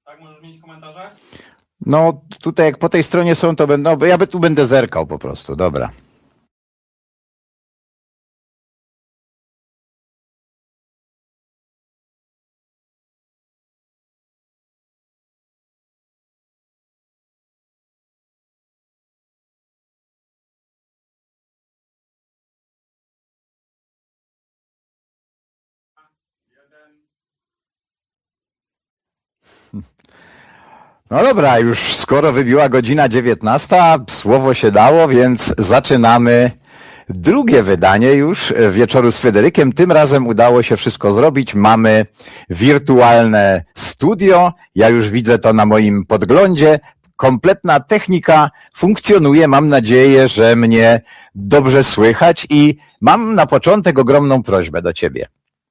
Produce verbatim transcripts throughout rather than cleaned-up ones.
Tak, możesz mieć komentarze? No tutaj jak po tej stronie są, to będą, no, ja by tu będę zerkał po prostu, dobra. No dobra, już skoro wybiła godzina dziewiętnasta, słowo się dało, więc zaczynamy drugie wydanie już Wieczoru z Fryderykiem. Tym razem udało się wszystko zrobić. Mamy wirtualne studio. Ja już widzę to na moim podglądzie. Kompletna technika funkcjonuje. Mam nadzieję, że mnie dobrze słychać i mam na początek ogromną prośbę do ciebie.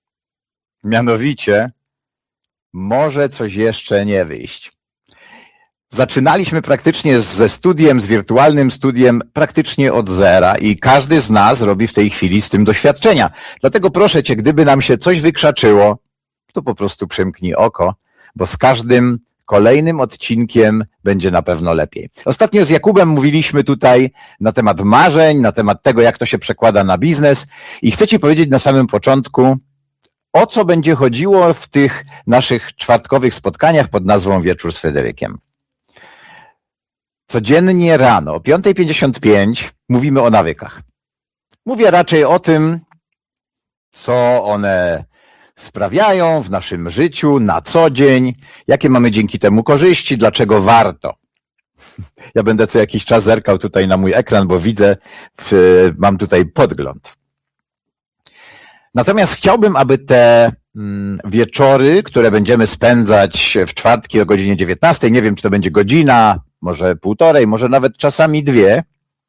Mianowicie, może coś jeszcze nie wyjść. Zaczynaliśmy praktycznie ze studiem, z wirtualnym studiem praktycznie od zera i każdy z nas robi w tej chwili z tym doświadczenia. Dlatego proszę cię, gdyby nam się coś wykrzaczyło, to po prostu przymknij oko, bo z każdym kolejnym odcinkiem będzie na pewno lepiej. Ostatnio z Jakubem mówiliśmy tutaj na temat marzeń, na temat tego, jak to się przekłada na biznes i chcę ci powiedzieć na samym początku, o co będzie chodziło w tych naszych czwartkowych spotkaniach pod nazwą Wieczór z Fryderykiem. Codziennie rano o piąta pięćdziesiąt pięć mówimy o nawykach. Mówię raczej o tym, co one sprawiają w naszym życiu na co dzień, jakie mamy dzięki temu korzyści, dlaczego warto. Ja będę co jakiś czas zerkał tutaj na mój ekran, bo widzę, mam tutaj podgląd. Natomiast chciałbym, aby te wieczory, które będziemy spędzać w czwartki o godzinie dziewiętnastej, nie wiem, czy to będzie godzina, może półtorej, może nawet czasami dwie,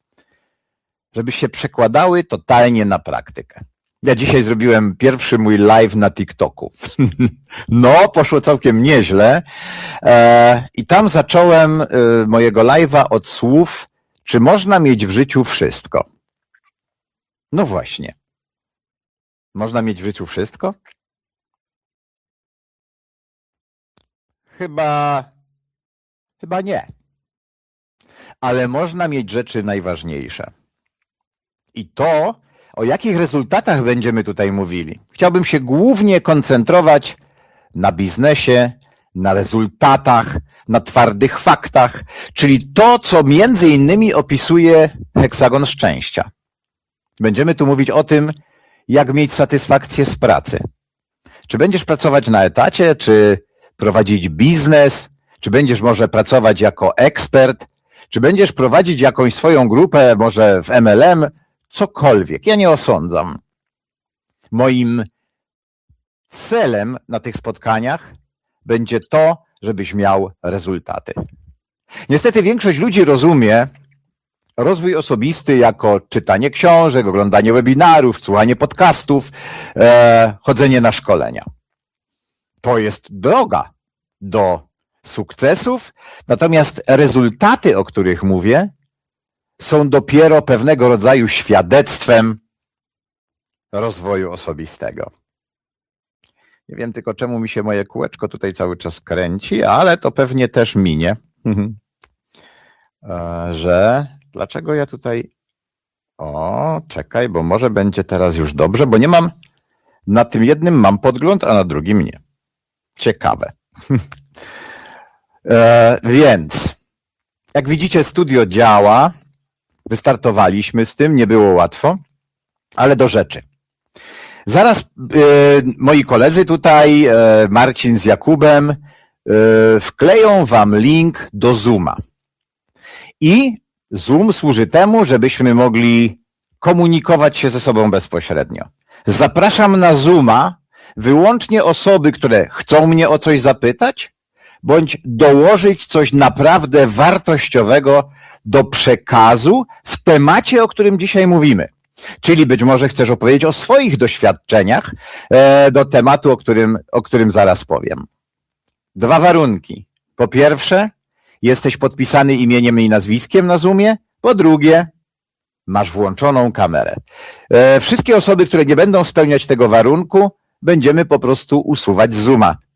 żeby się przekładały totalnie na praktykę. Ja dzisiaj zrobiłem pierwszy mój live na TikToku. No, poszło całkiem nieźle. I tam zacząłem mojego live'a od słów, czy można mieć w życiu wszystko? No właśnie. Można mieć w życiu wszystko? Chyba, chyba nie. Ale można mieć rzeczy najważniejsze. I to, o jakich rezultatach będziemy tutaj mówili. Chciałbym się głównie koncentrować na biznesie, na rezultatach, na twardych faktach, czyli to, co między innymi opisuje heksagon szczęścia. Będziemy tu mówić o tym, jak mieć satysfakcję z pracy. Czy będziesz pracować na etacie, czy prowadzić biznes, czy będziesz może pracować jako ekspert, czy będziesz prowadzić jakąś swoją grupę, może w M L M, cokolwiek. Ja nie osądzam. Moim celem na tych spotkaniach będzie to, żebyś miał rezultaty. Niestety większość ludzi rozumie rozwój osobisty jako czytanie książek, oglądanie webinarów, słuchanie podcastów, e, chodzenie na szkolenia. To jest droga do sukcesów, natomiast rezultaty, o których mówię, są dopiero pewnego rodzaju świadectwem rozwoju osobistego. Nie wiem tylko, czemu mi się moje kółeczko tutaj cały czas kręci, ale to pewnie też minie, że dlaczego ja tutaj... O, czekaj, bo może będzie teraz już dobrze, bo nie mam, na tym jednym mam podgląd, a na drugim nie. Ciekawe. e, więc, jak widzicie, studio działa, wystartowaliśmy z tym, nie było łatwo, ale do rzeczy. Zaraz e, moi koledzy tutaj, e, Marcin z Jakubem, e, wkleją wam link do Zooma. I Zoom służy temu, żebyśmy mogli komunikować się ze sobą bezpośrednio. Zapraszam na Zooma wyłącznie osoby, które chcą mnie o coś zapytać, bądź dołożyć coś naprawdę wartościowego do przekazu w temacie, o którym dzisiaj mówimy. Czyli być może chcesz opowiedzieć o swoich doświadczeniach do tematu, o którym, o którym zaraz powiem. Dwa warunki. Po pierwsze, jesteś podpisany imieniem i nazwiskiem na Zoomie. Po drugie, masz włączoną kamerę. Wszystkie osoby, które nie będą spełniać tego warunku, będziemy po prostu usuwać z Zooma.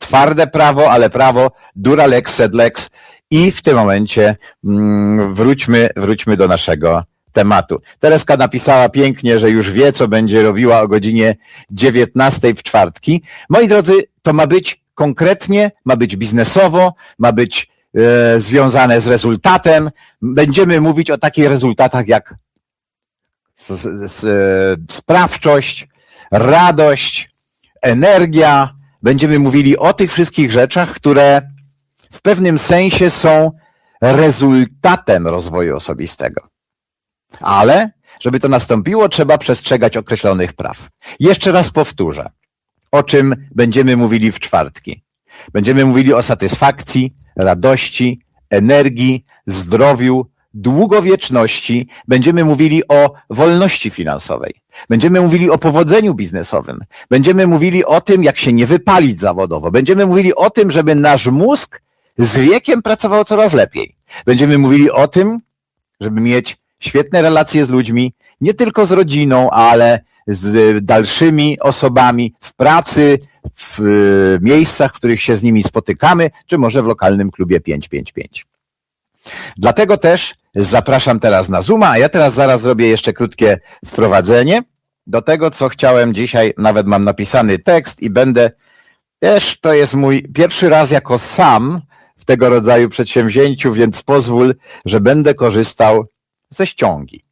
twarde prawo, ale prawo dura lex sed lex i w tym momencie mm, wróćmy, wróćmy do naszego tematu. Tereska napisała pięknie, że już wie, co będzie robiła o godzinie dziewiętnastej w czwartki. Moi drodzy, to ma być konkretnie, ma być biznesowo, ma być e, związane z rezultatem. Będziemy mówić o takich rezultatach jak s, s, e, sprawczość, radość, energia. Będziemy mówili o tych wszystkich rzeczach, które w pewnym sensie są rezultatem rozwoju osobistego. Ale, żeby to nastąpiło, trzeba przestrzegać określonych praw. Jeszcze raz powtórzę, o czym będziemy mówili w czwartki. Będziemy mówili o satysfakcji, radości, energii, zdrowiu, długowieczności. Będziemy mówili o wolności finansowej. Będziemy mówili o powodzeniu biznesowym. Będziemy mówili o tym, jak się nie wypalić zawodowo. Będziemy mówili o tym, żeby nasz mózg z wiekiem pracował coraz lepiej. Będziemy mówili o tym, żeby mieć świetne relacje z ludźmi, nie tylko z rodziną, ale z dalszymi osobami w pracy, w miejscach, w których się z nimi spotykamy, czy może w lokalnym klubie pięć pięć pięć. Dlatego też zapraszam teraz na Zooma, a ja teraz zaraz zrobię jeszcze krótkie wprowadzenie do tego, co chciałem dzisiaj, nawet mam napisany tekst i będę, też to jest mój pierwszy raz jako sam w tego rodzaju przedsięwzięciu, więc pozwól, że będę korzystał ze ściągi.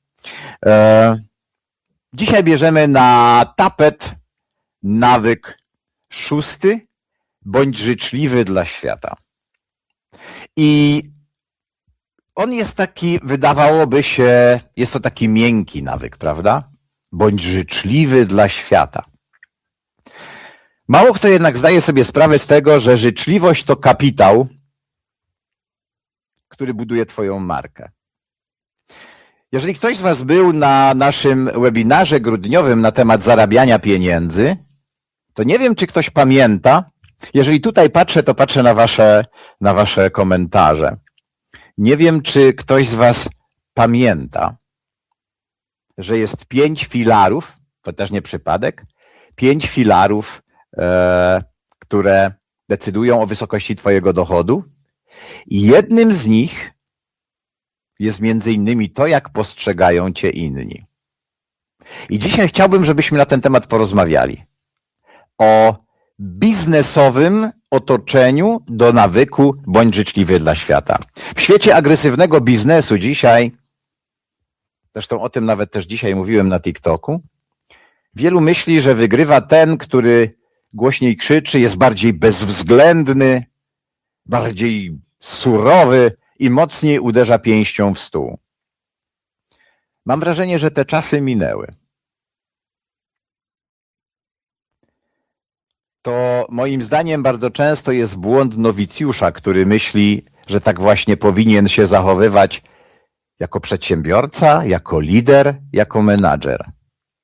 Dzisiaj bierzemy na tapet nawyk szósty, bądź życzliwy dla świata. I on jest taki, wydawałoby się, jest to taki miękki nawyk, prawda? Bądź życzliwy dla świata. Mało kto jednak zdaje sobie sprawę z tego, że życzliwość to kapitał, który buduje twoją markę. Jeżeli ktoś z was był na naszym webinarze grudniowym na temat zarabiania pieniędzy, to nie wiem, czy ktoś pamięta. Jeżeli tutaj patrzę, to patrzę na wasze, na wasze komentarze. Nie wiem, czy ktoś z was pamięta, że jest pięć filarów, to też nie przypadek, pięć filarów, e, które decydują o wysokości twojego dochodu. I jednym z nich jest między innymi to, jak postrzegają cię inni. I dzisiaj chciałbym, żebyśmy na ten temat porozmawiali. O biznesowym otoczeniu do nawyku bądź życzliwy dla świata. W świecie agresywnego biznesu dzisiaj, zresztą o tym nawet też dzisiaj mówiłem na TikToku, wielu myśli, że wygrywa ten, który głośniej krzyczy, jest bardziej bezwzględny, bardziej surowy i mocniej uderza pięścią w stół. Mam wrażenie, że te czasy minęły. To moim zdaniem bardzo często jest błąd nowicjusza, który myśli, że tak właśnie powinien się zachowywać jako przedsiębiorca, jako lider, jako menadżer.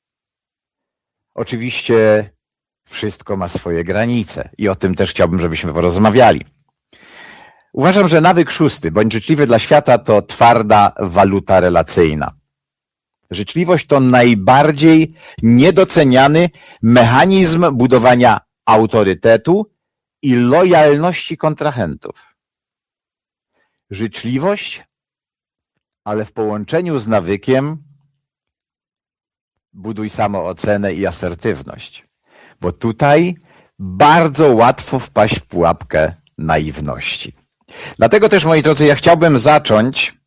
Oczywiście wszystko ma swoje granice i o tym też chciałbym, żebyśmy porozmawiali. Uważam, że nawyk szósty, bądź życzliwy dla świata, to twarda waluta relacyjna. Życzliwość to najbardziej niedoceniany mechanizm budowania autorytetu i lojalności kontrahentów. Życzliwość, ale w połączeniu z nawykiem buduj samoocenę i asertywność, bo tutaj bardzo łatwo wpaść w pułapkę naiwności. Dlatego też, moi drodzy, ja chciałbym zacząć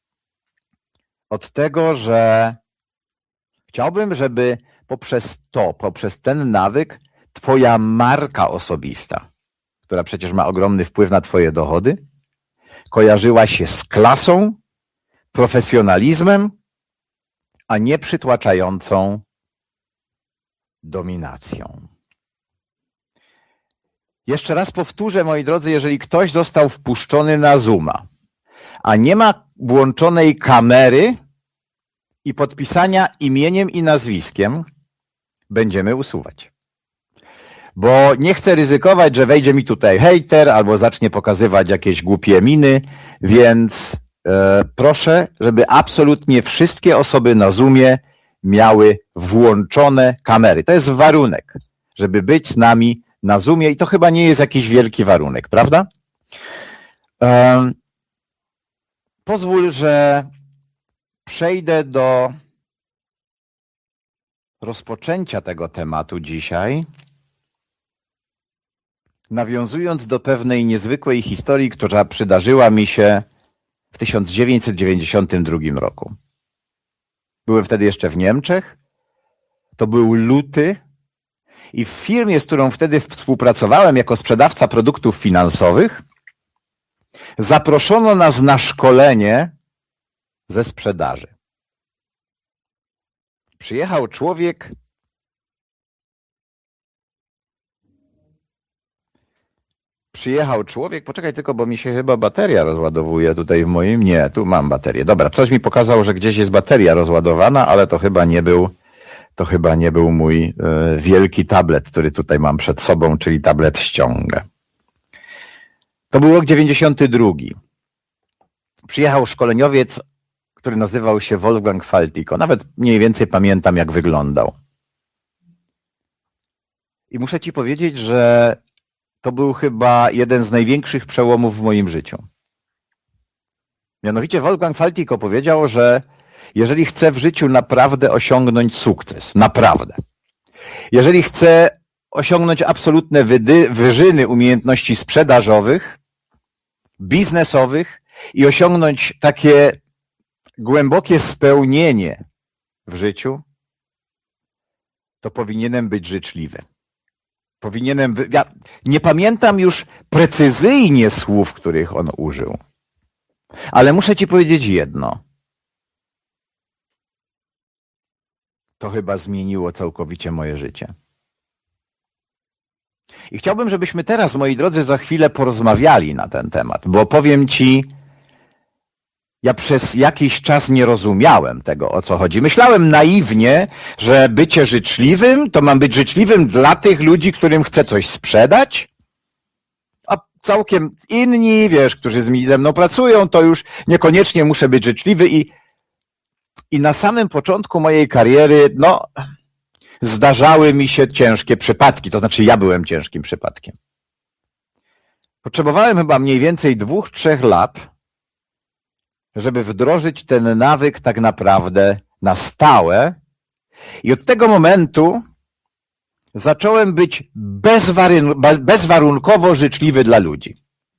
od tego, że chciałbym, żeby poprzez to, poprzez ten nawyk twoja marka osobista, która przecież ma ogromny wpływ na twoje dochody, kojarzyła się z klasą, profesjonalizmem, a nie przytłaczającą dominacją. Jeszcze raz powtórzę, moi drodzy, jeżeli ktoś został wpuszczony na Zooma, a nie ma włączonej kamery i podpisania imieniem i nazwiskiem, będziemy usuwać. Bo nie chcę ryzykować, że wejdzie mi tutaj hejter albo zacznie pokazywać jakieś głupie miny, więc e, proszę, żeby absolutnie wszystkie osoby na Zoomie miały włączone kamery. To jest warunek, żeby być z nami na Zoomie i to chyba nie jest jakiś wielki warunek, prawda? Um, pozwól, że przejdę do rozpoczęcia tego tematu dzisiaj, nawiązując do pewnej niezwykłej historii, która przydarzyła mi się w tysiąc dziewięćset dziewięćdziesiątym drugim roku. Byłem wtedy jeszcze w Niemczech, to był luty i w firmie, z którą wtedy współpracowałem jako sprzedawca produktów finansowych, zaproszono nas na szkolenie ze sprzedaży. Przyjechał człowiek, przyjechał człowiek, poczekaj tylko, bo mi się chyba bateria rozładowuje tutaj w moim, nie, tu mam baterię. Dobra, coś mi pokazało, że gdzieś jest bateria rozładowana, ale to chyba nie był, to chyba nie był mój y, wielki tablet, który tutaj mam przed sobą, czyli tablet ściągę. To był rok dziewięćdziesiąty drugi. Przyjechał szkoleniowiec, który nazywał się Wolfgang Faltiko. Nawet mniej więcej pamiętam, jak wyglądał. I muszę ci powiedzieć, że to był chyba jeden z największych przełomów w moim życiu. Mianowicie Wolfgang Faltiko powiedział, że jeżeli chce w życiu naprawdę osiągnąć sukces, naprawdę, jeżeli chce osiągnąć absolutne wydy, wyżyny umiejętności sprzedażowych, biznesowych i osiągnąć takie głębokie spełnienie w życiu, to powinienem być życzliwy. Powinienem, ja nie pamiętam już precyzyjnie słów, których on użył, ale muszę ci powiedzieć jedno. To chyba zmieniło całkowicie moje życie. I chciałbym, żebyśmy teraz, moi drodzy, za chwilę porozmawiali na ten temat, bo powiem ci, ja przez jakiś czas nie rozumiałem tego, o co chodzi. Myślałem naiwnie, że bycie życzliwym, to mam być życzliwym dla tych ludzi, którym chcę coś sprzedać, a całkiem inni, wiesz, którzy ze mną pracują, to już niekoniecznie muszę być życzliwy i, i na samym początku mojej kariery, no, zdarzały mi się ciężkie przypadki, to znaczy ja byłem ciężkim przypadkiem. Potrzebowałem chyba mniej więcej dwóch, trzech lat, żeby wdrożyć ten nawyk tak naprawdę na stałe. I od tego momentu zacząłem być bezwarunkowo życzliwy dla ludzi.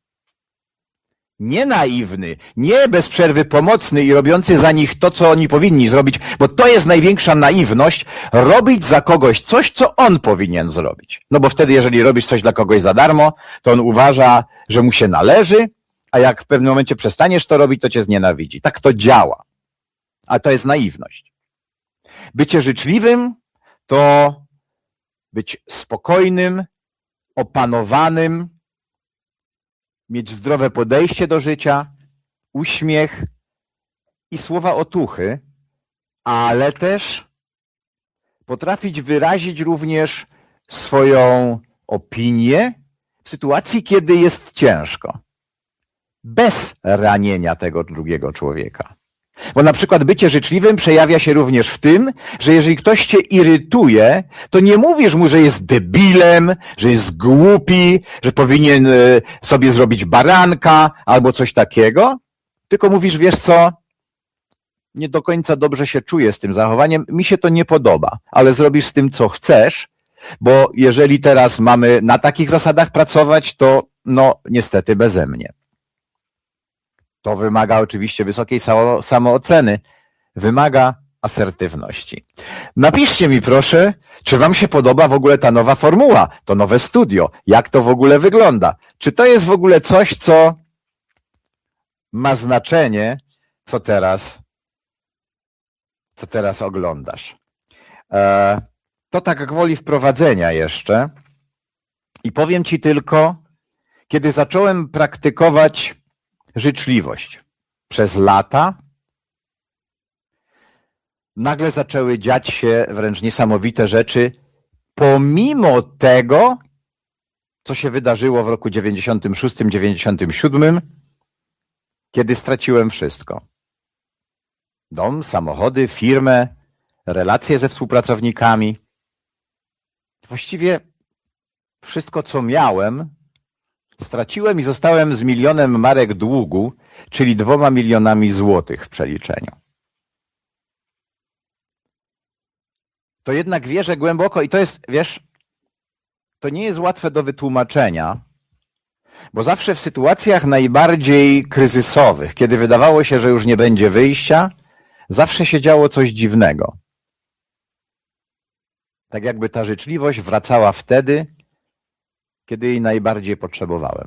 Nie naiwny, nie bez przerwy pomocny i robiący za nich to, co oni powinni zrobić, bo to jest największa naiwność, robić za kogoś coś, co on powinien zrobić. No bo wtedy, jeżeli robisz coś dla kogoś za darmo, to on uważa, że mu się należy, a jak w pewnym momencie przestaniesz to robić, to cię znienawidzi. Tak to działa. A to jest naiwność. Bycie życzliwym to być spokojnym, opanowanym, mieć zdrowe podejście do życia, uśmiech i słowa otuchy, ale też potrafić wyrazić również swoją opinię w sytuacji, kiedy jest ciężko. Bez ranienia tego drugiego człowieka. Bo na przykład bycie życzliwym przejawia się również w tym, że jeżeli ktoś cię irytuje, to nie mówisz mu, że jest debilem, że jest głupi, że powinien sobie zrobić baranka albo coś takiego, tylko mówisz, wiesz co, nie do końca dobrze się czuję z tym zachowaniem, mi się to nie podoba, ale zrobisz z tym, co chcesz, bo jeżeli teraz mamy na takich zasadach pracować, to no niestety beze mnie. To wymaga oczywiście wysokiej samooceny, wymaga asertywności. Napiszcie mi proszę, czy wam się podoba w ogóle ta nowa formuła, to nowe studio, jak to w ogóle wygląda. Czy to jest w ogóle coś, co ma znaczenie, co teraz, co teraz oglądasz. E, to tak gwoli wprowadzenia jeszcze i powiem ci tylko, kiedy zacząłem praktykować życzliwość przez lata, nagle zaczęły dziać się wręcz niesamowite rzeczy, pomimo tego, co się wydarzyło w roku dziewięćdziesiątym szóstym dziewięćdziesiątym siódmym, kiedy straciłem wszystko. Dom, samochody, firmę, relacje ze współpracownikami. Właściwie wszystko, co miałem, straciłem i zostałem z milionem marek długu, czyli dwoma milionami złotych w przeliczeniu. To jednak wierzę głęboko i to jest, wiesz, to nie jest łatwe do wytłumaczenia, bo zawsze w sytuacjach najbardziej kryzysowych, kiedy wydawało się, że już nie będzie wyjścia, zawsze się działo coś dziwnego. Tak jakby ta życzliwość wracała wtedy, kiedy jej najbardziej potrzebowałem.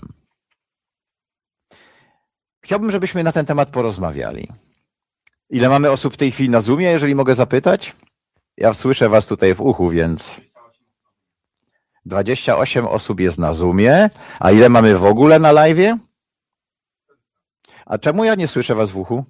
Chciałbym, żebyśmy na ten temat porozmawiali. Ile mamy osób w tej chwili na Zoomie, jeżeli mogę zapytać? Ja słyszę was tutaj w uchu, więc dwadzieścia osiem osób jest na Zoomie. A ile mamy w ogóle na live'ie? A czemu ja nie słyszę was w uchu?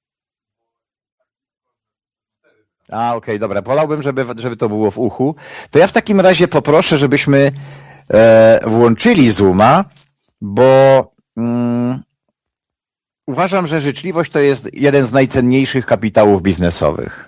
A, okej, okay, dobra. Wolałbym, żeby, żeby to było w uchu. To ja w takim razie poproszę, żebyśmy e, włączyli Zooma, bo mm, uważam, że życzliwość to jest jeden z najcenniejszych kapitałów biznesowych.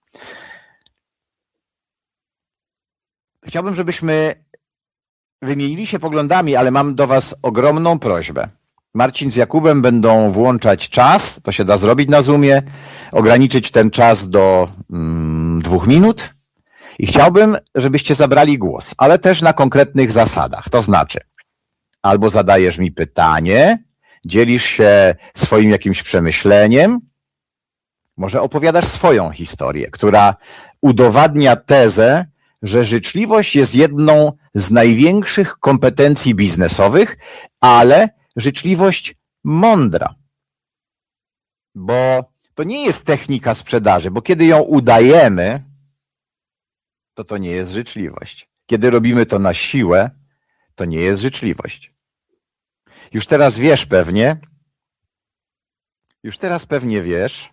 Chciałbym, żebyśmy wymienili się poglądami, ale mam do was ogromną prośbę. Marcin z Jakubem będą włączać czas, to się da zrobić na Zoomie, ograniczyć ten czas do mm, dwóch minut i chciałbym, żebyście zabrali głos, ale też na konkretnych zasadach. To znaczy, albo zadajesz mi pytanie, dzielisz się swoim jakimś przemyśleniem, może opowiadasz swoją historię, która udowadnia tezę, że życzliwość jest jedną z największych kompetencji biznesowych, ale życzliwość mądra. Bo to nie jest technika sprzedaży, bo kiedy ją udajemy, to to nie jest życzliwość. Kiedy robimy to na siłę, to nie jest życzliwość. Już teraz wiesz pewnie, już teraz pewnie wiesz,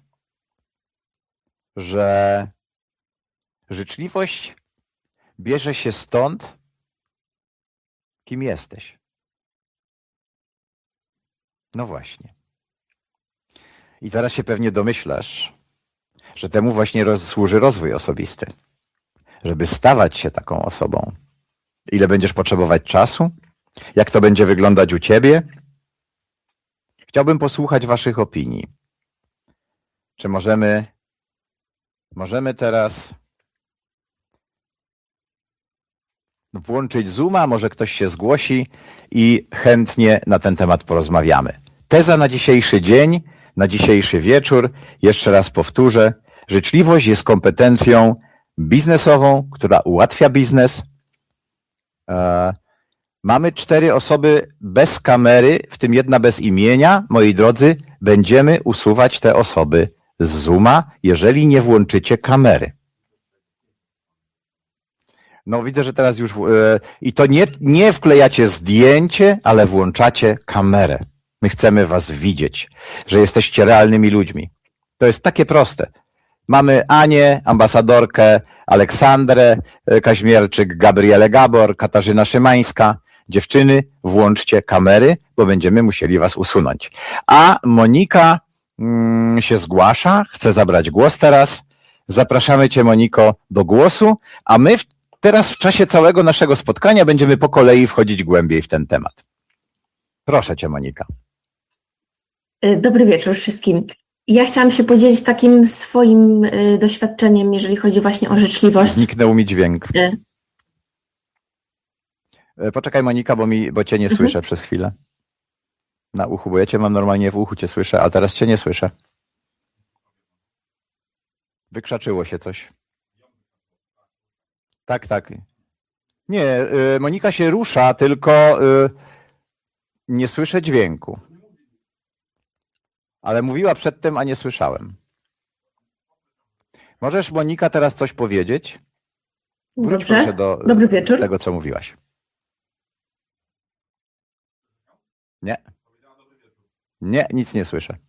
że życzliwość bierze się stąd, kim jesteś. No właśnie. I zaraz się pewnie domyślasz, że temu właśnie roz, służy rozwój osobisty. Żeby stawać się taką osobą. Ile będziesz potrzebować czasu? Jak to będzie wyglądać u ciebie? Chciałbym posłuchać waszych opinii. Czy możemy, możemy teraz włączyć Zooma, może ktoś się zgłosi i chętnie na ten temat porozmawiamy. Teza na dzisiejszy dzień, na dzisiejszy wieczór, jeszcze raz powtórzę, życzliwość jest kompetencją biznesową, która ułatwia biznes. Mamy cztery osoby bez kamery, w tym jedna bez imienia. Moi drodzy, będziemy usuwać te osoby z Zooma, jeżeli nie włączycie kamery. No widzę, że teraz już... Yy, I to nie, nie wklejacie zdjęcie, ale włączacie kamerę. My chcemy was widzieć, że jesteście realnymi ludźmi. To jest takie proste. Mamy Anię, ambasadorkę, Aleksandrę Kaźmierczyk, Gabrielę Gabor, Katarzyna Szymańska. Dziewczyny, włączcie kamery, bo będziemy musieli was usunąć. A Monika mm, się zgłasza, chce zabrać głos teraz. Zapraszamy cię, Moniko, do głosu, a my w, teraz w czasie całego naszego spotkania będziemy po kolei wchodzić głębiej w ten temat. Proszę cię, Monika. Dobry wieczór wszystkim. Ja chciałam się podzielić takim swoim y, doświadczeniem, jeżeli chodzi właśnie o życzliwość. Zniknął mi dźwięk. Y Poczekaj, Monika, bo, mi, bo cię nie mhm. słyszę przez chwilę. Na uchu, bo ja cię mam normalnie w uchu, cię słyszę, a teraz cię nie słyszę. Wykrzaczyło się coś. Tak, tak. Nie, y, Monika się rusza, tylko y, nie słyszę dźwięku. Ale mówiła przedtem, a nie słyszałem. Możesz, Monika, teraz coś powiedzieć? Wróć Dobrze. proszę do Dobry wieczór. tego, co mówiłaś. Nie. Nie, nic nie słyszę.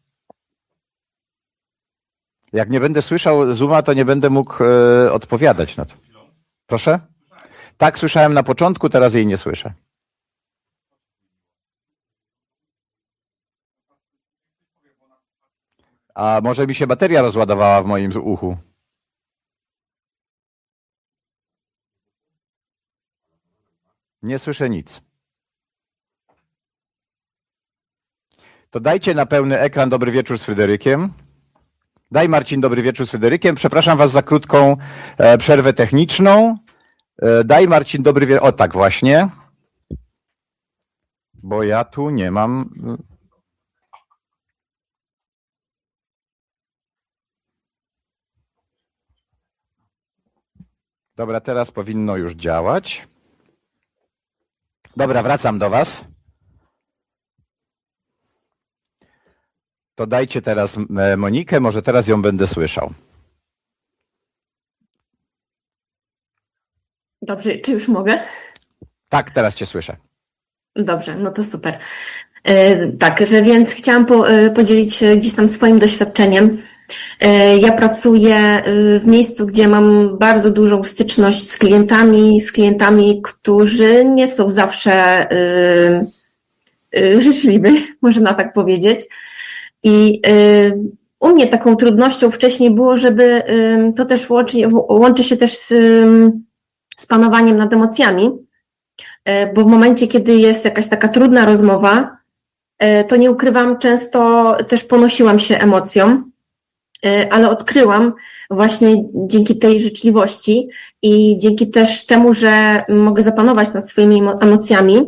Jak nie będę słyszał Zooma, to nie będę mógł e, odpowiadać na to. Proszę? Tak, słyszałem na początku, teraz jej nie słyszę. A może mi się bateria rozładowała w moim uchu? Nie słyszę nic. To dajcie na pełny ekran dobry wieczór z Fryderykiem. Daj Marcin dobry wieczór z Fryderykiem. Przepraszam was za krótką e, przerwę techniczną. E, daj Marcin dobry wieczór. O tak właśnie. Bo ja tu nie mam... Dobra, teraz powinno już działać. Dobra, wracam do was. To dajcie teraz Monikę, może teraz ją będę słyszał. Dobrze, czy już mogę? Tak, teraz cię słyszę. Dobrze, no to super. E, tak, że więc chciałam po, e, podzielić się gdzieś tam swoim doświadczeniem. E, ja pracuję e, w miejscu, gdzie mam bardzo dużą styczność z klientami, z klientami, którzy nie są zawsze e, e, życzliwi, można tak powiedzieć. I e, u mnie taką trudnością wcześniej było, żeby e, to też łączy, łączy się też z, z panowaniem nad emocjami, bo w momencie, kiedy jest jakaś taka trudna rozmowa, to nie ukrywam, często też ponosiłam się emocją, ale odkryłam właśnie dzięki tej życzliwości i dzięki też temu, że mogę zapanować nad swoimi emocjami,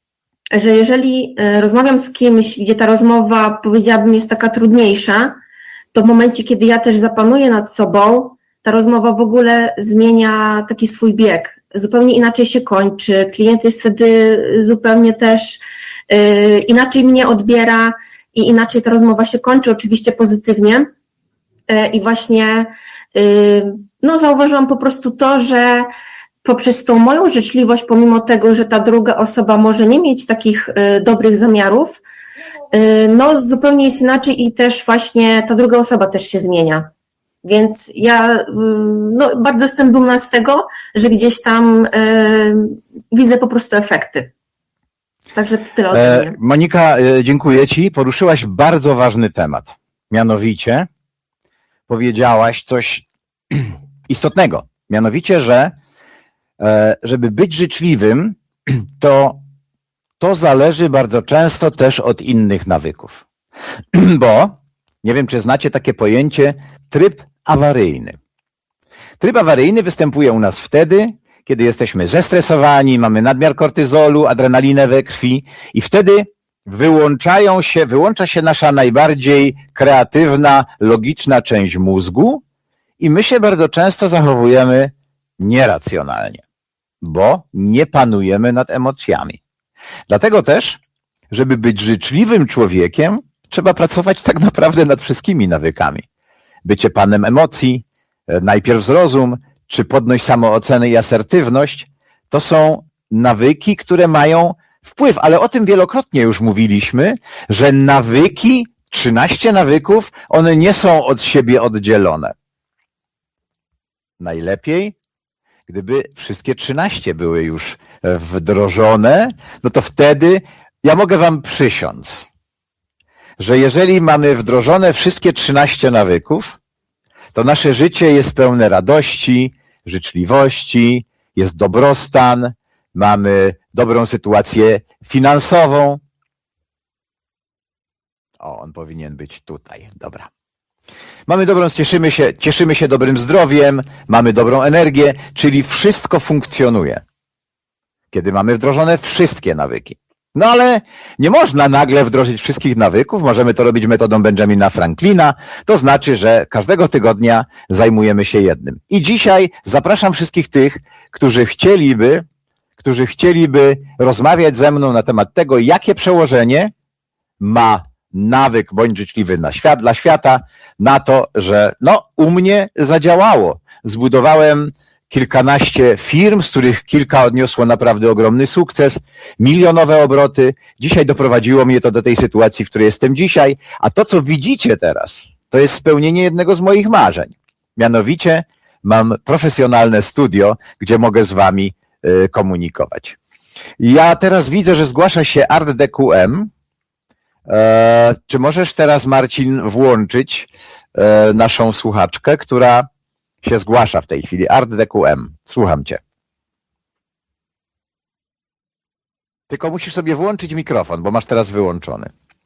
że jeżeli rozmawiam z kimś, gdzie ta rozmowa, powiedziałabym, jest taka trudniejsza, to w momencie, kiedy ja też zapanuję nad sobą, ta rozmowa w ogóle zmienia taki swój bieg. Zupełnie inaczej się kończy. Klient jest wtedy zupełnie też yy, inaczej mnie odbiera i inaczej ta rozmowa się kończy, oczywiście pozytywnie. Yy, I właśnie yy, no, zauważyłam po prostu to, że poprzez tą moją życzliwość, pomimo tego, że ta druga osoba może nie mieć takich yy, dobrych zamiarów, yy, no zupełnie jest inaczej i też właśnie ta druga osoba też się zmienia. Więc ja no, bardzo jestem dumna z tego, że gdzieś tam y, widzę po prostu efekty. Także to tyle ode mnie. Monika, dziękuję ci. Poruszyłaś bardzo ważny temat. Mianowicie powiedziałaś coś istotnego. Mianowicie, że żeby być życzliwym, to to zależy bardzo często też od innych nawyków. Bo nie wiem, czy znacie takie pojęcie tryb awaryjny. Tryb awaryjny występuje u nas wtedy, kiedy jesteśmy zestresowani, mamy nadmiar kortyzolu, adrenalinę we krwi i wtedy wyłączają się, wyłącza się nasza najbardziej kreatywna, logiczna część mózgu i my się bardzo często zachowujemy nieracjonalnie, bo nie panujemy nad emocjami. Dlatego też, żeby być życzliwym człowiekiem, trzeba pracować tak naprawdę nad wszystkimi nawykami. Bycie panem emocji, najpierw zrozum, czy podnoś samoocenę i asertywność, to są nawyki, które mają wpływ, ale o tym wielokrotnie już mówiliśmy, że nawyki, trzynaście nawyków, one nie są od siebie oddzielone. Najlepiej, gdyby wszystkie trzynaście były już wdrożone, no to wtedy ja mogę wam przysiąc, że jeżeli mamy wdrożone wszystkie trzynaście nawyków, to nasze życie jest pełne radości, życzliwości, jest dobrostan, mamy dobrą sytuację finansową. O, on powinien być tutaj, dobra. Mamy dobrą, cieszymy się, cieszymy się dobrym zdrowiem, mamy dobrą energię, czyli wszystko funkcjonuje, kiedy mamy wdrożone wszystkie nawyki. No ale nie można nagle wdrożyć wszystkich nawyków, możemy to robić metodą Benjamina Franklina, to znaczy, że każdego tygodnia zajmujemy się jednym. I dzisiaj zapraszam wszystkich tych, którzy chcieliby, którzy chcieliby rozmawiać ze mną na temat tego, jakie przełożenie ma nawyk bądź życzliwy na świat, dla świata, na to, że no u mnie zadziałało. Zbudowałem kilkanaście firm, z których kilka odniosło naprawdę ogromny sukces, milionowe obroty. Dzisiaj doprowadziło mnie to do tej sytuacji, w której jestem dzisiaj, a to, co widzicie teraz, to jest spełnienie jednego z moich marzeń. Mianowicie mam profesjonalne studio, gdzie mogę z wami y, komunikować. Ja teraz widzę, że zgłasza się Art D Q M. E, czy możesz teraz, Marcin, włączyć e, naszą słuchaczkę, która się zgłasza w tej chwili. Art D Q M. Słucham cię. Tylko musisz sobie włączyć mikrofon, bo masz teraz wyłączony.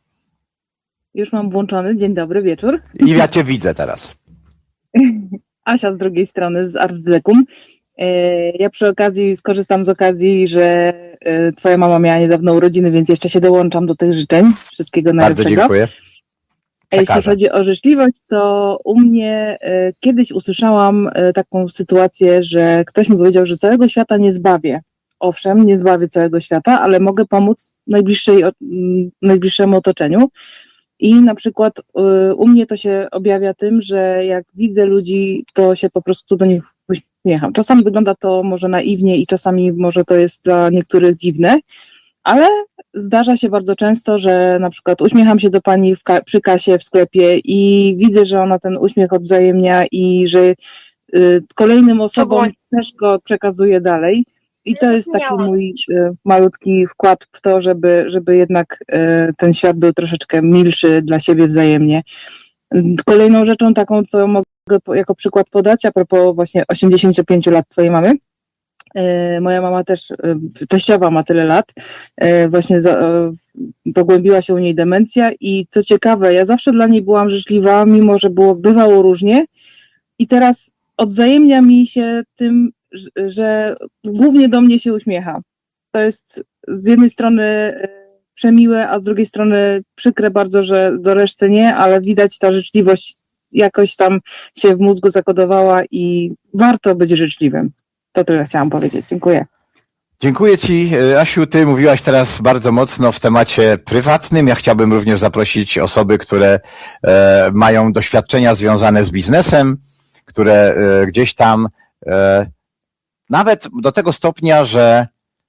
Już mam włączony. Dzień dobry, wieczór. I ja cię widzę teraz. Asia z drugiej strony, z Artsdecum. Ja przy okazji skorzystam z okazji, że twoja mama miała niedawno urodziny, więc jeszcze się dołączam do tych życzeń. Wszystkiego najlepszego. Bardzo dziękuję. A jeśli chodzi o życzliwość, to u mnie kiedyś usłyszałam taką sytuację, że ktoś mi powiedział, że całego świata nie zbawię. Owszem, nie zbawię całego świata, ale mogę pomóc najbliższej, najbliższemu otoczeniu. I na przykład y, u mnie to się objawia tym, że jak widzę ludzi, to się po prostu do nich uśmiecham. Czasami wygląda to może naiwnie i czasami może to jest dla niektórych dziwne, ale zdarza się bardzo często, że na przykład uśmiecham się do pani w ka- przy kasie w sklepie i widzę, że ona ten uśmiech odwzajemnia i że y, kolejnym osobom też go przekazuje dalej. I to jest taki mój y, malutki wkład w to, żeby, żeby jednak y, ten świat był troszeczkę milszy dla siebie wzajemnie. Kolejną rzeczą taką, co mogę po, jako przykład podać, a propos właśnie osiemdziesięciu pięciu lat twojej mamy. Y, moja mama też, y, teściowa ma tyle lat, y, właśnie za, y, pogłębiła się u niej demencja i co ciekawe, ja zawsze dla niej byłam życzliwa, mimo że było, bywało różnie i teraz odwzajemnia mi się tym, że głównie do mnie się uśmiecha. To jest z jednej strony przemiłe, a z drugiej strony przykre bardzo, że do reszty nie, ale widać ta życzliwość jakoś tam się w mózgu zakodowała i warto być życzliwym. To tyle chciałam powiedzieć. Dziękuję. Dziękuję ci, Asiu. Ty mówiłaś teraz bardzo mocno w temacie prywatnym. Ja chciałbym również zaprosić osoby, które e, mają doświadczenia związane z biznesem, które e, gdzieś tam e, nawet do tego stopnia, że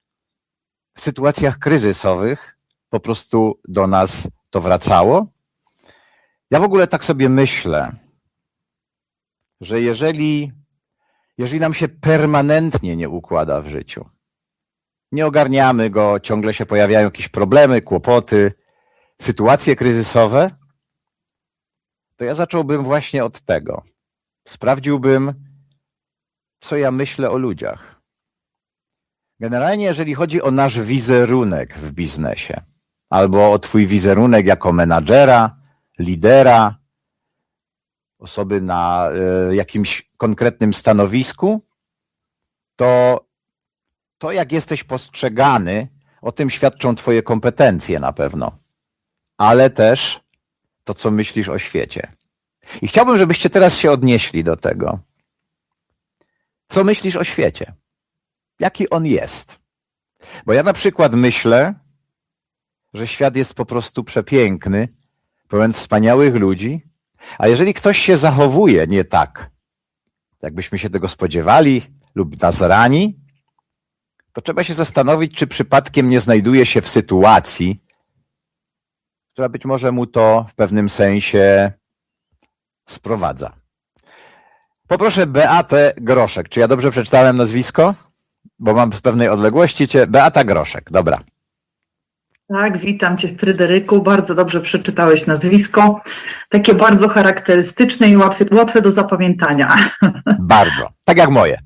w sytuacjach kryzysowych po prostu do nas to wracało. Ja w ogóle tak sobie myślę, że jeżeli, jeżeli nam się permanentnie nie układa w życiu, nie ogarniamy go, ciągle się pojawiają jakieś problemy, kłopoty, sytuacje kryzysowe, to ja zacząłbym właśnie od tego. Sprawdziłbym, co ja myślę o ludziach. Generalnie, jeżeli chodzi o nasz wizerunek w biznesie, albo o twój wizerunek jako menadżera, lidera, osoby na y, jakimś konkretnym stanowisku, to to, jak jesteś postrzegany, o tym świadczą twoje kompetencje na pewno, ale też to, co myślisz o świecie. I chciałbym, żebyście teraz się odnieśli do tego. Co myślisz o świecie? Jaki on jest? Bo ja na przykład myślę, że świat jest po prostu przepiękny, pełen wspaniałych ludzi, a jeżeli ktoś się zachowuje nie tak, jakbyśmy się tego spodziewali lub nas rani, to trzeba się zastanowić, czy przypadkiem nie znajduje się w sytuacji, która być może mu to w pewnym sensie sprowadza. Poproszę Beatę Groszek. Czy ja dobrze przeczytałem nazwisko? Bo mam z pewnej odległości cię. Beata Groszek, dobra. Tak, witam cię, Fryderyku. Bardzo dobrze przeczytałeś nazwisko. Takie bardzo charakterystyczne i łatwe, łatwe do zapamiętania. Bardzo. Tak jak moje.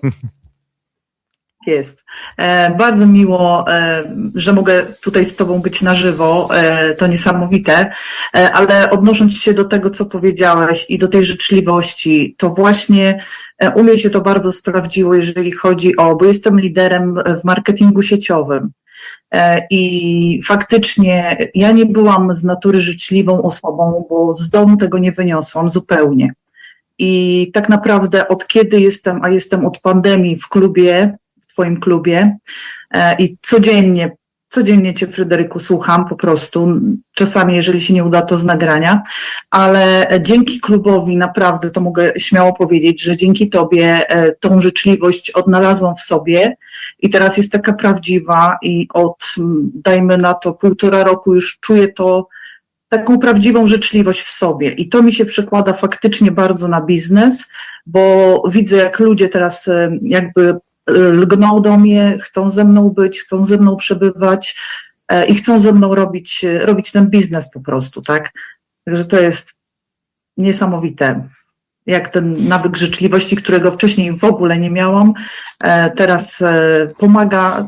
Jest. E, bardzo miło, e, że mogę tutaj z tobą być na żywo. E, to niesamowite. E, ale odnosząc się do tego, co powiedziałeś i do tej życzliwości, to właśnie e, u mnie się to bardzo sprawdziło, jeżeli chodzi o, bo jestem liderem w marketingu sieciowym. I faktycznie ja nie byłam z natury życzliwą osobą, bo z domu tego nie wyniosłam zupełnie. I tak naprawdę od kiedy jestem, a jestem od pandemii w klubie, w twoim klubie i codziennie, codziennie cię, Fryderyku, słucham po prostu, czasami jeżeli się nie uda, to z nagrania, ale dzięki klubowi naprawdę, to mogę śmiało powiedzieć, że dzięki tobie tą życzliwość odnalazłam w sobie i teraz jest taka prawdziwa i od, dajmy na to, półtora roku już czuję to, taką prawdziwą życzliwość w sobie i to mi się przekłada faktycznie bardzo na biznes, bo widzę, jak ludzie teraz jakby lgną do mnie, chcą ze mną być, chcą ze mną przebywać i chcą ze mną robić, robić ten biznes po prostu, tak? Także to jest niesamowite, jak ten nawyk życzliwości, którego wcześniej w ogóle nie miałam, teraz pomaga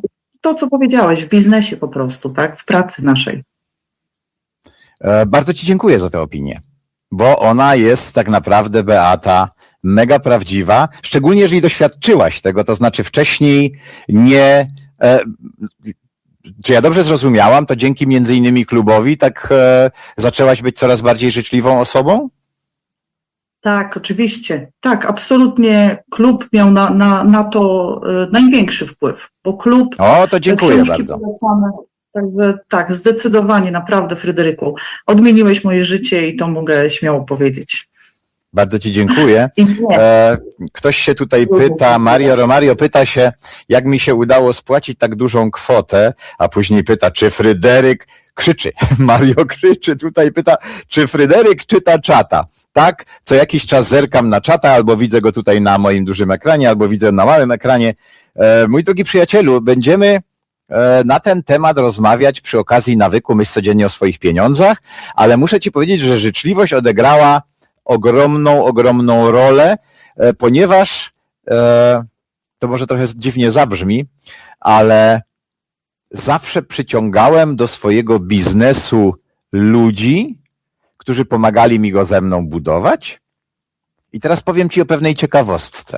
to, co powiedziałeś, w biznesie po prostu, tak? W pracy naszej. Bardzo Ci dziękuję za tę opinię, bo ona jest tak naprawdę, Beata, mega prawdziwa, szczególnie jeżeli doświadczyłaś tego, to znaczy wcześniej nie... E, czy ja dobrze zrozumiałam, to dzięki między innymi klubowi tak e, zaczęłaś być coraz bardziej życzliwą osobą? Tak, oczywiście. Tak, absolutnie klub miał na, na, na to e, największy wpływ, bo klub... O, to dziękuję książki bardzo. polecane, także tak, zdecydowanie, naprawdę, Fryderyku. Odmieniłeś moje życie i to mogę śmiało powiedzieć. Bardzo Ci dziękuję. E, ktoś się tutaj pyta, Mario Romario pyta się, jak mi się udało spłacić tak dużą kwotę, a później pyta, czy Fryderyk krzyczy. Mario krzyczy, tutaj pyta, czy Fryderyk czyta czata. Tak, co jakiś czas zerkam na czata, albo widzę go tutaj na moim dużym ekranie, albo widzę na małym ekranie. E, mój drogi przyjacielu, będziemy e, na ten temat rozmawiać przy okazji nawyku myśl codziennie o swoich pieniądzach, ale muszę Ci powiedzieć, że życzliwość odegrała ogromną, ogromną rolę, ponieważ e, to może trochę dziwnie zabrzmi, ale zawsze przyciągałem do swojego biznesu ludzi, którzy pomagali mi go ze mną budować. I teraz powiem Ci o pewnej ciekawostce.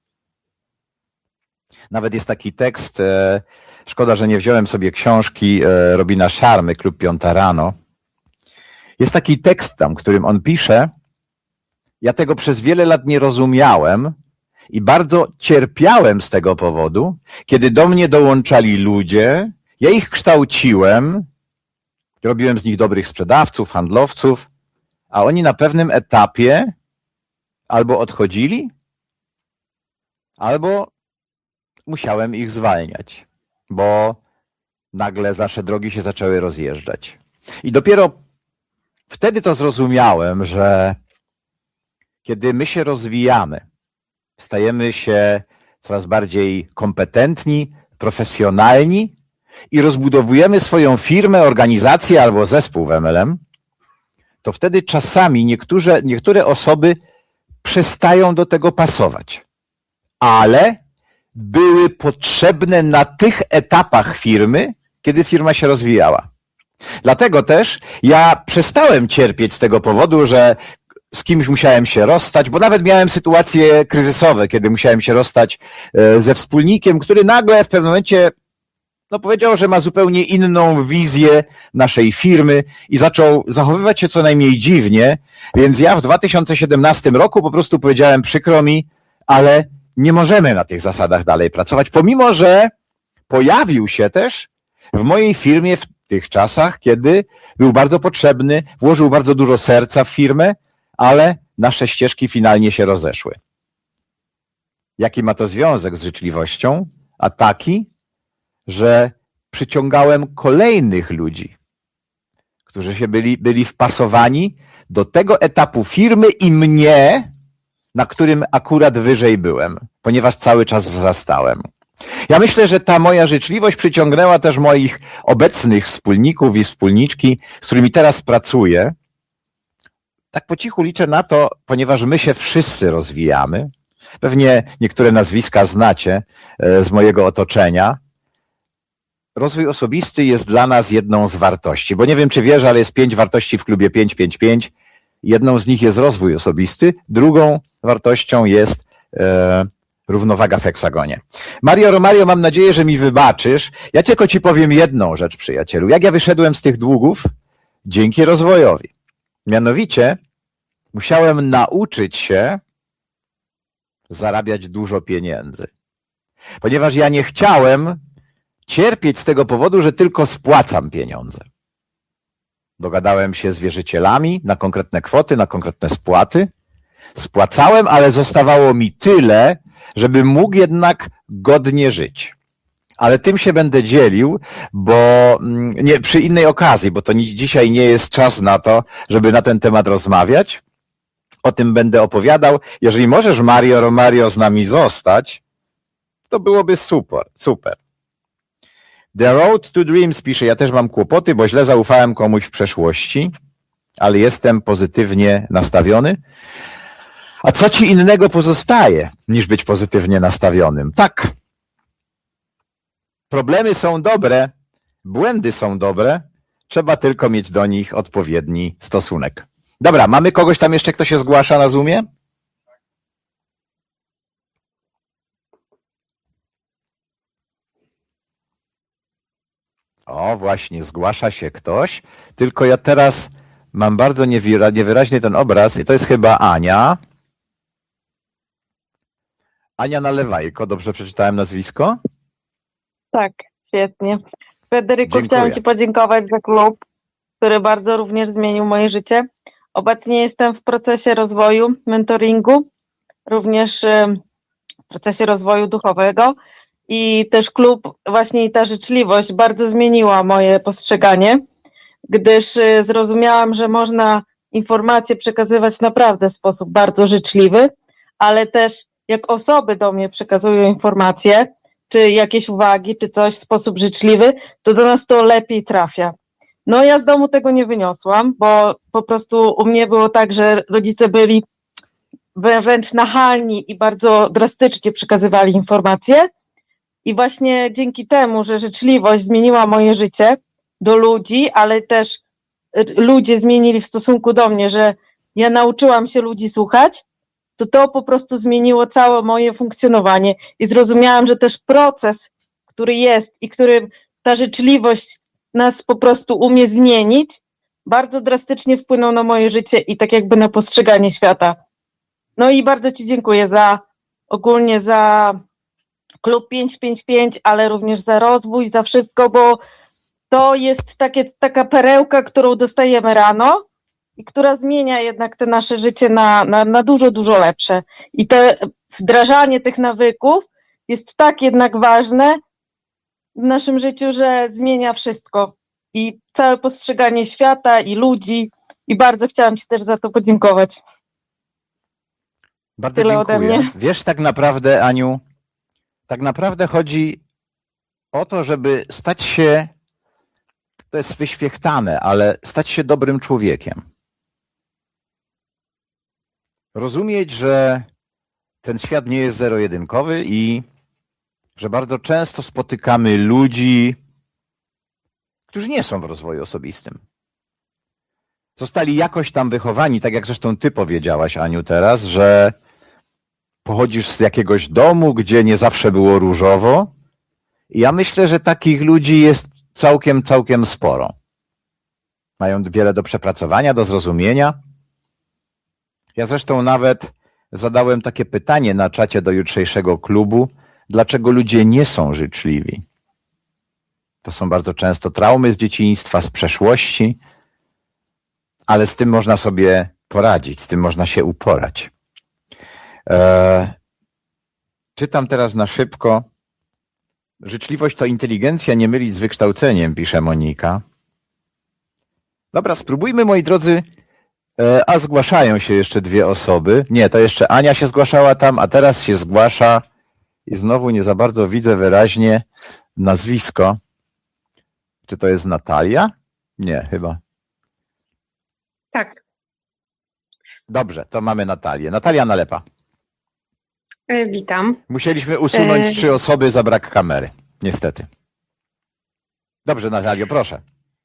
Nawet jest taki tekst, e, szkoda, że nie wziąłem sobie książki e, Robina Sharmy, Klub Piąta Rano. Jest taki tekst tam, którym on pisze, ja tego przez wiele lat nie rozumiałem i bardzo cierpiałem z tego powodu, kiedy do mnie dołączali ludzie, ja ich kształciłem, robiłem z nich dobrych sprzedawców, handlowców, a oni na pewnym etapie albo odchodzili, albo musiałem ich zwalniać, bo nagle nasze drogi się zaczęły rozjeżdżać. I dopiero wtedy to zrozumiałem, że kiedy my się rozwijamy, stajemy się coraz bardziej kompetentni, profesjonalni i rozbudowujemy swoją firmę, organizację albo zespół w M L M, to wtedy czasami niektóre, niektóre osoby przestają do tego pasować, ale były potrzebne na tych etapach firmy, kiedy firma się rozwijała. Dlatego też ja przestałem cierpieć z tego powodu, że z kimś musiałem się rozstać, bo nawet miałem sytuacje kryzysowe, kiedy musiałem się rozstać ze wspólnikiem, który nagle w pewnym momencie no, powiedział, że ma zupełnie inną wizję naszej firmy i zaczął zachowywać się co najmniej dziwnie, więc ja w dwa tysiące siedemnastym roku po prostu powiedziałem, przykro mi, ale nie możemy na tych zasadach dalej pracować, pomimo że pojawił się też w mojej firmie w tych czasach, kiedy był bardzo potrzebny, włożył bardzo dużo serca w firmę, ale nasze ścieżki finalnie się rozeszły. Jaki ma to związek z życzliwością? A taki, że przyciągałem kolejnych ludzi, którzy się byli, byli wpasowani do tego etapu firmy i mnie, na którym akurat wyżej byłem, ponieważ cały czas wzrastałem. Ja myślę, że ta moja życzliwość przyciągnęła też moich obecnych wspólników i wspólniczki, z którymi teraz pracuję. Tak po cichu liczę na to, ponieważ my się wszyscy rozwijamy. Pewnie niektóre nazwiska znacie z mojego otoczenia. Rozwój osobisty jest dla nas jedną z wartości, bo nie wiem, czy wiesz, ale jest pięć wartości w klubie pięć pięć pięć. Jedną z nich jest rozwój osobisty, drugą wartością jest e, równowaga w heksagonie. Mario Romario, mam nadzieję, że mi wybaczysz. Ja tylko ci powiem jedną rzecz, przyjacielu. Jak ja wyszedłem z tych długów? Dzięki rozwojowi. Mianowicie musiałem nauczyć się zarabiać dużo pieniędzy. Ponieważ ja nie chciałem cierpieć z tego powodu, że tylko spłacam pieniądze. Dogadałem się z wierzycielami na konkretne kwoty, na konkretne spłaty. Spłacałem, ale zostawało mi tyle, żebym mógł jednak godnie żyć. Ale tym się będę dzielił, bo nie, przy innej okazji, bo to dzisiaj nie jest czas na to, żeby na ten temat rozmawiać. O tym będę opowiadał. Jeżeli możesz, Mario Romario, z nami zostać, to byłoby super, super. The Road to Dreams pisze, ja też mam kłopoty, bo źle zaufałem komuś w przeszłości, ale jestem pozytywnie nastawiony. A co ci innego pozostaje, niż być pozytywnie nastawionym? Tak. Problemy są dobre, błędy są dobre, trzeba tylko mieć do nich odpowiedni stosunek. Dobra, mamy kogoś tam jeszcze, kto się zgłasza na Zoomie? O, właśnie, zgłasza się ktoś, tylko ja teraz mam bardzo niewyraźny ten obraz i to jest chyba Ania. Ania Nalewajko, dobrze przeczytałem nazwisko? Tak, świetnie. Fryderyku, Dziękuję. chciałam Ci podziękować za klub, który bardzo również zmienił moje życie. Obecnie jestem w procesie rozwoju, mentoringu, również w procesie rozwoju duchowego i też klub, właśnie i ta życzliwość bardzo zmieniła moje postrzeganie, gdyż zrozumiałam, że można informacje przekazywać naprawdę w sposób bardzo życzliwy, ale też jak osoby do mnie przekazują informacje, czy jakieś uwagi, czy coś w sposób życzliwy, to do nas to lepiej trafia. No ja z domu tego nie wyniosłam, bo po prostu u mnie było tak, że rodzice byli wręcz nachalni i bardzo drastycznie przekazywali informacje i właśnie dzięki temu, że życzliwość zmieniła moje życie do ludzi, ale też ludzie zmienili w stosunku do mnie, że ja nauczyłam się ludzi słuchać, to to po prostu zmieniło całe moje funkcjonowanie i zrozumiałam, że też proces, który jest i który ta życzliwość nas po prostu umie zmienić, bardzo drastycznie wpłynął na moje życie i tak jakby na postrzeganie świata. No i bardzo Ci dziękuję za ogólnie za klub pięć pięć pięć, ale również za rozwój, za wszystko, bo to jest takie, taka perełka, którą dostajemy rano i która zmienia jednak te nasze życie na, na, na dużo, dużo lepsze. I to wdrażanie tych nawyków jest tak jednak ważne w naszym życiu, że zmienia wszystko. I całe postrzeganie świata i ludzi. I bardzo chciałam Ci też za to podziękować. Bardzo Tyle dziękuję. ode mnie. Wiesz, tak naprawdę, Aniu, tak naprawdę chodzi o to, żeby stać się, to jest wyświechtane, ale stać się dobrym człowiekiem. Rozumieć, że ten świat nie jest zero-jedynkowy i że bardzo często spotykamy ludzi, którzy nie są w rozwoju osobistym. Zostali jakoś tam wychowani, tak jak zresztą ty powiedziałaś, Aniu, teraz, że pochodzisz z jakiegoś domu, gdzie nie zawsze było różowo. I ja myślę, że takich ludzi jest całkiem, całkiem sporo. Mają wiele do przepracowania, do zrozumienia. Ja zresztą nawet zadałem takie pytanie na czacie do jutrzejszego klubu, dlaczego ludzie nie są życzliwi. To są bardzo często traumy z dzieciństwa, z przeszłości, ale z tym można sobie poradzić, z tym można się uporać. Eee, czytam teraz na szybko. Życzliwość to inteligencja, nie mylić z wykształceniem, pisze Monika. Dobra, spróbujmy, moi drodzy, eee, a zgłaszają się jeszcze dwie osoby. Nie, to jeszcze Ania się zgłaszała tam, a teraz się zgłasza i znowu nie za bardzo widzę wyraźnie nazwisko. Czy to jest Natalia? Nie, chyba. Tak. Dobrze, to mamy Natalię. Natalia Nalepa. E, witam. Musieliśmy usunąć E... trzy osoby za brak kamery. Niestety. Dobrze, Natalio, proszę.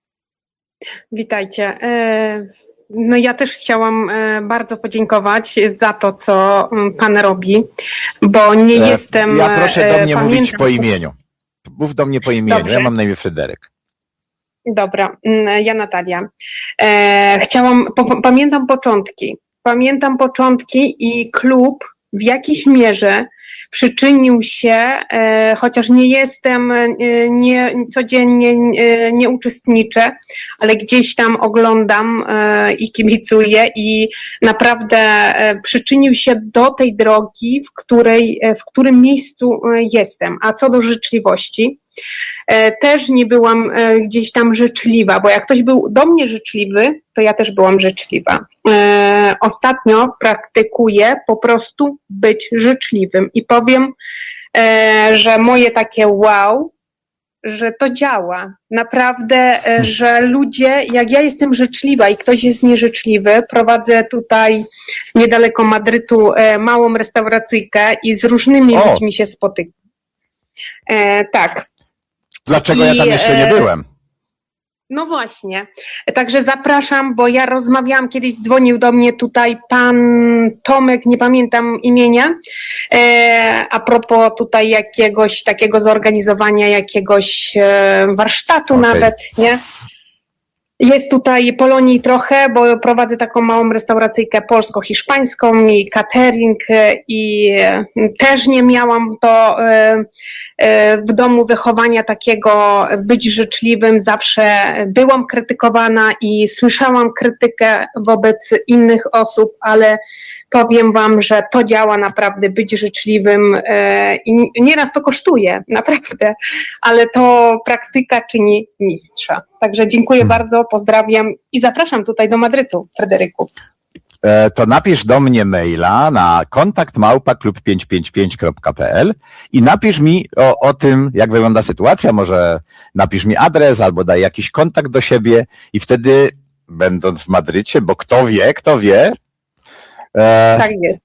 Witajcie. E, no ja też chciałam e, bardzo podziękować za to, co Pan robi, bo nie e, jestem... Ja proszę do mnie e, mówić po imieniu. Mów do mnie po imieniu. Dobrze. Ja mam na imię Fryderyk. Dobra, ja Natalia. E, chciałam, po, pamiętam początki. Pamiętam początki i klub w jakiejś mierze przyczynił się, e, chociaż nie jestem, e, nie, codziennie e, nie uczestniczę, ale gdzieś tam oglądam e, i kibicuję i naprawdę e, przyczynił się do tej drogi, w której, e, w którym miejscu e, jestem. A co do życzliwości, e, też nie byłam e, gdzieś tam życzliwa, bo jak ktoś był do mnie życzliwy, to ja też byłam życzliwa. E, ostatnio praktykuję po prostu być życzliwym i powiem, e, że moje takie wow, że to działa. Naprawdę, e, że ludzie, jak ja jestem życzliwa i ktoś jest nieżyczliwy, prowadzę tutaj niedaleko Madrytu e, małą restauracyjkę i z różnymi o. ludźmi się spotykam. E, tak. Dlaczego I, ja tam jeszcze nie byłem? No właśnie, także zapraszam, bo ja rozmawiałam, kiedyś dzwonił do mnie tutaj pan Tomek, nie pamiętam imienia, e, a propos tutaj jakiegoś takiego zorganizowania jakiegoś e, warsztatu Okay. nawet, nie? Jest tutaj Polonii trochę, bo prowadzę taką małą restauracyjkę polsko-hiszpańską i catering i też nie miałam to w domu wychowania takiego być życzliwym. Zawsze byłam krytykowana i słyszałam krytykę wobec innych osób, ale powiem wam, że to działa naprawdę, być życzliwym i nieraz to kosztuje, naprawdę, ale to praktyka czyni mistrza. Także dziękuję bardzo, pozdrawiam i zapraszam tutaj do Madrytu, Fryderyku. To napisz do mnie maila na kontakt małpa klub pięćset pięćdziesiąt pięć kropka p l i napisz mi o, o tym, jak wygląda sytuacja. Może napisz mi adres albo daj jakiś kontakt do siebie i wtedy, będąc w Madrycie, bo kto wie, kto wie. E, tak jest.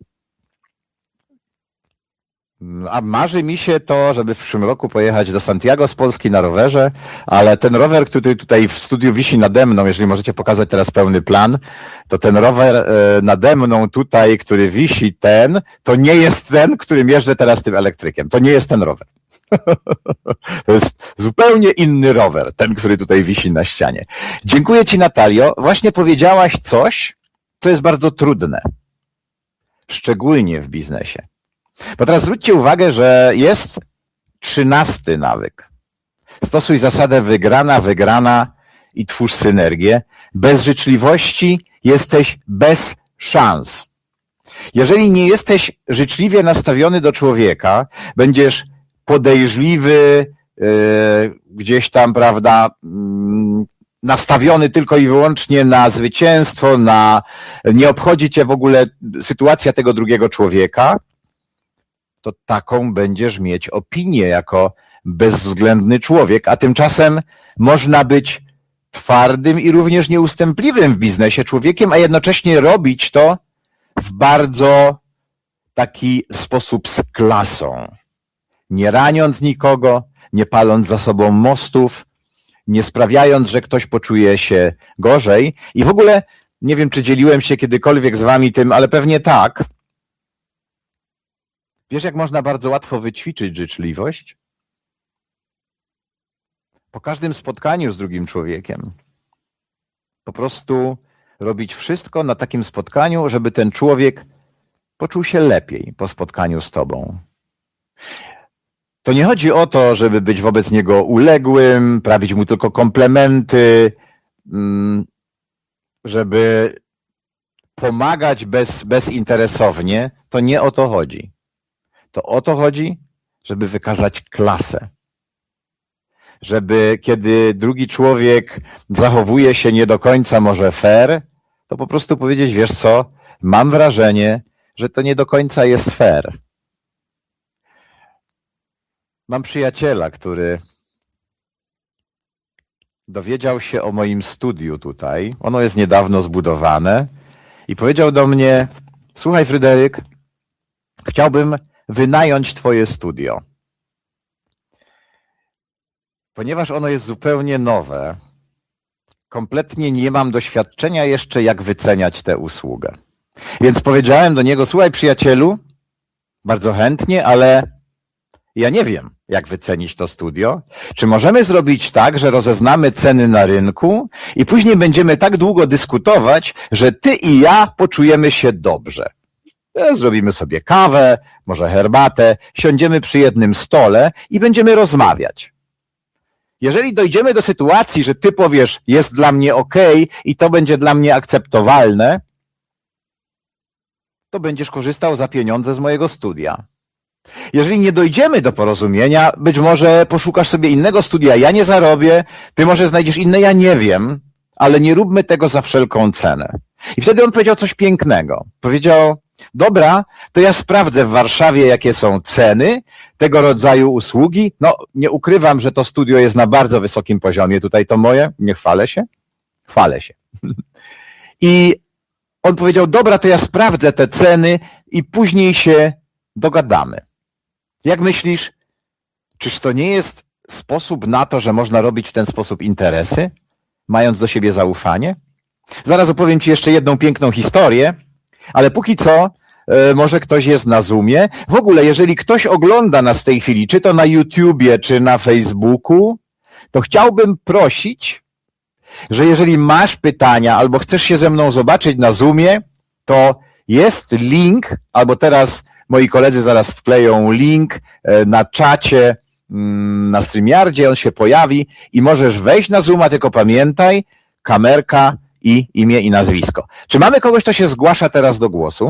A marzy mi się to, żeby w przyszłym roku pojechać do Santiago z Polski na rowerze, ale ten rower, który tutaj w studiu wisi nade mną, jeżeli możecie pokazać teraz pełny plan, to ten rower nade mną tutaj, który wisi ten, to nie jest ten, którym jeżdżę teraz tym elektrykiem. To nie jest ten rower. To jest zupełnie inny rower, ten, który tutaj wisi na ścianie. Dziękuję Ci, Natalio. Właśnie powiedziałaś coś, co jest bardzo trudne, szczególnie w biznesie. Bo teraz zwróćcie uwagę, że jest trzynasty nawyk. Stosuj zasadę wygrana, wygrana i twórz synergię. Bez życzliwości jesteś bez szans. Jeżeli nie jesteś życzliwie nastawiony do człowieka, będziesz podejrzliwy, yy, gdzieś tam, prawda, yy, nastawiony tylko i wyłącznie na zwycięstwo, na nie obchodzi cię w ogóle sytuacja tego drugiego człowieka, to taką będziesz mieć opinię jako bezwzględny człowiek, a tymczasem można być twardym i również nieustępliwym w biznesie człowiekiem, a jednocześnie robić to w bardzo taki sposób z klasą. Nie raniąc nikogo, nie paląc za sobą mostów, nie sprawiając, że ktoś poczuje się gorzej. I w ogóle nie wiem, czy dzieliłem się kiedykolwiek z wami tym, ale pewnie tak. Wiesz, jak można bardzo łatwo wyćwiczyć życzliwość? Po każdym spotkaniu z drugim człowiekiem. Po prostu robić wszystko na takim spotkaniu, żeby ten człowiek poczuł się lepiej po spotkaniu z tobą. To nie chodzi o to, żeby być wobec niego uległym, prawić mu tylko komplementy, żeby pomagać bez, bezinteresownie. To nie o to chodzi. To o to chodzi, żeby wykazać klasę. Żeby kiedy drugi człowiek zachowuje się nie do końca może fair, to po prostu powiedzieć, wiesz co, mam wrażenie, że to nie do końca jest fair. Mam przyjaciela, który dowiedział się o moim studiu tutaj. Ono jest niedawno zbudowane i powiedział do mnie, słuchaj Fryderyk, chciałbym wynająć twoje studio. Ponieważ ono jest zupełnie nowe, kompletnie nie mam doświadczenia jeszcze, jak wyceniać tę usługę. Więc powiedziałem do niego, słuchaj przyjacielu, bardzo chętnie, ale ja nie wiem, jak wycenić to studio. Czy możemy zrobić tak, że rozeznamy ceny na rynku i później będziemy tak długo dyskutować, że ty i ja poczujemy się dobrze. Zrobimy sobie kawę, może herbatę, siądziemy przy jednym stole i będziemy rozmawiać. Jeżeli dojdziemy do sytuacji, że ty powiesz, jest dla mnie okej i to będzie dla mnie akceptowalne, to będziesz korzystał za pieniądze z mojego studia. Jeżeli nie dojdziemy do porozumienia, być może poszukasz sobie innego studia, ja nie zarobię, ty może znajdziesz inne, ja nie wiem, ale nie róbmy tego za wszelką cenę. I wtedy on powiedział coś pięknego. Powiedział, dobra, to ja sprawdzę w Warszawie, jakie są ceny tego rodzaju usługi. No, nie ukrywam, że to studio jest na bardzo wysokim poziomie. Tutaj to moje, nie chwalę się? Chwalę się. I on powiedział, dobra, to ja sprawdzę te ceny i później się dogadamy. Jak myślisz, czyż to nie jest sposób na to, że można robić w ten sposób interesy, mając do siebie zaufanie? Zaraz opowiem Ci jeszcze jedną piękną historię, ale póki co może ktoś jest na Zoomie. W ogóle, jeżeli ktoś ogląda nas w tej chwili, czy to na YouTubie, czy na Facebooku, to chciałbym prosić, że jeżeli masz pytania albo chcesz się ze mną zobaczyć na Zoomie, to jest link, albo teraz moi koledzy zaraz wkleją link na czacie, na StreamYardzie, on się pojawi i możesz wejść na Zooma, tylko pamiętaj, kamerka i imię i nazwisko. Czy mamy kogoś, kto się zgłasza teraz do głosu?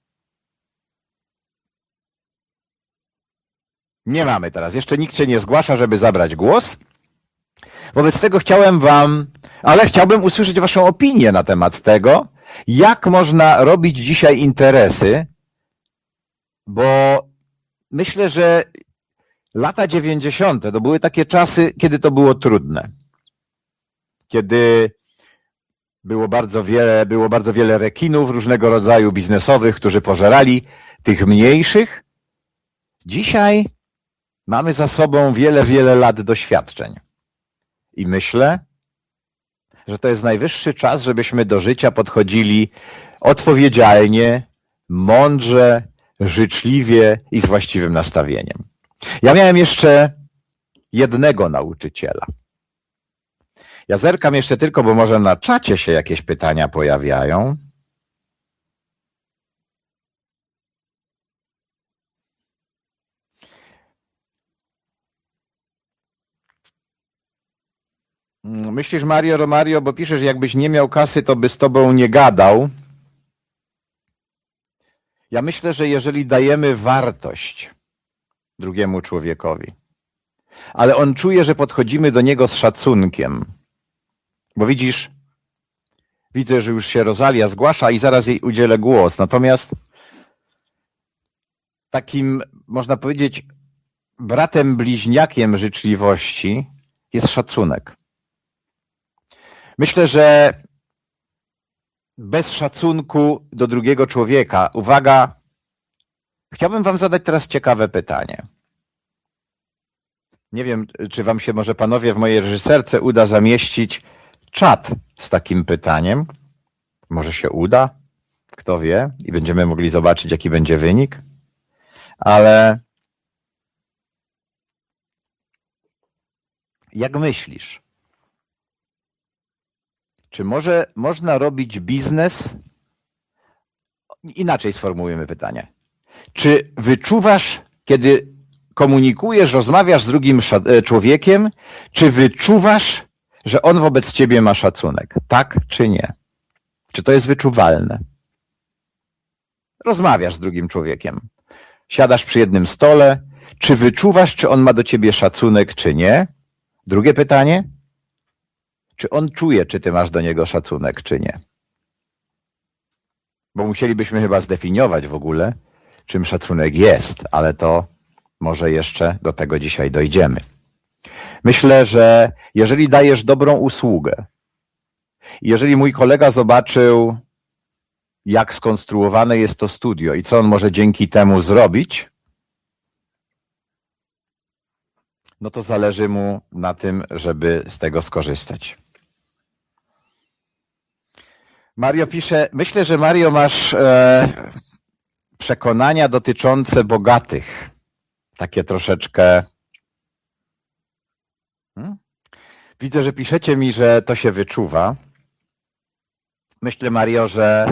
Nie mamy teraz. Jeszcze nikt się nie zgłasza, żeby zabrać głos. Wobec tego chciałem wam, ale chciałbym usłyszeć waszą opinię na temat tego, jak można robić dzisiaj interesy, bo myślę, że lata dziewięćdziesiąte to były takie czasy, kiedy to było trudne. Kiedy było bardzo wiele, było bardzo wiele rekinów różnego rodzaju biznesowych, którzy pożerali tych mniejszych. Dzisiaj mamy za sobą wiele, wiele lat doświadczeń. I myślę, że to jest najwyższy czas, żebyśmy do życia podchodzili odpowiedzialnie, mądrze, życzliwie i z właściwym nastawieniem. Ja miałem jeszcze jednego nauczyciela. Ja zerkam jeszcze tylko, bo może na czacie się jakieś pytania pojawiają. Myślisz, Mario Romario, bo piszesz, jakbyś nie miał kasy, to by z tobą nie gadał. Ja myślę, że jeżeli dajemy wartość drugiemu człowiekowi, ale on czuje, że podchodzimy do niego z szacunkiem, bo widzisz, widzę, że już się Rosalia zgłasza i zaraz jej udzielę głos, natomiast takim, można powiedzieć, bratem bliźniakiem życzliwości jest szacunek. Myślę, że bez szacunku do drugiego człowieka, uwaga, chciałbym wam zadać teraz ciekawe pytanie. Nie wiem, czy wam się może, panowie, w mojej reżyserce uda zamieścić czat z takim pytaniem. Może się uda, kto wie, i będziemy mogli zobaczyć, jaki będzie wynik. Ale jak myślisz, czy może można robić biznes? Inaczej sformułujemy pytanie. Czy wyczuwasz, kiedy komunikujesz, rozmawiasz z drugim człowiekiem, czy wyczuwasz, że on wobec ciebie ma szacunek? Tak czy nie? Czy to jest wyczuwalne? Rozmawiasz z drugim człowiekiem. Siadasz przy jednym stole. Czy wyczuwasz, czy on ma do ciebie szacunek, czy nie? Drugie pytanie. Czy on czuje, czy ty masz do niego szacunek, czy nie? Bo musielibyśmy chyba zdefiniować w ogóle, czym szacunek jest, ale to może jeszcze do tego dzisiaj dojdziemy. Myślę, że jeżeli dajesz dobrą usługę, jeżeli mój kolega zobaczył, jak skonstruowane jest to studio i co on może dzięki temu zrobić, no to zależy mu na tym, żeby z tego skorzystać. Mario pisze, myślę, że Mario masz e, przekonania dotyczące bogatych. Takie troszeczkę... Hmm? Widzę, że piszecie mi, że to się wyczuwa. Myślę, Mario, że...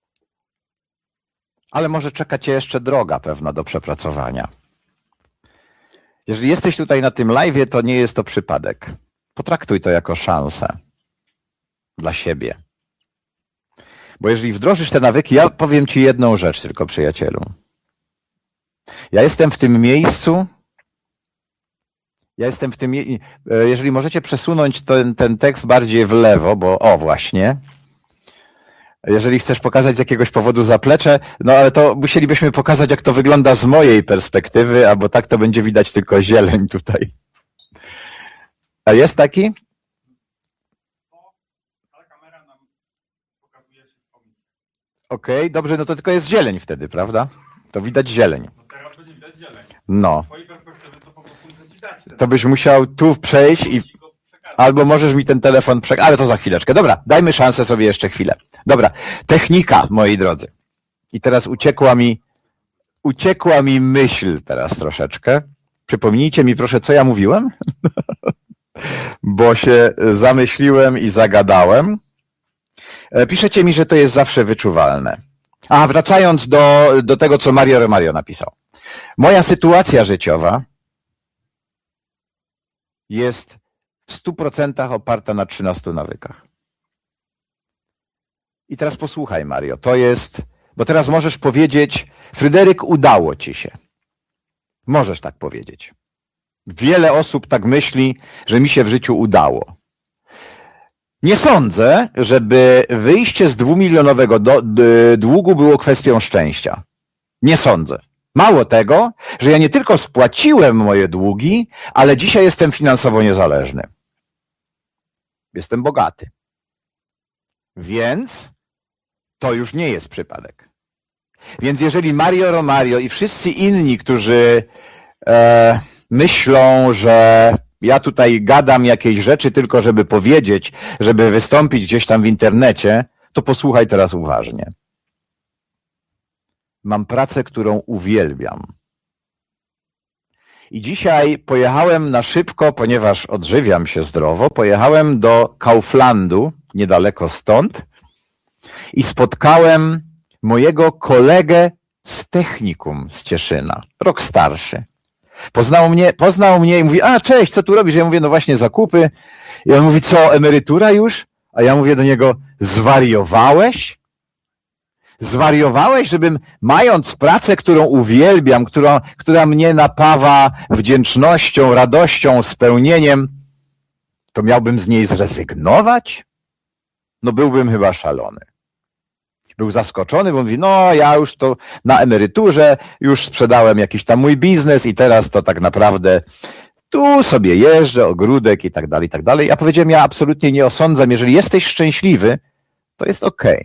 Ale może czeka cię jeszcze droga pewna do przepracowania. Jeżeli jesteś tutaj na tym live'ie, to nie jest to przypadek. Potraktuj to jako szansę dla siebie. Bo jeżeli wdrożysz te nawyki, ja powiem ci jedną rzecz tylko, przyjacielu. Ja jestem w tym miejscu, ja jestem w tym, jeżeli możecie przesunąć ten, ten tekst bardziej w lewo, bo o właśnie, jeżeli chcesz pokazać z jakiegoś powodu zaplecze, no ale to musielibyśmy pokazać, jak to wygląda z mojej perspektywy, albo tak to będzie widać tylko zieleń tutaj. A jest taki? Okej, okay, dobrze, no to tylko jest zieleń wtedy, prawda? To widać zieleń. No teraz będzie widać zieleń. No. Z twojej perspektywy to po prostu muszę ci to byś musiał tu przejść i albo możesz mi ten telefon przekazać, ale to za chwileczkę. Dobra, dajmy szansę sobie jeszcze chwilę. Dobra, technika, moi drodzy. I teraz uciekła mi, uciekła mi myśl teraz troszeczkę. Przypomnijcie mi proszę, co ja mówiłem, bo się zamyśliłem i zagadałem. Piszecie mi, że to jest zawsze wyczuwalne. A wracając do, do tego, co Mario Romario napisał. Moja sytuacja życiowa jest w stu procentach oparta na trzynastu nawykach. I teraz posłuchaj, Mario, to jest, bo teraz możesz powiedzieć, Fryderyk, udało ci się. Możesz tak powiedzieć. Wiele osób tak myśli, że mi się w życiu udało. Nie sądzę, żeby wyjście z dwumilionowego do, d, długu było kwestią szczęścia. Nie sądzę. Mało tego, że ja nie tylko spłaciłem moje długi, ale dzisiaj jestem finansowo niezależny. Jestem bogaty. Więc to już nie jest przypadek. Więc jeżeli Mario Romario i wszyscy inni, którzy e, myślą, że ja tutaj gadam jakieś rzeczy tylko, żeby powiedzieć, żeby wystąpić gdzieś tam w internecie, to posłuchaj teraz uważnie. Mam pracę, którą uwielbiam. I dzisiaj pojechałem na szybko, ponieważ odżywiam się zdrowo, pojechałem do Kauflandu, niedaleko stąd, i spotkałem mojego kolegę z technikum z Cieszyna, rok starszy. Poznał mnie, poznał mnie i mówi, a cześć, co tu robisz? Ja mówię, no właśnie zakupy. I on mówi, co, emerytura już? A ja mówię do niego, zwariowałeś? Zwariowałeś, żebym mając pracę, którą uwielbiam, która, która mnie napawa wdzięcznością, radością, spełnieniem, to miałbym z niej zrezygnować? No byłbym chyba szalony. Był zaskoczony, bo mówi, no ja już to na emeryturze, już sprzedałem jakiś tam mój biznes i teraz to tak naprawdę tu sobie jeżdżę, ogródek i tak dalej, i tak dalej. Ja powiedziałem, ja absolutnie nie osądzam, jeżeli jesteś szczęśliwy, to jest okej.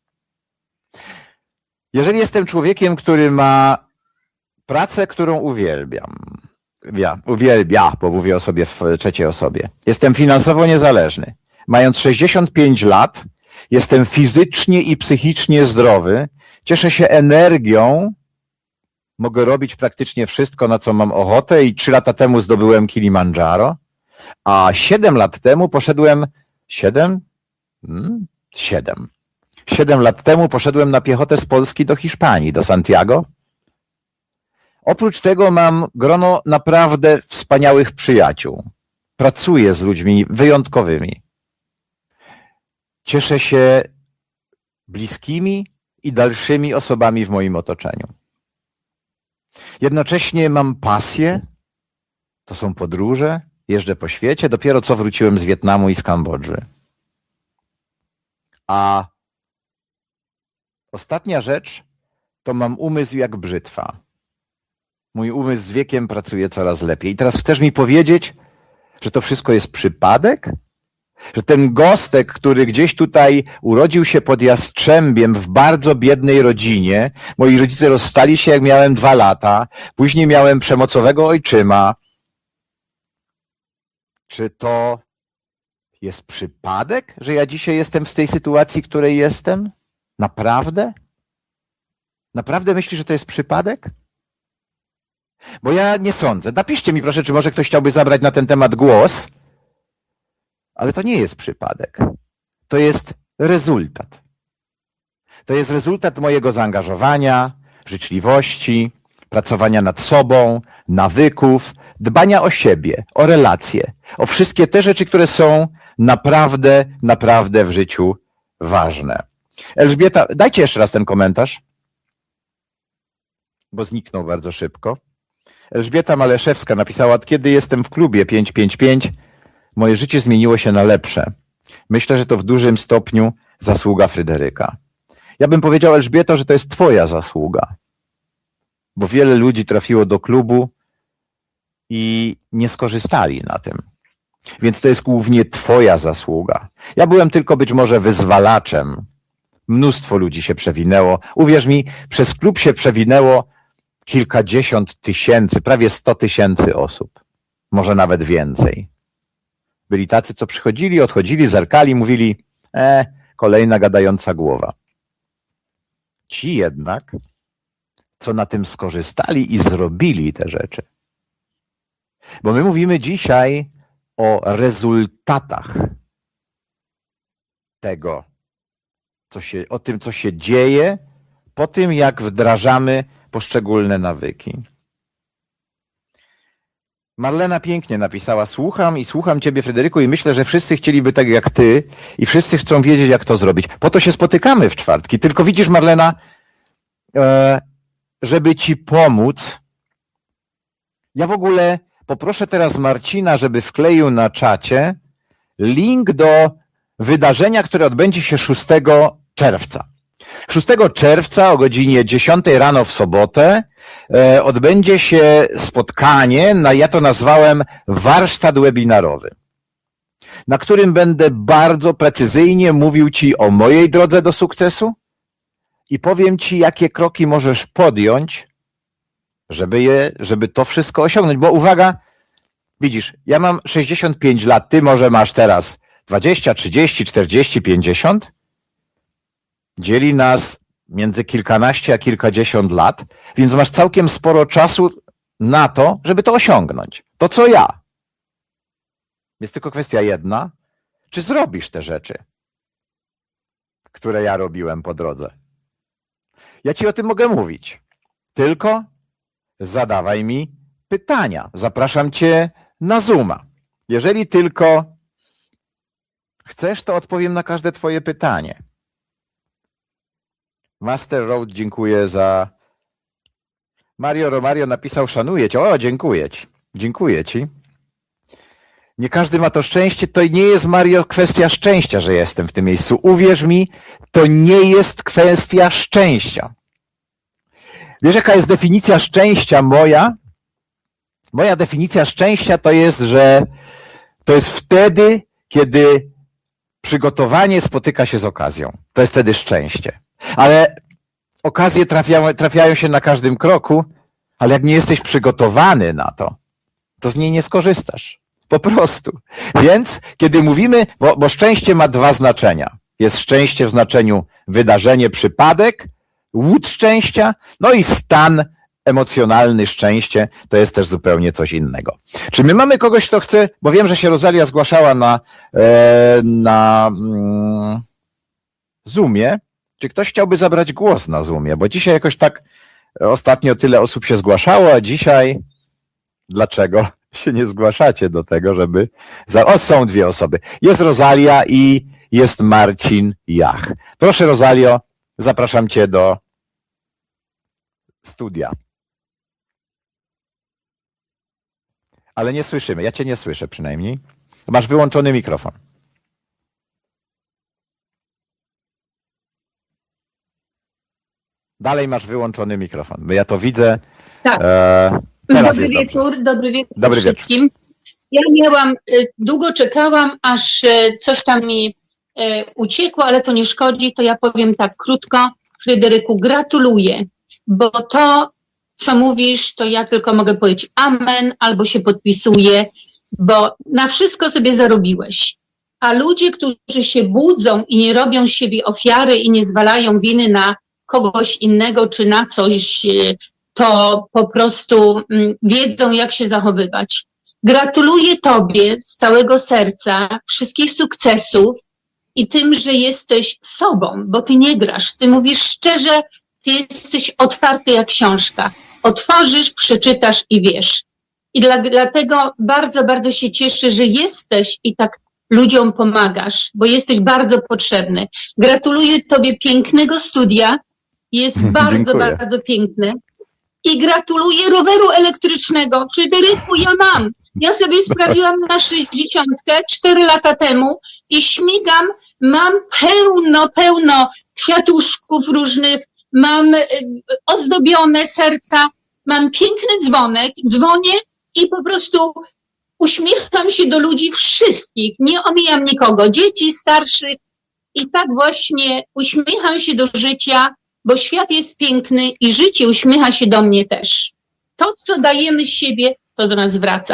Jeżeli jestem człowiekiem, który ma pracę, którą uwielbiam, ja uwielbia, bo mówię o sobie w trzeciej osobie, jestem finansowo niezależny, mając sześćdziesiąt pięć lat, jestem fizycznie i psychicznie zdrowy, cieszę się energią, mogę robić praktycznie wszystko, na co mam ochotę i trzy lata temu zdobyłem Kilimandżaro, a siedem lat temu poszedłem, siedem? Hmm? Siedem. Siedem lat temu poszedłem na piechotę z Polski do Hiszpanii, do Santiago. Oprócz tego mam grono naprawdę wspaniałych przyjaciół. Pracuję z ludźmi wyjątkowymi. Cieszę się bliskimi i dalszymi osobami w moim otoczeniu. Jednocześnie mam pasję, to są podróże, jeżdżę po świecie, dopiero co wróciłem z Wietnamu i z Kambodży. A ostatnia rzecz, to mam umysł jak brzytwa. Mój umysł z wiekiem pracuje coraz lepiej. I teraz chcesz mi powiedzieć, że to wszystko jest przypadek? Że ten Gostek, który gdzieś tutaj urodził się pod Jastrzębiem w bardzo biednej rodzinie, moi rodzice rozstali się jak miałem dwa lata, później miałem przemocowego ojczyma. Czy to jest przypadek, że ja dzisiaj jestem w tej sytuacji, w której jestem? Naprawdę? Naprawdę myślisz, że to jest przypadek? Bo ja nie sądzę. Napiszcie mi proszę, czy może ktoś chciałby zabrać na ten temat głos. Ale to nie jest przypadek. To jest rezultat. To jest rezultat mojego zaangażowania, życzliwości, pracowania nad sobą, nawyków, dbania o siebie, o relacje, o wszystkie te rzeczy, które są naprawdę, naprawdę w życiu ważne. Elżbieta, dajcie jeszcze raz ten komentarz, bo zniknął bardzo szybko. Elżbieta Maleszewska napisała, od kiedy jestem w klubie pięć pięć pięć, moje życie zmieniło się na lepsze. Myślę, że to w dużym stopniu zasługa Fryderyka. Ja bym powiedział, Elżbieto, że to jest twoja zasługa, bo wiele ludzi trafiło do klubu i nie skorzystali na tym. Więc to jest głównie twoja zasługa. Ja byłem tylko być może wyzwalaczem. Mnóstwo ludzi się przewinęło. Uwierz mi, przez klub się przewinęło kilkadziesiąt tysięcy, prawie sto tysięcy osób. może nawet więcej. Byli tacy, co przychodzili, odchodzili, zerkali, mówili, e, kolejna gadająca głowa. Ci jednak, co na tym skorzystali i zrobili te rzeczy. Bo my mówimy dzisiaj o rezultatach tego, co się, o tym, co się dzieje po tym, jak wdrażamy poszczególne nawyki. Marlena pięknie napisała, słucham i słucham Ciebie, Fryderyku, i myślę, że wszyscy chcieliby tak jak Ty i wszyscy chcą wiedzieć, jak to zrobić. Po to się spotykamy w czwartki. Tylko widzisz, Marlena, żeby Ci pomóc, ja w ogóle poproszę teraz Marcina, żeby wkleił na czacie link do wydarzenia, które odbędzie się szóstego czerwca. szóstego czerwca o godzinie dziesiątej rano w sobotę e, odbędzie się spotkanie, na, ja to nazwałem warsztat webinarowy, na którym będę bardzo precyzyjnie mówił Ci o mojej drodze do sukcesu i powiem Ci, jakie kroki możesz podjąć, żeby, je, żeby to wszystko osiągnąć. Bo uwaga, widzisz, ja mam sześćdziesiąt pięć lat, Ty może masz teraz dwadzieścia, trzydzieści, czterdzieści, pięćdziesiąt. Dzieli nas między kilkanaście a kilkadziesiąt lat, więc masz całkiem sporo czasu na to, żeby to osiągnąć. To co ja. Jest tylko kwestia jedna, czy zrobisz te rzeczy, które ja robiłem po drodze. Ja Ci o tym mogę mówić, tylko zadawaj mi pytania. Zapraszam Cię na Zooma. Jeżeli tylko chcesz, to odpowiem na każde Twoje pytanie. Master Road, dziękuję za... Mario Romario napisał, szanuję Cię. O, dziękuję Ci. Dziękuję Ci. Nie każdy ma to szczęście. To nie jest, Mario, kwestia szczęścia, że jestem w tym miejscu. Uwierz mi, to nie jest kwestia szczęścia. Wiesz, jaka jest definicja szczęścia moja? Moja definicja szczęścia to jest, że to jest wtedy, kiedy przygotowanie spotyka się z okazją. To jest wtedy szczęście. Ale okazje trafiają, trafiają się na każdym kroku, ale jak nie jesteś przygotowany na to, to z niej nie skorzystasz. Po prostu. Więc kiedy mówimy, bo, bo szczęście ma dwa znaczenia. Jest szczęście w znaczeniu wydarzenie, przypadek, łód szczęścia, no i stan emocjonalny, szczęście, to jest też zupełnie coś innego. Czy my mamy kogoś, kto chce, bo wiem, że się Rosalia zgłaszała na, na mm, Zoomie. Czy ktoś chciałby zabrać głos na Zoomie? Bo dzisiaj jakoś tak ostatnio tyle osób się zgłaszało, a dzisiaj dlaczego się nie zgłaszacie do tego, żeby... Za... O, są dwie osoby. Jest Rosalia i jest Marcin Jach. Proszę, Rosalio, zapraszam Cię do studia. Ale nie słyszymy. Ja Cię nie słyszę przynajmniej. Masz wyłączony mikrofon. Dalej masz wyłączony mikrofon, bo ja to widzę. Tak. E, teraz dobry wieczór, dobrze. dobry wieczór dobry wszystkim. Wieczór. Ja miałam, długo czekałam, aż coś tam mi uciekło, ale to nie szkodzi, to ja powiem tak krótko. Fryderyku, gratuluję, bo to, co mówisz, to ja tylko mogę powiedzieć amen, albo się podpisuję, bo na wszystko sobie zarobiłeś. A ludzie, którzy się budzą i nie robią z siebie ofiary i nie zwalają winy na kogoś innego czy na coś, to po prostu wiedzą, jak się zachowywać. Gratuluję Tobie z całego serca wszystkich sukcesów i tym, że jesteś sobą, bo Ty nie grasz. Ty mówisz szczerze, Ty jesteś otwarty jak książka. Otworzysz, przeczytasz i wiesz. I dla, dlatego bardzo, bardzo się cieszę, że jesteś i tak ludziom pomagasz, bo jesteś bardzo potrzebny. Gratuluję Tobie pięknego studia. Jest bardzo, Dziękuję. bardzo piękny. I gratuluję roweru elektrycznego. Fryderyku, ja mam. Ja sobie sprawiłam na sześćdziesiątkę cztery lata temu i śmigam. Mam pełno, pełno kwiatuszków różnych. Mam y, ozdobione serca. Mam piękny dzwonek. Dzwonię i po prostu uśmiecham się do ludzi wszystkich. Nie omijam nikogo. Dzieci, starszych. I tak właśnie uśmiecham się do życia, bo świat jest piękny i życie uśmiecha się do mnie też. To, co dajemy z siebie, to do nas wraca.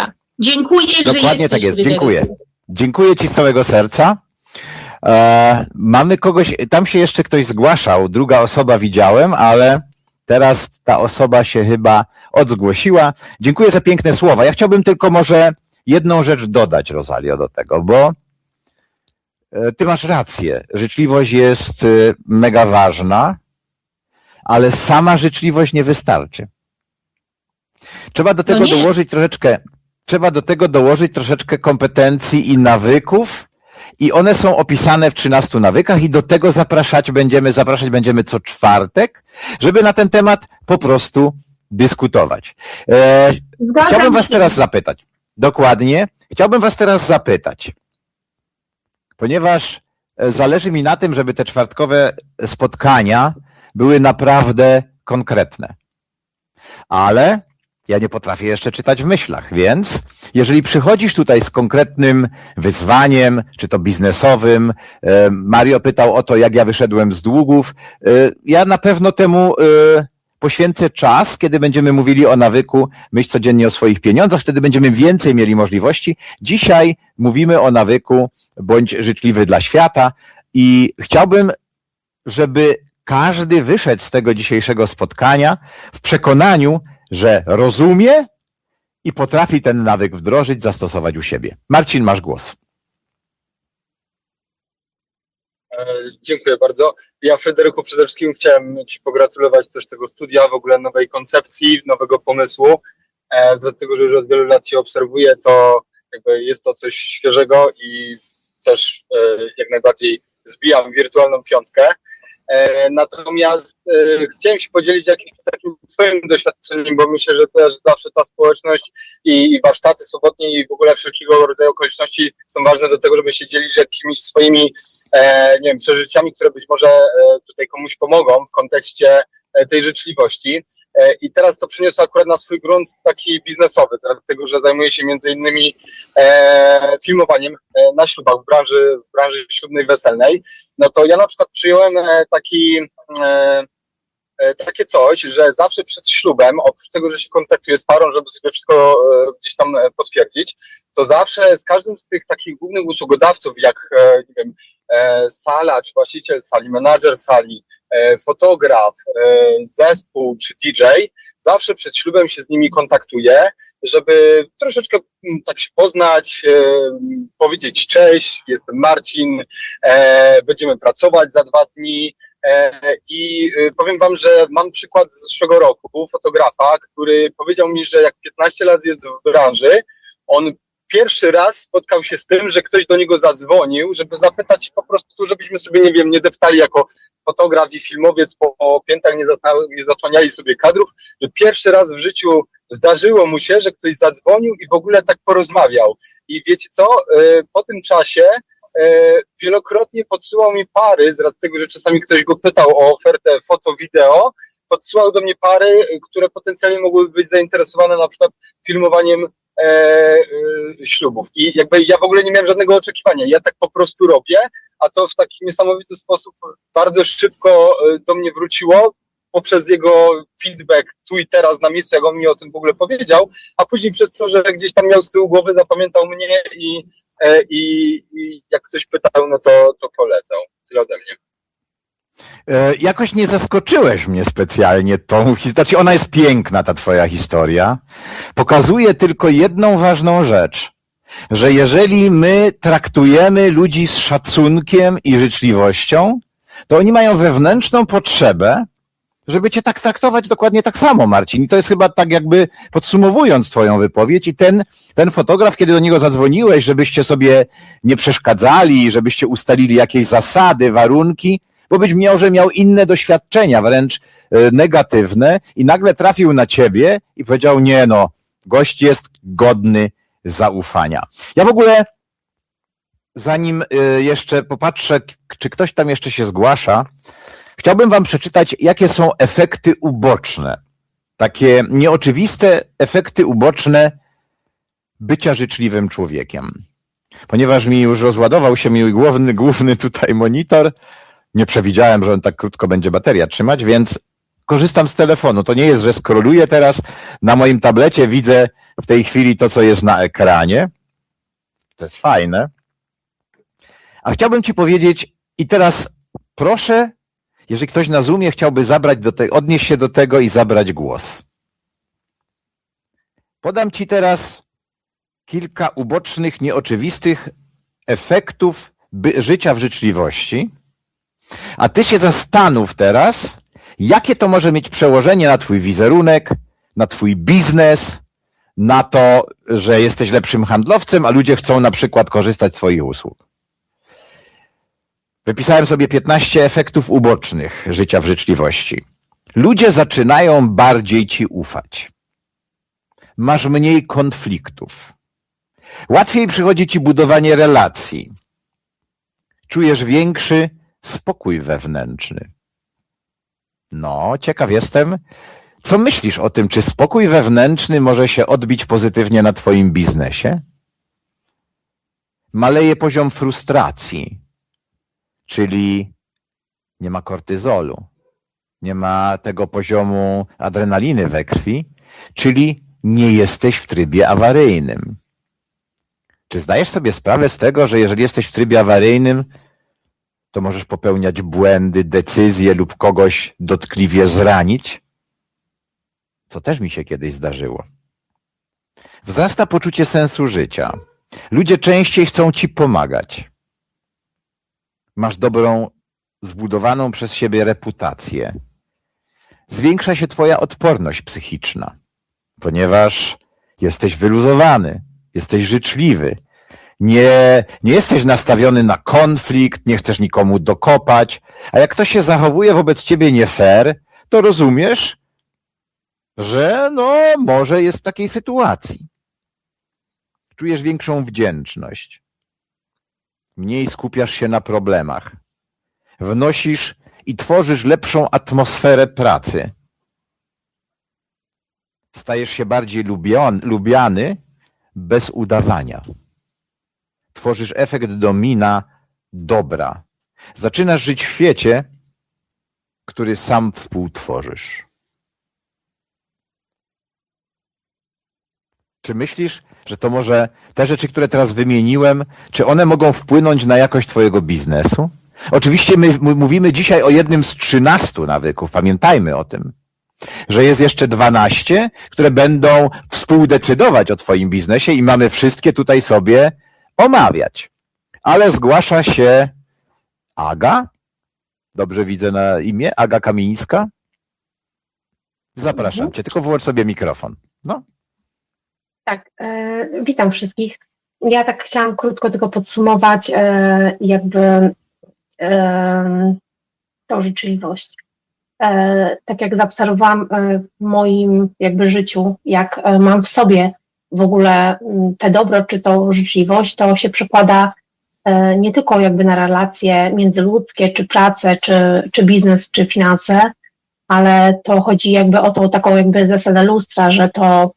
Dziękuję, że jesteś. Dokładnie tak jest, Fryderyku. dziękuję. Dziękuję Ci z całego serca. E, mamy kogoś, tam się jeszcze ktoś zgłaszał, druga osoba widziałem, ale teraz ta osoba się chyba odzgłosiła. Dziękuję za piękne słowa. Ja chciałbym tylko może jedną rzecz dodać, Rosalio, do tego, bo Ty masz rację. Życzliwość jest mega ważna, ale sama życzliwość nie wystarczy. Trzeba do tego dołożyć troszeczkę, trzeba do tego dołożyć troszeczkę kompetencji i nawyków i one są opisane w trzynastu nawykach i do tego zapraszać będziemy, zapraszać będziemy co czwartek, żeby na ten temat po prostu dyskutować. E, chciałbym was teraz zapytać. Dokładnie. Chciałbym was teraz zapytać, ponieważ zależy mi na tym, żeby te czwartkowe spotkania były naprawdę konkretne. Ale ja nie potrafię jeszcze czytać w myślach, więc jeżeli przychodzisz tutaj z konkretnym wyzwaniem, czy to biznesowym, Mario pytał o to, jak ja wyszedłem z długów, ja na pewno temu poświęcę czas, kiedy będziemy mówili o nawyku myśl codziennie o swoich pieniądzach, wtedy będziemy więcej mieli możliwości. Dzisiaj mówimy o nawyku bądź życzliwy dla świata i chciałbym, żeby każdy wyszedł z tego dzisiejszego spotkania w przekonaniu, że rozumie i potrafi ten nawyk wdrożyć, zastosować u siebie. Marcin, masz głos. Dziękuję bardzo. Ja, Fryderyku, przede wszystkim chciałem Ci pogratulować też tego studia, w ogóle nowej koncepcji, nowego pomysłu. Dlatego, że już od wielu lat Cię obserwuję, to jakby jest to coś świeżego i też jak najbardziej zbijam wirtualną piątkę. Natomiast e, chciałem się podzielić jakimś takim swoim doświadczeniem, bo myślę, że też zawsze ta społeczność i, i warsztaty sobotnie i w ogóle wszelkiego rodzaju okoliczności są ważne do tego, żeby się dzielić jakimiś swoimi e, nie wiem, przeżyciami, które być może e, tutaj komuś pomogą w kontekście e, tej życzliwości. E, I teraz to przeniosę akurat na swój grunt taki biznesowy, dlatego że zajmuję się między innymi e, filmowaniem e, na ślubach w branży, w branży ślubnej, weselnej. No to ja na przykład przyjąłem e, taki e, e, takie coś, że zawsze przed ślubem, oprócz tego, że się kontaktuję z parą, żeby sobie wszystko e, gdzieś tam e, potwierdzić, to zawsze z każdym z tych takich głównych usługodawców, jak e, nie wiem, e, sala, czy właściciel sali, menadżer sali, e, fotograf, e, zespół, czy D J, zawsze przed ślubem się z nimi kontaktuję, żeby troszeczkę m, tak się poznać, e, powiedzieć cześć, jestem Marcin, e, będziemy pracować za dwa dni. I powiem wam, że mam przykład z zeszłego roku fotografa, który powiedział mi, że jak piętnaście lat jest w branży, on pierwszy raz spotkał się z tym, że ktoś do niego zadzwonił, żeby zapytać po prostu, żebyśmy sobie, nie wiem, nie deptali jako fotograf i filmowiec po piętach, nie, nie zasłaniali sobie kadrów, że pierwszy raz w życiu zdarzyło mu się, że ktoś zadzwonił i w ogóle tak porozmawiał. I wiecie co, po tym czasie wielokrotnie podsyłał mi pary, z racji tego, że czasami ktoś go pytał o ofertę foto, wideo, podsyłał do mnie pary, które potencjalnie mogłyby być zainteresowane na przykład filmowaniem e, e, ślubów. I jakby ja w ogóle nie miałem żadnego oczekiwania. Ja tak po prostu robię, a to w taki niesamowity sposób bardzo szybko do mnie wróciło poprzez jego feedback tu i teraz na miejscu, jak on mi o tym w ogóle powiedział, a później przez to, że gdzieś tam miał z tyłu głowy, zapamiętał mnie i I, i jak ktoś pytał, no to, to polecał. Tyle ode mnie. E, jakoś nie zaskoczyłeś mnie specjalnie tą historią. Znaczy, ona jest piękna, ta twoja historia. Pokazuje tylko jedną ważną rzecz, że jeżeli my traktujemy ludzi z szacunkiem i życzliwością, to oni mają wewnętrzną potrzebę, żeby cię tak traktować dokładnie tak samo, Marcin. I to jest chyba tak jakby podsumowując twoją wypowiedź i ten, ten fotograf, kiedy do niego zadzwoniłeś, żebyście sobie nie przeszkadzali, żebyście ustalili jakieś zasady, warunki, bo być może miał inne doświadczenia, wręcz negatywne i nagle trafił na ciebie i powiedział, nie no, gość jest godny zaufania. Ja w ogóle, zanim jeszcze popatrzę, czy ktoś tam jeszcze się zgłasza, chciałbym wam przeczytać, jakie są efekty uboczne, takie nieoczywiste efekty uboczne bycia życzliwym człowiekiem. Ponieważ mi już rozładował się mój główny, główny tutaj monitor, nie przewidziałem, że on tak krótko będzie bateria trzymać, więc korzystam z telefonu. To nie jest, że scrolluję teraz na moim tablecie, widzę w tej chwili to, co jest na ekranie. To jest fajne. A chciałbym Ci powiedzieć, i teraz proszę, jeżeli ktoś na Zoomie chciałby zabrać do te, odnieść się do tego i zabrać głos. Podam Ci teraz kilka ubocznych, nieoczywistych efektów by, życia w życzliwości, a Ty się zastanów teraz, jakie to może mieć przełożenie na Twój wizerunek, na Twój biznes, na to, że jesteś lepszym handlowcem, a ludzie chcą na przykład korzystać z Twoich usług. Wypisałem sobie piętnaście efektów ubocznych życia w życzliwości. Ludzie zaczynają bardziej Ci ufać. Masz mniej konfliktów. Łatwiej przychodzi Ci budowanie relacji. Czujesz większy spokój wewnętrzny. No, ciekaw jestem, co myślisz o tym, czy spokój wewnętrzny może się odbić pozytywnie na Twoim biznesie? Maleje poziom frustracji, czyli nie ma kortyzolu, nie ma tego poziomu adrenaliny we krwi, czyli nie jesteś w trybie awaryjnym. Czy zdajesz sobie sprawę z tego, że jeżeli jesteś w trybie awaryjnym, to możesz popełniać błędy, decyzje lub kogoś dotkliwie zranić? Co też mi się kiedyś zdarzyło. Wzrasta poczucie sensu życia. Ludzie częściej chcą Ci pomagać. Masz dobrą, zbudowaną przez siebie reputację. Zwiększa się Twoja odporność psychiczna, ponieważ jesteś wyluzowany, jesteś życzliwy. Nie, nie jesteś nastawiony na konflikt, nie chcesz nikomu dokopać, a jak ktoś się zachowuje wobec Ciebie nie fair, to rozumiesz, że no może jest w takiej sytuacji. Czujesz większą wdzięczność. Mniej skupiasz się na problemach. Wnosisz i tworzysz lepszą atmosferę pracy. Stajesz się bardziej lubion, lubiany bez udawania. Tworzysz efekt domina dobra. Zaczynasz żyć w świecie, który sam współtworzysz. Czy myślisz, że to może te rzeczy, które teraz wymieniłem, czy one mogą wpłynąć na jakość Twojego biznesu? Oczywiście my mówimy dzisiaj o jednym z trzynastu nawyków, pamiętajmy o tym, że jest jeszcze dwanaście, które będą współdecydować o Twoim biznesie i mamy wszystkie tutaj sobie omawiać. Ale zgłasza się Aga, dobrze widzę na imię, Aga Kamińska. Zapraszam mhm. Cię, tylko włącz sobie mikrofon. No. Tak, e, witam wszystkich. Ja tak chciałam krótko tylko podsumować e, jakby e, tą życzliwość. E, tak jak zaobserwowałam e, w moim jakby życiu, jak e, mam w sobie w ogóle te dobro, czy tą życzliwość, to się przekłada e, nie tylko jakby na relacje międzyludzkie, czy pracę, czy, czy biznes, czy finanse, ale to chodzi jakby o tą taką jakby zasadę lustra, że to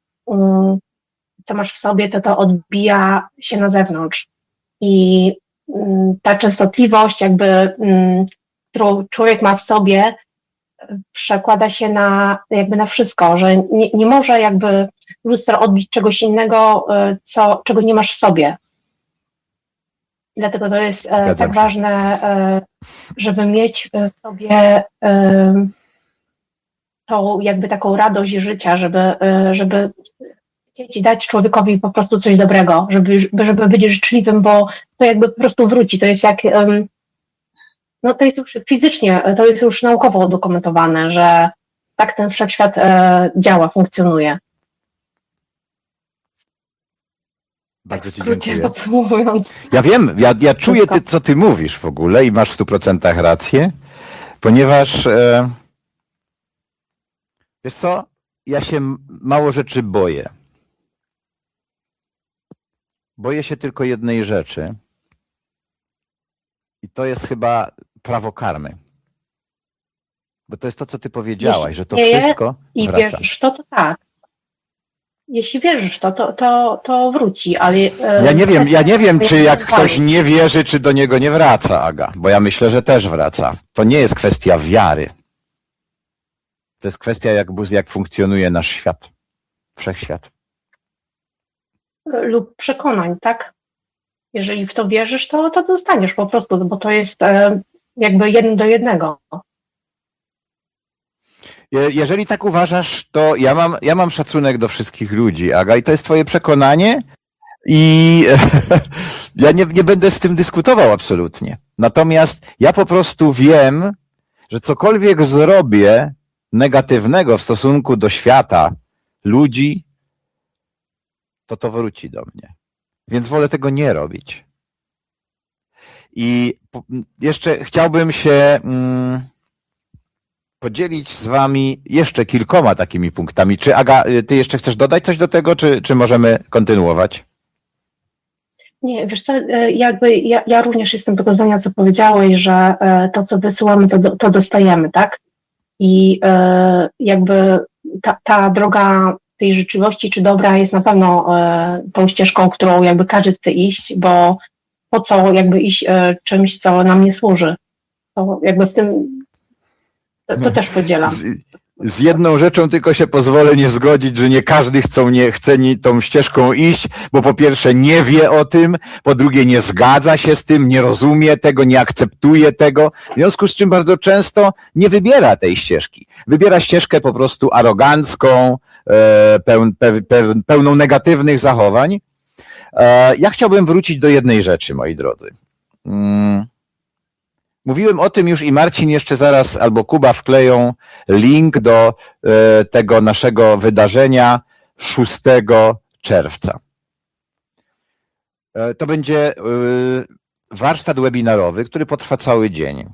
co masz w sobie, to to odbija się na zewnątrz. I ta częstotliwość, jakby, którą człowiek ma w sobie, przekłada się na, jakby na wszystko, że nie, nie może jakby lustro odbić czegoś innego, co, czego nie masz w sobie. Dlatego to jest Zgadzam tak się. ważne, żeby mieć w sobie tą jakby taką radość życia, żeby, żeby chcieć dać człowiekowi po prostu coś dobrego, żeby, żeby być życzliwym, bo to jakby po prostu wróci. To jest jak, no to jest już fizycznie, to jest już naukowo udokumentowane, że tak ten wszechświat działa, funkcjonuje. Bardzo Ci skrócie dziękuję. Podsumowując. Ja wiem, ja, ja czuję, ty, co Ty mówisz w ogóle i masz w stu procentach rację, ponieważ e, wiesz co, ja się mało rzeczy boję. Boję się tylko jednej rzeczy i to jest chyba prawo karmy. Bo to jest to, co Ty powiedziałaś, Jeśli że to wieje wszystko i wraca. wierzysz w to, to tak. Jeśli wierzysz w to, to, to, to wróci, ale... Ja nie wiem, ja nie wiem, czy jak ktoś nie wierzy, czy do niego nie wraca, Aga, bo ja myślę, że też wraca. To nie jest kwestia wiary. To jest kwestia, jak, jak funkcjonuje nasz świat, wszechświat. lub przekonań, tak? Jeżeli w to wierzysz, to, to dostaniesz po prostu, bo to jest e, jakby jeden do jednego. Jeżeli tak uważasz, to ja mam, ja mam szacunek do wszystkich ludzi, Aga, i to jest twoje przekonanie i ja nie, nie będę z tym dyskutował absolutnie. Natomiast ja po prostu wiem, że cokolwiek zrobię negatywnego w stosunku do świata, ludzi, to to wróci do mnie. Więc wolę tego nie robić. I jeszcze chciałbym się mm, podzielić z wami jeszcze kilkoma takimi punktami. Czy Aga, ty jeszcze chcesz dodać coś do tego, czy, czy możemy kontynuować? Nie, wiesz co, jakby ja, ja również jestem tego zdania, co powiedziałeś, że to, co wysyłamy, to, to dostajemy, tak? I jakby ta, ta droga tej życzliwości czy dobra jest na pewno tą ścieżką, którą jakby każdy chce iść, bo po co jakby iść czymś, co nam nie służy? To jakby w tym to, to też podzielam. Z, z jedną rzeczą tylko się pozwolę nie zgodzić, że nie każdy chce, nie, chce nie, tą ścieżką iść, bo po pierwsze nie wie o tym, po drugie nie zgadza się z tym, nie rozumie tego, nie akceptuje tego, w związku z czym bardzo często nie wybiera tej ścieżki. Wybiera ścieżkę po prostu arogancką, peł, peł, peł, pełną negatywnych zachowań. Ja chciałbym wrócić do jednej rzeczy, moi drodzy. Mówiłem o tym już i Marcin jeszcze zaraz albo Kuba wkleją link do tego naszego wydarzenia szóstego czerwca. To będzie warsztat webinarowy, który potrwa cały dzień.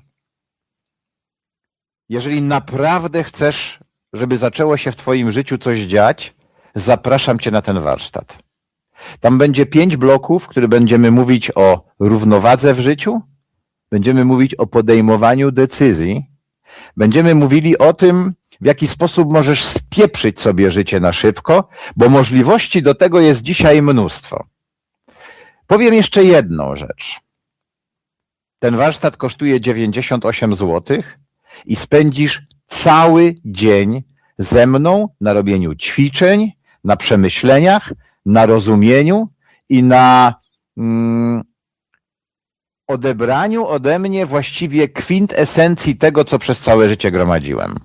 Jeżeli naprawdę chcesz, żeby zaczęło się w twoim życiu coś dziać, zapraszam cię na ten warsztat. Tam będzie pięć bloków, w których będziemy mówić o równowadze w życiu, będziemy mówić o podejmowaniu decyzji, będziemy mówili o tym, w jaki sposób możesz spieprzyć sobie życie na szybko, bo możliwości do tego jest dzisiaj mnóstwo. Powiem jeszcze jedną rzecz. Ten warsztat kosztuje dziewięćdziesiąt osiem złotych i spędzisz cały dzień ze mną na robieniu ćwiczeń, na przemyśleniach, na rozumieniu i na mm, odebraniu ode mnie właściwie kwintesencji tego, co przez całe życie gromadziłem.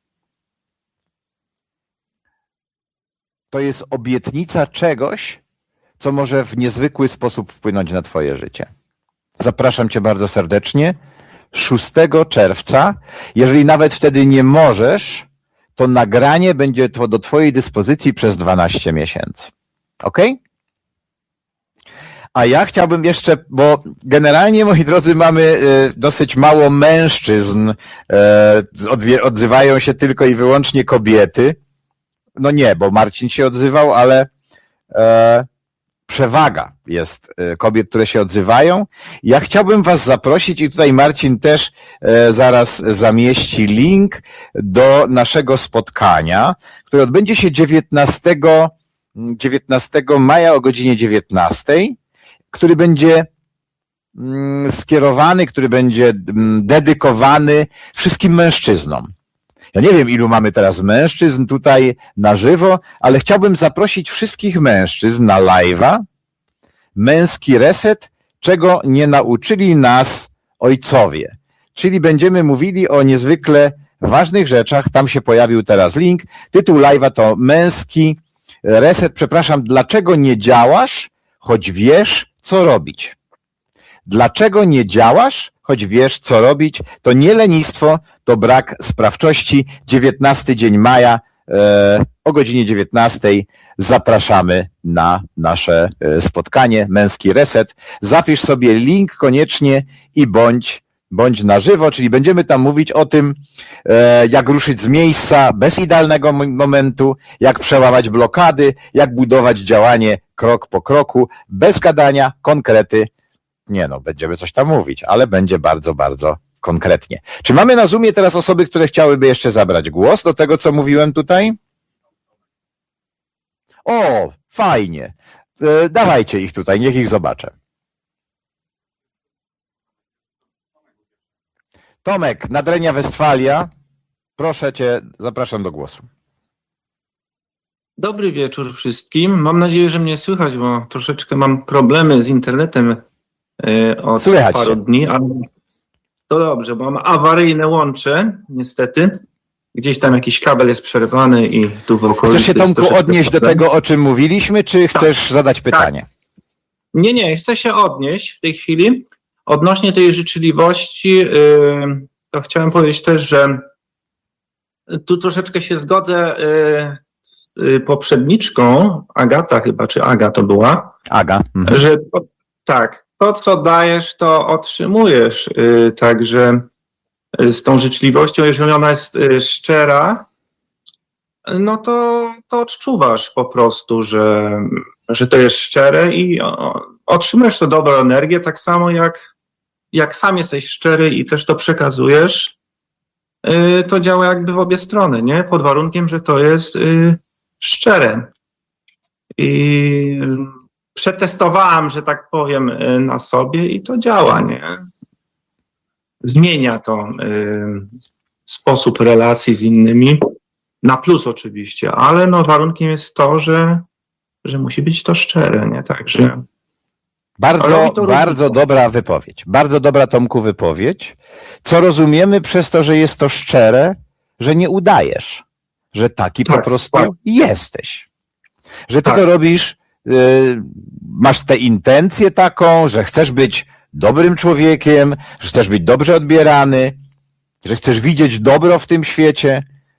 To jest obietnica czegoś, co może w niezwykły sposób wpłynąć na twoje życie. Zapraszam cię bardzo serdecznie. szóstego czerwca. Jeżeli nawet wtedy nie możesz, to nagranie będzie to do twojej dyspozycji przez dwanaście miesięcy. Ok? A ja chciałbym jeszcze, bo generalnie, moi drodzy, mamy dosyć mało mężczyzn, odzywają się tylko i wyłącznie kobiety. No nie, bo Marcin się odzywał, ale przewaga jest kobiet, które się odzywają. Ja chciałbym was zaprosić i tutaj Marcin też zaraz zamieści link do naszego spotkania, które odbędzie się dziewiętnastego maja o godzinie dziewiętnastej, który będzie skierowany, który będzie dedykowany wszystkim mężczyznom. Ja nie wiem, ilu mamy teraz mężczyzn tutaj na żywo, ale chciałbym zaprosić wszystkich mężczyzn na live'a. Męski reset, czego nie nauczyli nas ojcowie. Czyli będziemy mówili o niezwykle ważnych rzeczach. Tam się pojawił teraz link. Tytuł live'a to Męski reset. Przepraszam, dlaczego nie działasz, choć wiesz, co robić? Dlaczego nie działasz, choć wiesz, co robić? To nie lenistwo, to brak sprawczości. dziewiętnasty dzień maja e, o godzinie dziewiętnastej zapraszamy na nasze spotkanie Męski Reset. Zapisz sobie link koniecznie i bądź, bądź na żywo, czyli będziemy tam mówić o tym, e, jak ruszyć z miejsca bez idealnego momentu, jak przełamać blokady, jak budować działanie krok po kroku, bez gadania, konkrety. Nie no, będziemy coś tam mówić, ale będzie bardzo, bardzo konkretnie. Czy mamy na Zoomie teraz osoby, które chciałyby jeszcze zabrać głos do tego, co mówiłem tutaj? O, fajnie. E, dawajcie ich tutaj, niech ich zobaczę. Tomek, Nadrenia Westfalia. Proszę cię, zapraszam do głosu. Dobry wieczór wszystkim. Mam nadzieję, że mnie słychać, bo troszeczkę mam problemy z internetem e, od Słychać paru się. dni, ale to dobrze, bo mam awaryjne łącze, niestety. Gdzieś tam jakiś kabel jest przerwany i tu w okolicy Chcesz się, jest Tomku, troszeczkę odnieść do problem. tego, o czym mówiliśmy, czy chcesz zadać pytanie? Nie, nie, chcę się odnieść w tej chwili. Odnośnie tej życzliwości, yy, to chciałem powiedzieć też, że tu troszeczkę się zgodzę yy, z yy, poprzedniczką, Agata chyba, czy Aga to była, Aga. Mhm. że to, tak, to co dajesz, to otrzymujesz. Yy, także z tą życzliwością, jeżeli ona jest yy, szczera, no to, to odczuwasz po prostu, że, że to jest szczere i o, otrzymujesz to dobrą energię, tak samo jak, jak sam jesteś szczery i też to przekazujesz, yy, to działa jakby w obie strony, nie? Pod warunkiem, że to jest yy, szczere. I przetestowałem, że tak powiem, yy, na sobie i to działa, nie? Zmienia to yy, sposób relacji z innymi. Na plus oczywiście, ale no warunkiem jest to, że, że musi być to szczere, nie? Także. Bardzo, to bardzo różnica. dobra wypowiedź. Bardzo dobra, Tomku, wypowiedź. Co rozumiemy przez to, że jest to szczere, że nie udajesz, że taki Tak, po prostu tak. jesteś. Że ty Tak. to robisz, y, masz tę intencję taką, że chcesz być dobrym człowiekiem, że chcesz być dobrze odbierany, że chcesz widzieć dobro w tym świecie.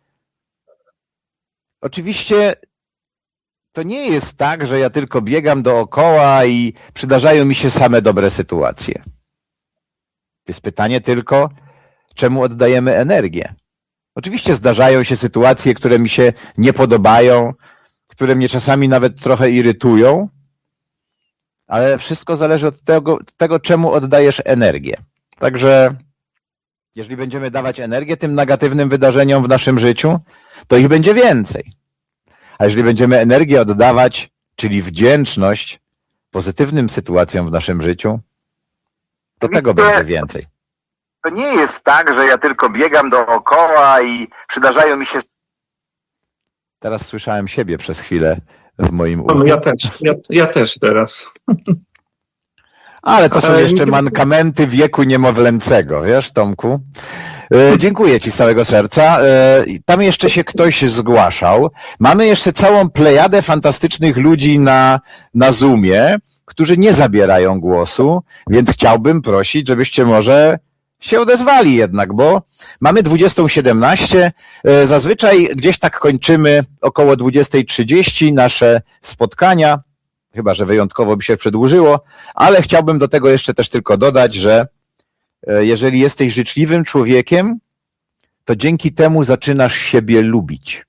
Oczywiście to nie jest tak, że ja tylko biegam dookoła i przydarzają mi się same dobre sytuacje. Jest pytanie tylko, czemu oddajemy energię. Oczywiście zdarzają się sytuacje, które mi się nie podobają, które mnie czasami nawet trochę irytują, ale wszystko zależy od tego, od tego czemu oddajesz energię. Także jeżeli będziemy dawać energię tym negatywnym wydarzeniom w naszym życiu, to ich będzie więcej. A jeżeli będziemy energię oddawać, czyli wdzięczność pozytywnym sytuacjom w naszym życiu, to tego będzie więcej. To nie jest tak, że ja tylko biegam dookoła i przydarzają mi się... Teraz słyszałem siebie przez chwilę w moim uchu. No, ja też, ja, ja też teraz. Ale to są Ale jeszcze nie- mankamenty wieku niemowlęcego, wiesz, Tomku? E, dziękuję Ci z całego serca. E, tam jeszcze się ktoś zgłaszał. Mamy jeszcze całą plejadę fantastycznych ludzi na, na Zoomie, którzy nie zabierają głosu, więc chciałbym prosić, żebyście może się odezwali jednak, bo mamy dwudziestą siedemnaście. E, zazwyczaj gdzieś tak kończymy około dwudziestej trzydzieści nasze spotkania, chyba że wyjątkowo by się przedłużyło, ale chciałbym do tego jeszcze też tylko dodać, że jeżeli jesteś życzliwym człowiekiem, to dzięki temu zaczynasz siebie lubić.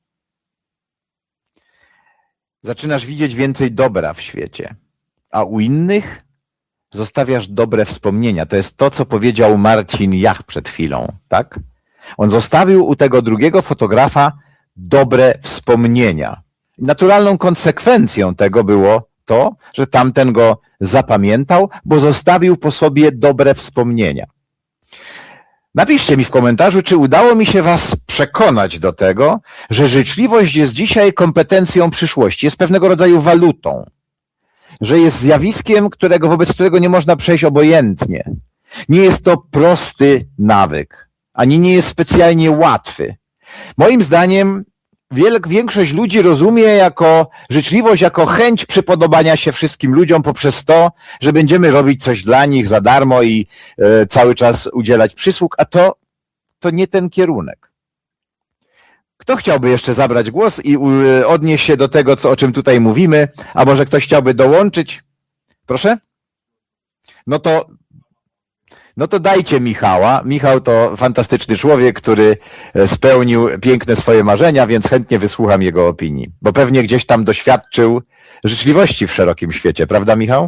Zaczynasz widzieć więcej dobra w świecie, a u innych zostawiasz dobre wspomnienia. To jest to, co powiedział Marcin Jach przed chwilą, tak? On zostawił u tego drugiego fotografa dobre wspomnienia. Naturalną konsekwencją tego było to, że tamten go zapamiętał, bo zostawił po sobie dobre wspomnienia. Napiszcie mi w komentarzu, czy udało mi się was przekonać do tego, że życzliwość jest dzisiaj kompetencją przyszłości, jest pewnego rodzaju walutą, że jest zjawiskiem, którego, wobec którego nie można przejść obojętnie. Nie jest to prosty nawyk, ani nie jest specjalnie łatwy. Moim zdaniem Wiel, większość ludzi rozumie jako życzliwość, jako chęć przypodobania się wszystkim ludziom poprzez to, że będziemy robić coś dla nich za darmo i e, cały czas udzielać przysług, a to, to nie ten kierunek. Kto chciałby jeszcze zabrać głos i e, odnieść się do tego, co, o czym tutaj mówimy, a może ktoś chciałby dołączyć? Proszę? No to No to dajcie Michała. Michał to fantastyczny człowiek, który spełnił piękne swoje marzenia, więc chętnie wysłucham jego opinii. Bo pewnie gdzieś tam doświadczył życzliwości w szerokim świecie, prawda Michał?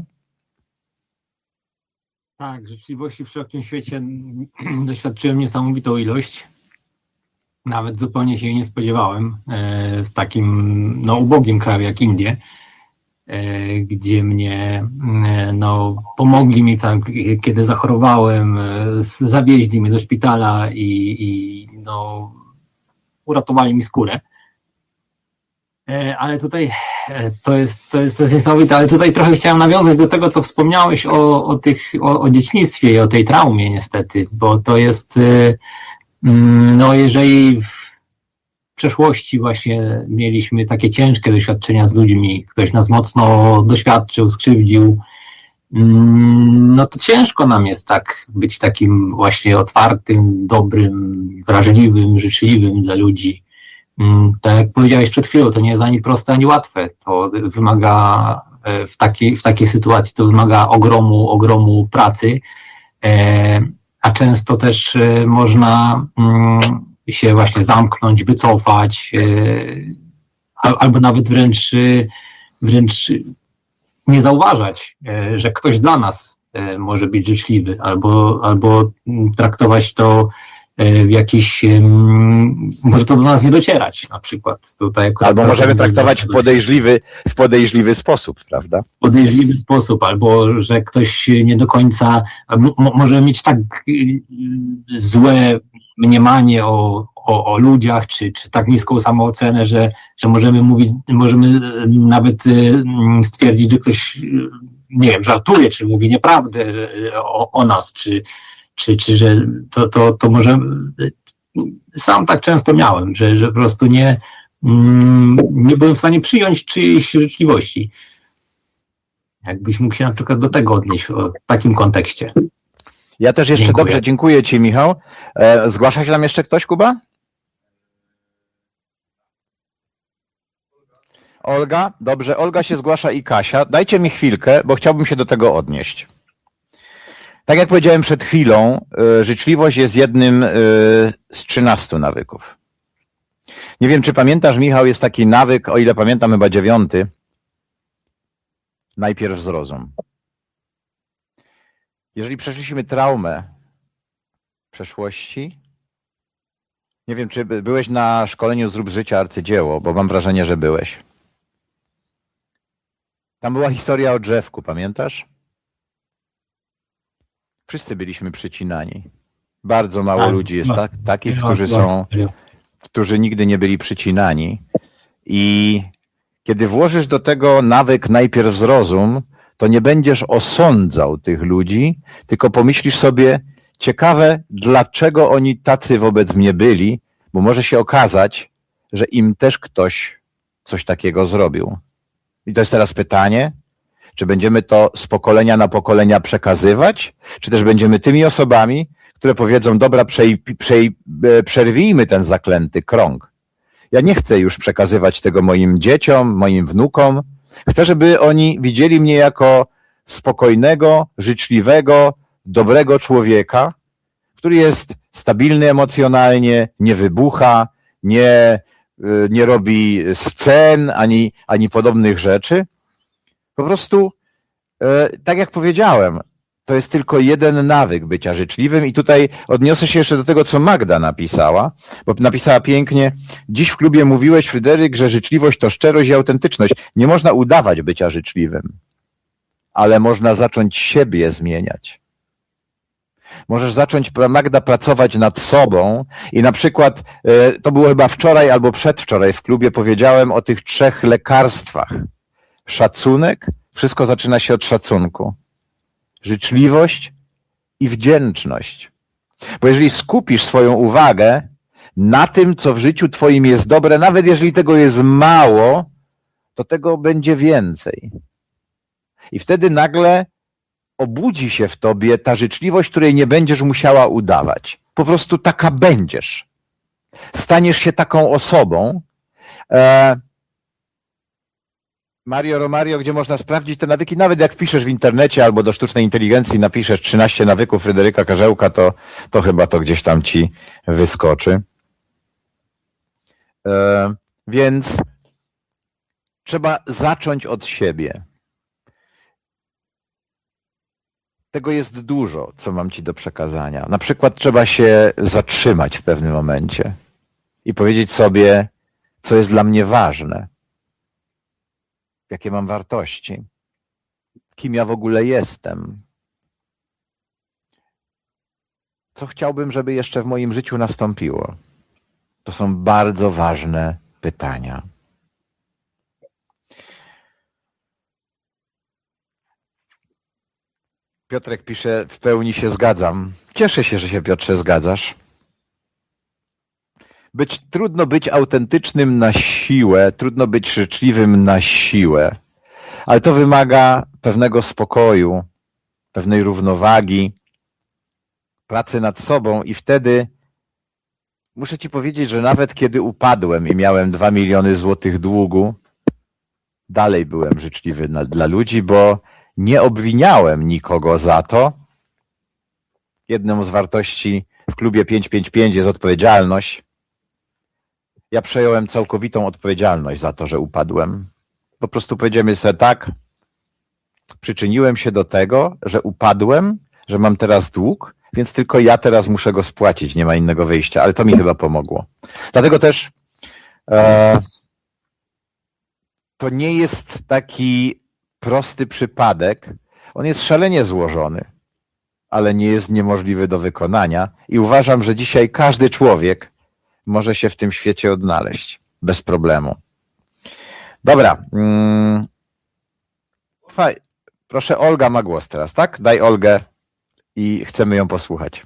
Tak, życzliwości w szerokim świecie doświadczyłem niesamowitą ilość. Nawet zupełnie się jej nie spodziewałem w takim no, ubogim kraju jak Indie, gdzie mnie no, pomogli mi tak, kiedy zachorowałem, zawieźli mnie do szpitala i, i no, uratowali mi skórę. Ale tutaj to jest, to jest, to jest niesamowite, ale tutaj trochę chciałem nawiązać do tego, co wspomniałeś o, o, tych, o, o dzieciństwie i o tej traumie niestety, bo to jest, no jeżeli w przeszłości właśnie mieliśmy takie ciężkie doświadczenia z ludźmi, ktoś nas mocno doświadczył, skrzywdził, no to ciężko nam jest tak być takim właśnie otwartym, dobrym, wrażliwym, życzliwym dla ludzi. Tak jak powiedziałeś przed chwilą, to nie jest ani proste, ani łatwe. To wymaga w takiej, w takiej sytuacji, to wymaga ogromu, ogromu pracy, a często też można się właśnie zamknąć, wycofać, albo nawet wręcz, wręcz nie zauważać, że ktoś dla nas może być życzliwy, albo, albo traktować to w jakiś, może to do nas nie docierać na przykład. Tutaj albo możemy traktować w podejrzliwy, w podejrzliwy sposób, prawda? W podejrzliwy sposób, albo że ktoś nie do końca, m- może mieć tak złe mniemanie o, o, o ludziach, czy, czy tak niską samoocenę, że, że możemy mówić, możemy nawet stwierdzić, że ktoś, nie wiem, żartuje, czy mówi nieprawdę o, o nas, czy Czy, czy że to, to, to może sam tak często miałem, że, że po prostu nie, nie byłem w stanie przyjąć czyjejś życzliwości. Jakbyś mógł się na przykład do tego odnieść w takim kontekście. Ja też jeszcze Dziękuję. Dobrze, dziękuję Ci, Michał. E, zgłasza się nam jeszcze ktoś, Kuba? Olga? Dobrze, Olga się zgłasza i Kasia. Dajcie mi chwilkę, bo chciałbym się do tego odnieść. Tak jak powiedziałem przed chwilą, życzliwość jest jednym z trzynastu nawyków. Nie wiem, czy pamiętasz, Michał, jest taki nawyk, o ile pamiętam, chyba dziewiąty. Najpierw zrozum. Jeżeli przeszliśmy traumę przeszłości, nie wiem, czy byłeś na szkoleniu Zrób życia arcydzieło, bo mam wrażenie, że byłeś. Tam była historia o drzewku, pamiętasz? Wszyscy byliśmy przycinani. Bardzo mało tak, ludzi jest no, tak, takich, no, którzy no, są, no. którzy nigdy nie byli przycinani. I kiedy włożysz do tego nawyk najpierw zrozum, to nie będziesz osądzał tych ludzi, tylko pomyślisz sobie, ciekawe, dlaczego oni tacy wobec mnie byli, bo może się okazać, że im też ktoś coś takiego zrobił. I to jest teraz pytanie, czy będziemy to z pokolenia na pokolenia przekazywać, czy też będziemy tymi osobami, które powiedzą, dobra, przej, przej, przerwijmy ten zaklęty krąg. Ja nie chcę już przekazywać tego moim dzieciom, moim wnukom. Chcę, żeby oni widzieli mnie jako spokojnego, życzliwego, dobrego człowieka, który jest stabilny emocjonalnie, nie wybucha, nie, nie robi scen ani, ani podobnych rzeczy. Po prostu, tak jak powiedziałem, to jest tylko jeden nawyk bycia życzliwym i tutaj odniosę się jeszcze do tego, co Magda napisała, bo napisała pięknie, dziś w klubie mówiłeś, Fryderyk, że życzliwość to szczerość i autentyczność. Nie można udawać bycia życzliwym, ale można zacząć siebie zmieniać. Możesz zacząć, Magda, pracować nad sobą i na przykład, to było chyba wczoraj albo przedwczoraj w klubie, powiedziałem o tych trzech lekarstwach. Szacunek, wszystko zaczyna się od szacunku. Życzliwość i wdzięczność. Bo jeżeli skupisz swoją uwagę na tym, co w życiu twoim jest dobre, nawet jeżeli tego jest mało, to tego będzie więcej. I wtedy nagle obudzi się w tobie ta życzliwość, której nie będziesz musiała udawać. Po prostu taka będziesz. Staniesz się taką osobą. E Mario Romario, gdzie można sprawdzić te nawyki, nawet jak wpiszesz w internecie albo do sztucznej inteligencji napiszesz trzynaście nawyków Fryderyka Karzełka, to, to chyba to gdzieś tam ci wyskoczy. E, więc trzeba zacząć od siebie. Tego jest dużo, co mam ci do przekazania. Na przykład trzeba się zatrzymać w pewnym momencie i powiedzieć sobie, co jest dla mnie ważne. Jakie mam wartości? Kim ja w ogóle jestem? Co chciałbym, żeby jeszcze w moim życiu nastąpiło? To są bardzo ważne pytania. Piotrek pisze, w pełni się zgadzam. Cieszę się, że się, Piotrze, zgadzasz. Być, trudno być autentycznym na siłę, trudno być życzliwym na siłę, ale to wymaga pewnego spokoju, pewnej równowagi, pracy nad sobą i wtedy muszę ci powiedzieć, że nawet kiedy upadłem i miałem dwa miliony złotych długu, dalej byłem życzliwy na, dla ludzi, bo nie obwiniałem nikogo za to. Jedną z wartości w klubie pięćset pięćdziesiąt pięć jest odpowiedzialność. Ja przejąłem całkowitą odpowiedzialność za to, że upadłem. Po prostu powiedziałem sobie tak, przyczyniłem się do tego, że upadłem, że mam teraz dług, więc tylko ja teraz muszę go spłacić, nie ma innego wyjścia, ale to mi chyba pomogło. Dlatego też e, to nie jest taki prosty przypadek, on jest szalenie złożony, ale nie jest niemożliwy do wykonania i uważam, że dzisiaj każdy człowiek może się w tym świecie odnaleźć bez problemu. Dobra. Hmm. Proszę, Olga ma głos teraz, tak? Daj Olgę i chcemy ją posłuchać.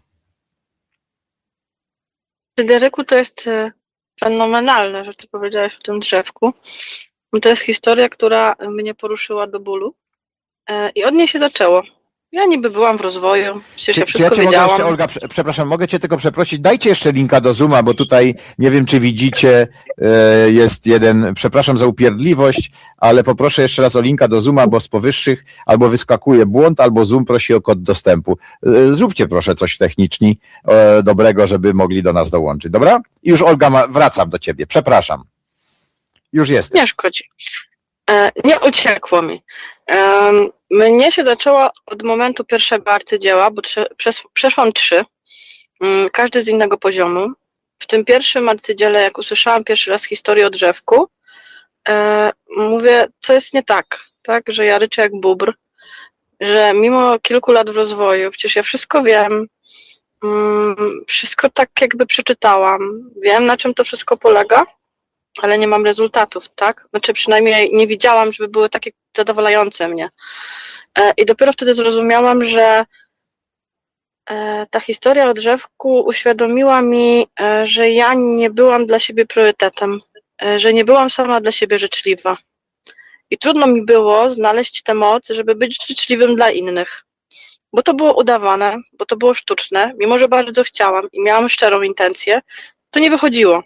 Fryderyku, to jest fenomenalne, że ty powiedziałeś o tym drzewku. To jest historia, która mnie poruszyła do bólu i od niej się zaczęło. Ja niby byłam w rozwoju, przecież ja wszystko czy ja wiedziałam. Mogę jeszcze, Olga, przepraszam, mogę cię tylko przeprosić, dajcie jeszcze linka do Zooma, bo tutaj nie wiem, czy widzicie, jest jeden, przepraszam za upierdliwość, ale poproszę jeszcze raz o linka do Zooma, bo z powyższych albo wyskakuje błąd, albo Zoom prosi o kod dostępu. Zróbcie proszę coś technicznie dobrego, żeby mogli do nas dołączyć, dobra? I już Olga, ma, wracam do ciebie, przepraszam. Już jest. Nie szkodzi. Nie uciekło mi. Mnie się zaczęło od momentu pierwszego arcydzieła, bo przeszłam trzy, każdy z innego poziomu. W tym pierwszym arcydziele, jak usłyszałam pierwszy raz historię o drzewku, mówię, co jest nie tak, tak, że ja ryczę jak bóbr, że mimo kilku lat w rozwoju, przecież ja wszystko wiem, wszystko tak jakby przeczytałam, wiem, na czym to wszystko polega, ale nie mam rezultatów, tak? Znaczy przynajmniej nie widziałam, żeby były takie zadowalające mnie. I dopiero wtedy zrozumiałam, że ta historia o drzewku uświadomiła mi, że ja nie byłam dla siebie priorytetem, że nie byłam sama dla siebie życzliwa. I trudno mi było znaleźć tę moc, żeby być życzliwym dla innych. Bo to było udawane, bo to było sztuczne, mimo że bardzo chciałam i miałam szczerą intencję, to nie wychodziło.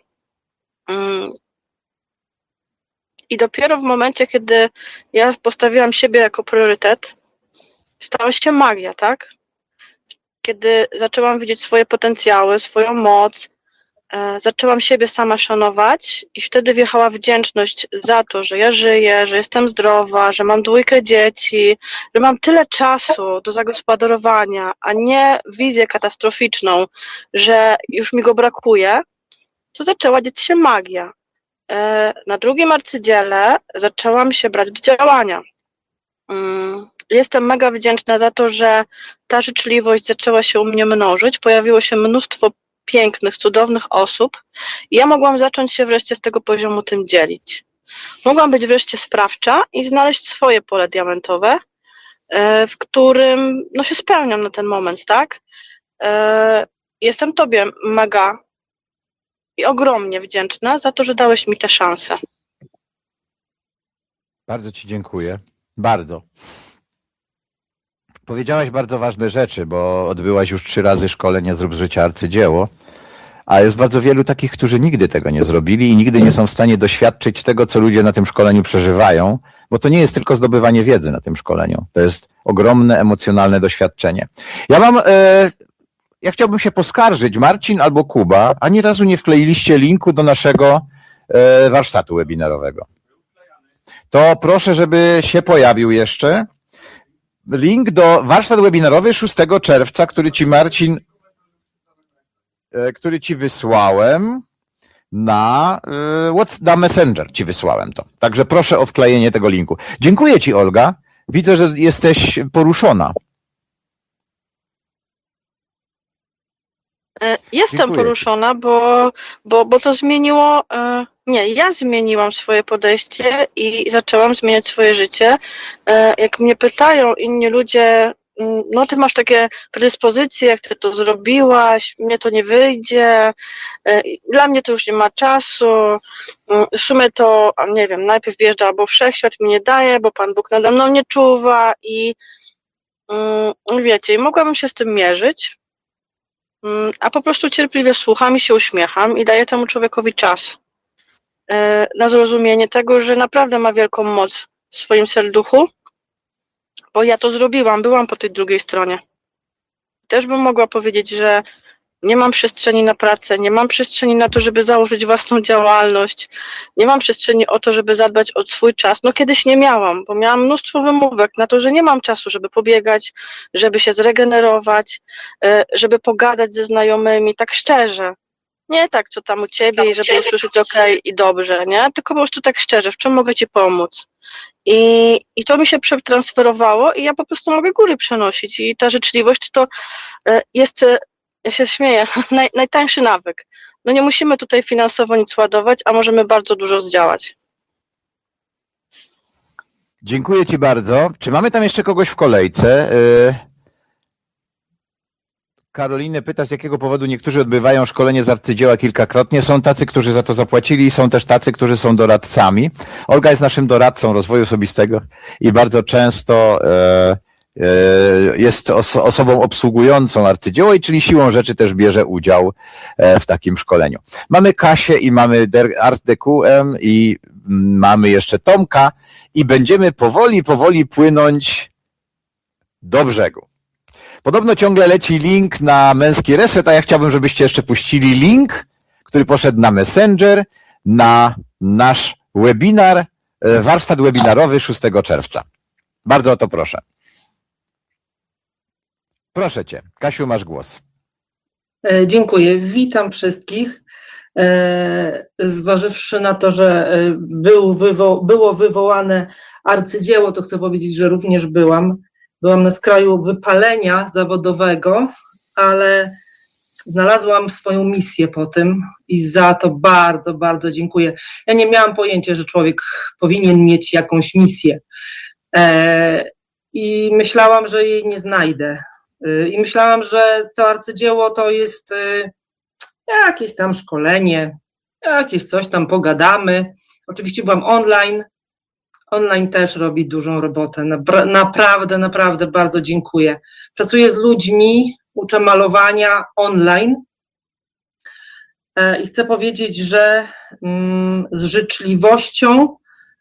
I dopiero w momencie, kiedy ja postawiłam siebie jako priorytet, stała się magia, tak? Kiedy zaczęłam widzieć swoje potencjały, swoją moc, e, zaczęłam siebie sama szanować i wtedy wjechała wdzięczność za to, że ja żyję, że jestem zdrowa, że mam dwójkę dzieci, że mam tyle czasu do zagospodarowania, a nie wizję katastroficzną, że już mi go brakuje, to zaczęła dziać się magia. Na drugim arcydziele zaczęłam się brać do działania. Jestem mega wdzięczna za to, że ta życzliwość zaczęła się u mnie mnożyć, pojawiło się mnóstwo pięknych, cudownych osób i ja mogłam zacząć się wreszcie z tego poziomu tym dzielić. Mogłam być wreszcie sprawcza i znaleźć swoje pole diamentowe, w którym no, się spełniam na ten moment, tak? Jestem Tobie mega i ogromnie wdzięczna za to, że dałeś mi tę szansę. Bardzo Ci dziękuję. Bardzo. Powiedziałaś bardzo ważne rzeczy, bo odbyłaś już trzy razy szkolenie Zrób z życia arcydzieło, a jest bardzo wielu takich, którzy nigdy tego nie zrobili i nigdy nie są w stanie doświadczyć tego, co ludzie na tym szkoleniu przeżywają, bo to nie jest tylko zdobywanie wiedzy na tym szkoleniu. To jest ogromne, emocjonalne doświadczenie. Ja mam... E, Ja chciałbym się poskarżyć, Marcin albo Kuba, ani razu nie wkleiliście linku do naszego e, warsztatu webinarowego. To proszę, żeby się pojawił jeszcze link do warsztat webinarowy szóstego czerwca, który Ci, Marcin, e, który Ci wysłałem na, e, na Messenger Ci wysłałem to. Także proszę o wklejenie tego linku. Dziękuję Ci, Olga. Widzę, że jesteś poruszona. Jestem Dziękuję. poruszona, bo, bo, bo to zmieniło, nie, ja zmieniłam swoje podejście i zaczęłam zmieniać swoje życie. Jak mnie pytają inni ludzie, no ty masz takie predyspozycje, jak ty to zrobiłaś, mnie to nie wyjdzie, dla mnie to już nie ma czasu, w sumie to, nie wiem, najpierw wjeżdża, bo wszechświat mi nie daje, bo Pan Bóg nade mną nie czuwa i wiecie, i mogłabym się z tym mierzyć, a po prostu cierpliwie słucham i się uśmiecham i daję temu człowiekowi czas na zrozumienie tego, że naprawdę ma wielką moc w swoim serduchu, bo ja to zrobiłam, byłam po tej drugiej stronie. Też bym mogła powiedzieć, że nie mam przestrzeni na pracę, nie mam przestrzeni na to, żeby założyć własną działalność, nie mam przestrzeni o to, żeby zadbać o swój czas. No kiedyś nie miałam, bo miałam mnóstwo wymówek na to, że nie mam czasu, żeby pobiegać, żeby się zregenerować, żeby pogadać ze znajomymi, tak szczerze. Nie tak, co tam u ciebie i żeby usłyszeć okej i dobrze, nie? Tylko po prostu tak szczerze, w czym mogę ci pomóc. I, I to mi się przetransferowało i ja po prostu mogę góry przenosić i ta życzliwość to jest, ja się śmieję, naj, najtańszy nawyk. No nie musimy tutaj finansowo nic ładować, a możemy bardzo dużo zdziałać. Dziękuję Ci bardzo. Czy mamy tam jeszcze kogoś w kolejce? Karolinę pyta, z jakiego powodu niektórzy odbywają szkolenie z arcydzieła kilkakrotnie. Są tacy, którzy za to zapłacili, są też tacy, którzy są doradcami. Olga jest naszym doradcą rozwoju osobistego i bardzo często e, e, jest os- osobą obsługującą arcydzieło i czyli siłą rzeczy też bierze udział e, w takim szkoleniu. Mamy Kasię i mamy Art D Q M i mamy jeszcze Tomka i będziemy powoli, powoli płynąć do brzegu. Podobno ciągle leci link na Męski Reset, a ja chciałbym, żebyście jeszcze puścili link, który poszedł na Messenger, na nasz webinar, warsztat webinarowy szóstego czerwca. Bardzo o to proszę. Proszę Cię, Kasiu, masz głos. Dziękuję. Witam wszystkich. Zważywszy na to, że był wywo- było wywołane arcydzieło, to chcę powiedzieć, że również byłam. Byłam na skraju wypalenia zawodowego, ale znalazłam swoją misję po tym i za to bardzo, bardzo dziękuję. Ja nie miałam pojęcia, że człowiek powinien mieć jakąś misję e, i myślałam, że jej nie znajdę. E, I myślałam, że to arcydzieło to jest e, jakieś tam szkolenie, jakieś coś tam pogadamy. Oczywiście byłam online. Online też robi dużą robotę. Naprawdę, naprawdę bardzo dziękuję. Pracuję z ludźmi, uczę malowania online i chcę powiedzieć, że z życzliwością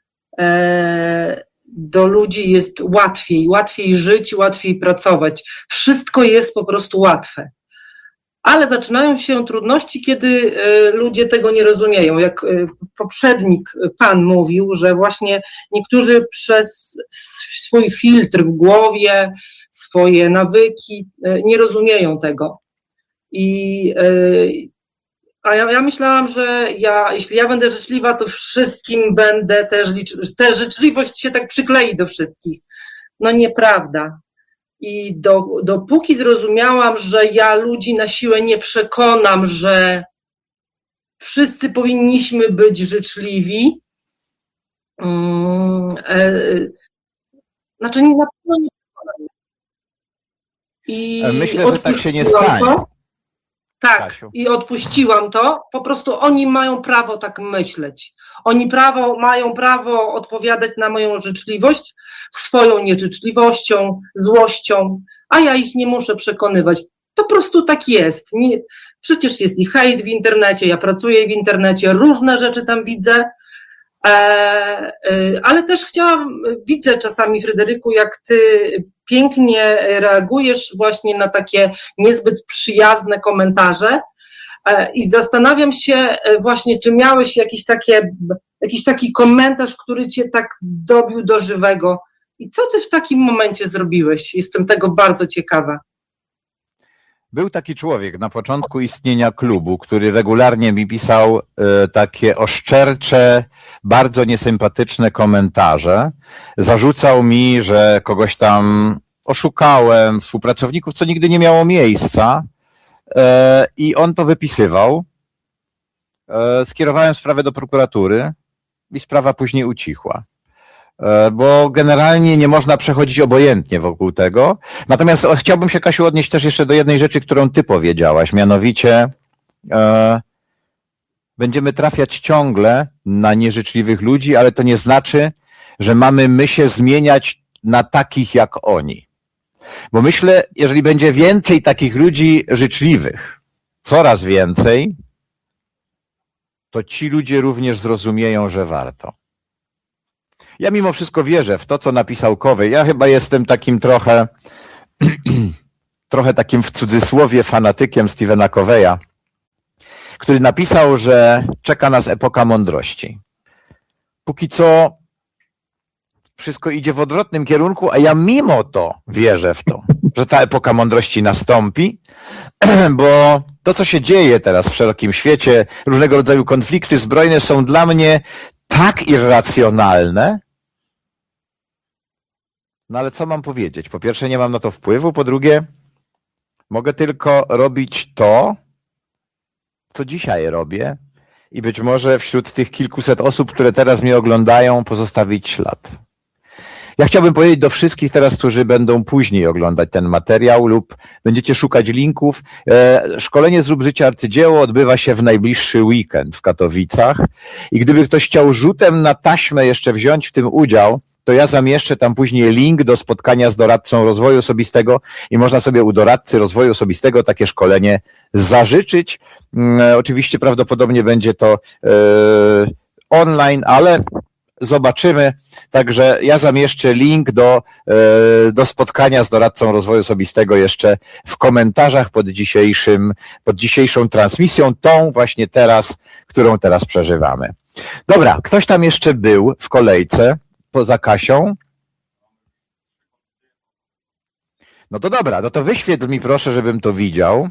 do ludzi jest łatwiej, łatwiej żyć, łatwiej pracować. Wszystko jest po prostu łatwe. Ale zaczynają się trudności, kiedy ludzie tego nie rozumieją. Jak poprzednik pan mówił, że właśnie niektórzy przez swój filtr w głowie, swoje nawyki nie rozumieją tego. I, a ja, ja myślałam, że ja, jeśli ja będę życzliwa, to wszystkim będę też, ta życzliwość się tak przyklei do wszystkich. No nieprawda. I do, dopóki zrozumiałam, że ja ludzi na siłę nie przekonam, że wszyscy powinniśmy być życzliwi, um, e, znaczy na pewno nie przekonam. I myślę, że tak się nie stanie. To, tak, Kasiu. I odpuściłam to. Po prostu oni mają prawo tak myśleć. Oni prawo, mają prawo odpowiadać na moją życzliwość swoją nieżyczliwością, złością, a ja ich nie muszę przekonywać. Po prostu tak jest. Nie, przecież jest i hejt w internecie, ja pracuję w internecie, różne rzeczy tam widzę, e, e, ale też chciałam, widzę czasami, Fryderyku, jak ty pięknie reagujesz właśnie na takie niezbyt przyjazne komentarze e, i zastanawiam się właśnie, czy miałeś jakieś takie, jakiś taki komentarz, który cię tak dobił do żywego. I co ty w takim momencie zrobiłeś? Jestem tego bardzo ciekawa. Był taki człowiek na początku istnienia klubu, który regularnie mi pisał y, takie oszczercze, bardzo niesympatyczne komentarze. Zarzucał mi, że kogoś tam oszukałem, współpracowników, co nigdy nie miało miejsca. Y, I on to wypisywał. Y, skierowałem sprawę do prokuratury i sprawa później ucichła. bo generalnie nie można przechodzić obojętnie wokół tego. Natomiast chciałbym się, Kasiu, odnieść też jeszcze do jednej rzeczy, którą ty powiedziałaś, mianowicie e, będziemy trafiać ciągle na nieżyczliwych ludzi, ale to nie znaczy, że mamy my się zmieniać na takich jak oni. Bo myślę, jeżeli będzie więcej takich ludzi życzliwych, coraz więcej, to ci ludzie również zrozumieją, że warto. Ja mimo wszystko wierzę w to, co napisał Covey. Ja chyba jestem takim trochę, trochę takim w cudzysłowie fanatykiem Stephena Coveya, który napisał, że czeka nas epoka mądrości. Póki co wszystko idzie w odwrotnym kierunku, a ja mimo to wierzę w to, że ta epoka mądrości nastąpi, bo to, co się dzieje teraz w szerokim świecie, różnego rodzaju konflikty zbrojne są dla mnie tak irracjonalne. No ale co mam powiedzieć? Po pierwsze, nie mam na to wpływu, po drugie, mogę tylko robić to, co dzisiaj robię i być może wśród tych kilkuset osób, które teraz mnie oglądają, pozostawić ślad. Ja chciałbym powiedzieć do wszystkich teraz, którzy będą później oglądać ten materiał lub będziecie szukać linków. Szkolenie Zrób Życie Arcydzieło odbywa się w najbliższy weekend w Katowicach i gdyby ktoś chciał rzutem na taśmę jeszcze wziąć w tym udział, to ja zamieszczę tam później link do spotkania z doradcą rozwoju osobistego i można sobie u doradcy rozwoju osobistego takie szkolenie zażyczyć. Oczywiście prawdopodobnie będzie to online, ale zobaczymy. Także ja zamieszczę link do, do spotkania z doradcą rozwoju osobistego jeszcze w komentarzach pod dzisiejszym, pod dzisiejszą transmisją, tą właśnie teraz, którą teraz przeżywamy. Dobra, ktoś tam jeszcze był w kolejce poza Kasią? No to dobra, no to wyświetl mi proszę, żebym to widział.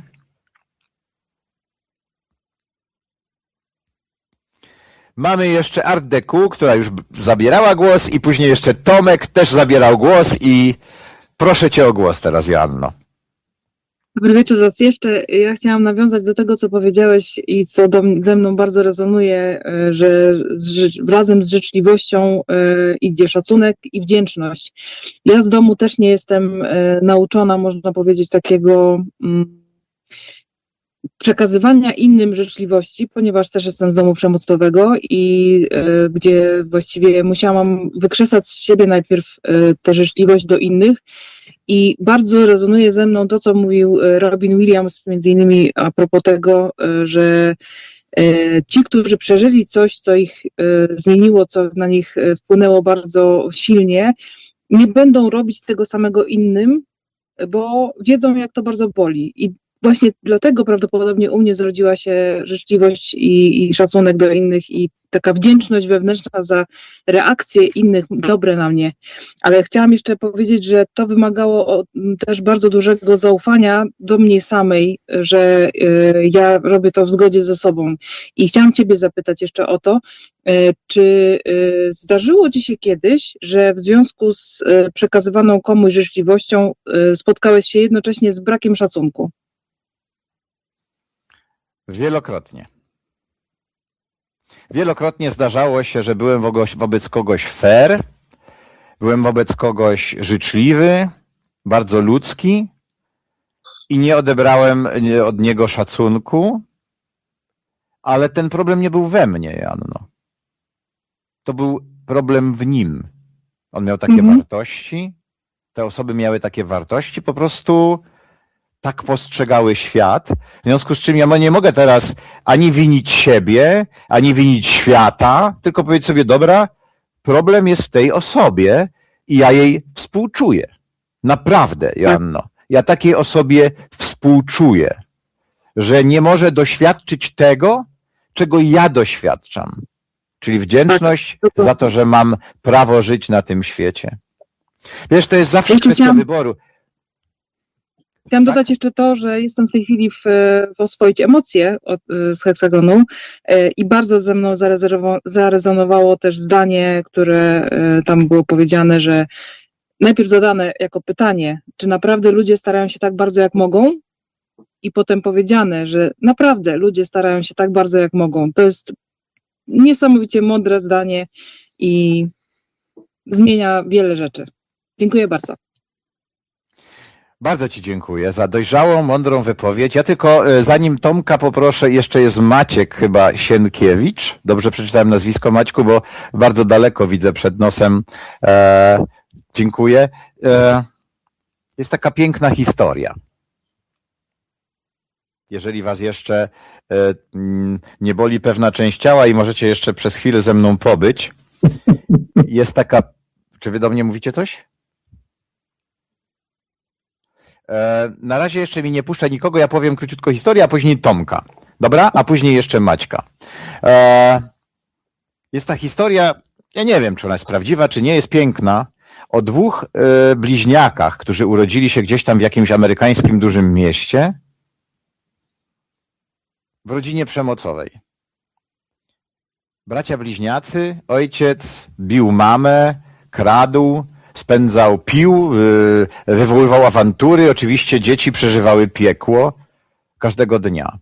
Mamy jeszcze Art Deku, która już zabierała głos i później jeszcze Tomek też zabierał głos i proszę cię o głos teraz, Joanno. Dobry wieczór raz jeszcze. Ja chciałam nawiązać do tego, co powiedziałeś i co do, ze mną bardzo rezonuje, że z, razem z życzliwością idzie szacunek i wdzięczność. Ja z domu też nie jestem nauczona, można powiedzieć, takiego przekazywania innym życzliwości, ponieważ też jestem z domu przemocowego i y, gdzie właściwie musiałam wykrzesać z siebie najpierw y, tę życzliwość do innych i bardzo rezonuje ze mną to, co mówił Robin Williams, między innymi a propos tego, y, że y, ci, którzy przeżyli coś, co ich y, zmieniło, co na nich wpłynęło bardzo silnie, nie będą robić tego samego innym, bo wiedzą, jak to bardzo boli. I właśnie dlatego prawdopodobnie u mnie zrodziła się życzliwość i, i szacunek do innych i taka wdzięczność wewnętrzna za reakcje innych dobre na mnie. Ale chciałam jeszcze powiedzieć, że to wymagało też bardzo dużego zaufania do mnie samej, że y, ja robię to w zgodzie ze sobą. I chciałam ciebie zapytać jeszcze o to, y, czy y, zdarzyło ci się kiedyś, że w związku z y, przekazywaną komuś życzliwością y, spotkałeś się jednocześnie z brakiem szacunku? Wielokrotnie. Wielokrotnie zdarzało się, że byłem wobec kogoś fair, byłem wobec kogoś życzliwy, bardzo ludzki i nie odebrałem od niego szacunku, ale ten problem nie był we mnie, Janno. To był problem w nim. On miał takie mhm. wartości, te osoby miały takie wartości, po prostu tak postrzegały świat, w związku z czym ja nie mogę teraz ani winić siebie, ani winić świata, tylko powiedzieć sobie, dobra, problem jest w tej osobie i ja jej współczuję. Naprawdę, Joanno. Ja takiej osobie współczuję, że nie może doświadczyć tego, czego ja doświadczam. Czyli wdzięczność za to, że mam prawo żyć na tym świecie. Wiesz, to jest zawsze kwestia wyboru. Chciałam dodać jeszcze to, że jestem w tej chwili w, w Oswoić emocje od, z Heksagonu i bardzo ze mną zarezonowało też zdanie, które tam było powiedziane, że najpierw zadane jako pytanie, czy naprawdę ludzie starają się tak bardzo jak mogą, i potem powiedziane, że naprawdę ludzie starają się tak bardzo jak mogą. To jest niesamowicie mądre zdanie i zmienia wiele rzeczy. Dziękuję bardzo. Bardzo Ci dziękuję za dojrzałą, mądrą wypowiedź. Ja tylko, zanim Tomka poproszę, jeszcze jest Maciek chyba Sienkiewicz. Dobrze przeczytałem nazwisko, Maćku, bo bardzo daleko widzę przed nosem. E, dziękuję. E, jest taka piękna historia. Jeżeli Was jeszcze e, nie boli pewna część ciała i możecie jeszcze przez chwilę ze mną pobyć, jest taka... Czy Wy do mnie mówicie coś? Na razie jeszcze mi nie puszcza nikogo, ja powiem króciutko historię, a później Tomka. Dobra? A później jeszcze Maćka. Jest ta historia, ja nie wiem, czy ona jest prawdziwa, czy nie, jest piękna, o dwóch bliźniakach, którzy urodzili się gdzieś tam w jakimś amerykańskim dużym mieście w rodzinie przemocowej. Bracia bliźniacy, ojciec bił mamę, kradł, spędzał, pił, wywoływał awantury. Oczywiście dzieci przeżywały piekło każdego dnia.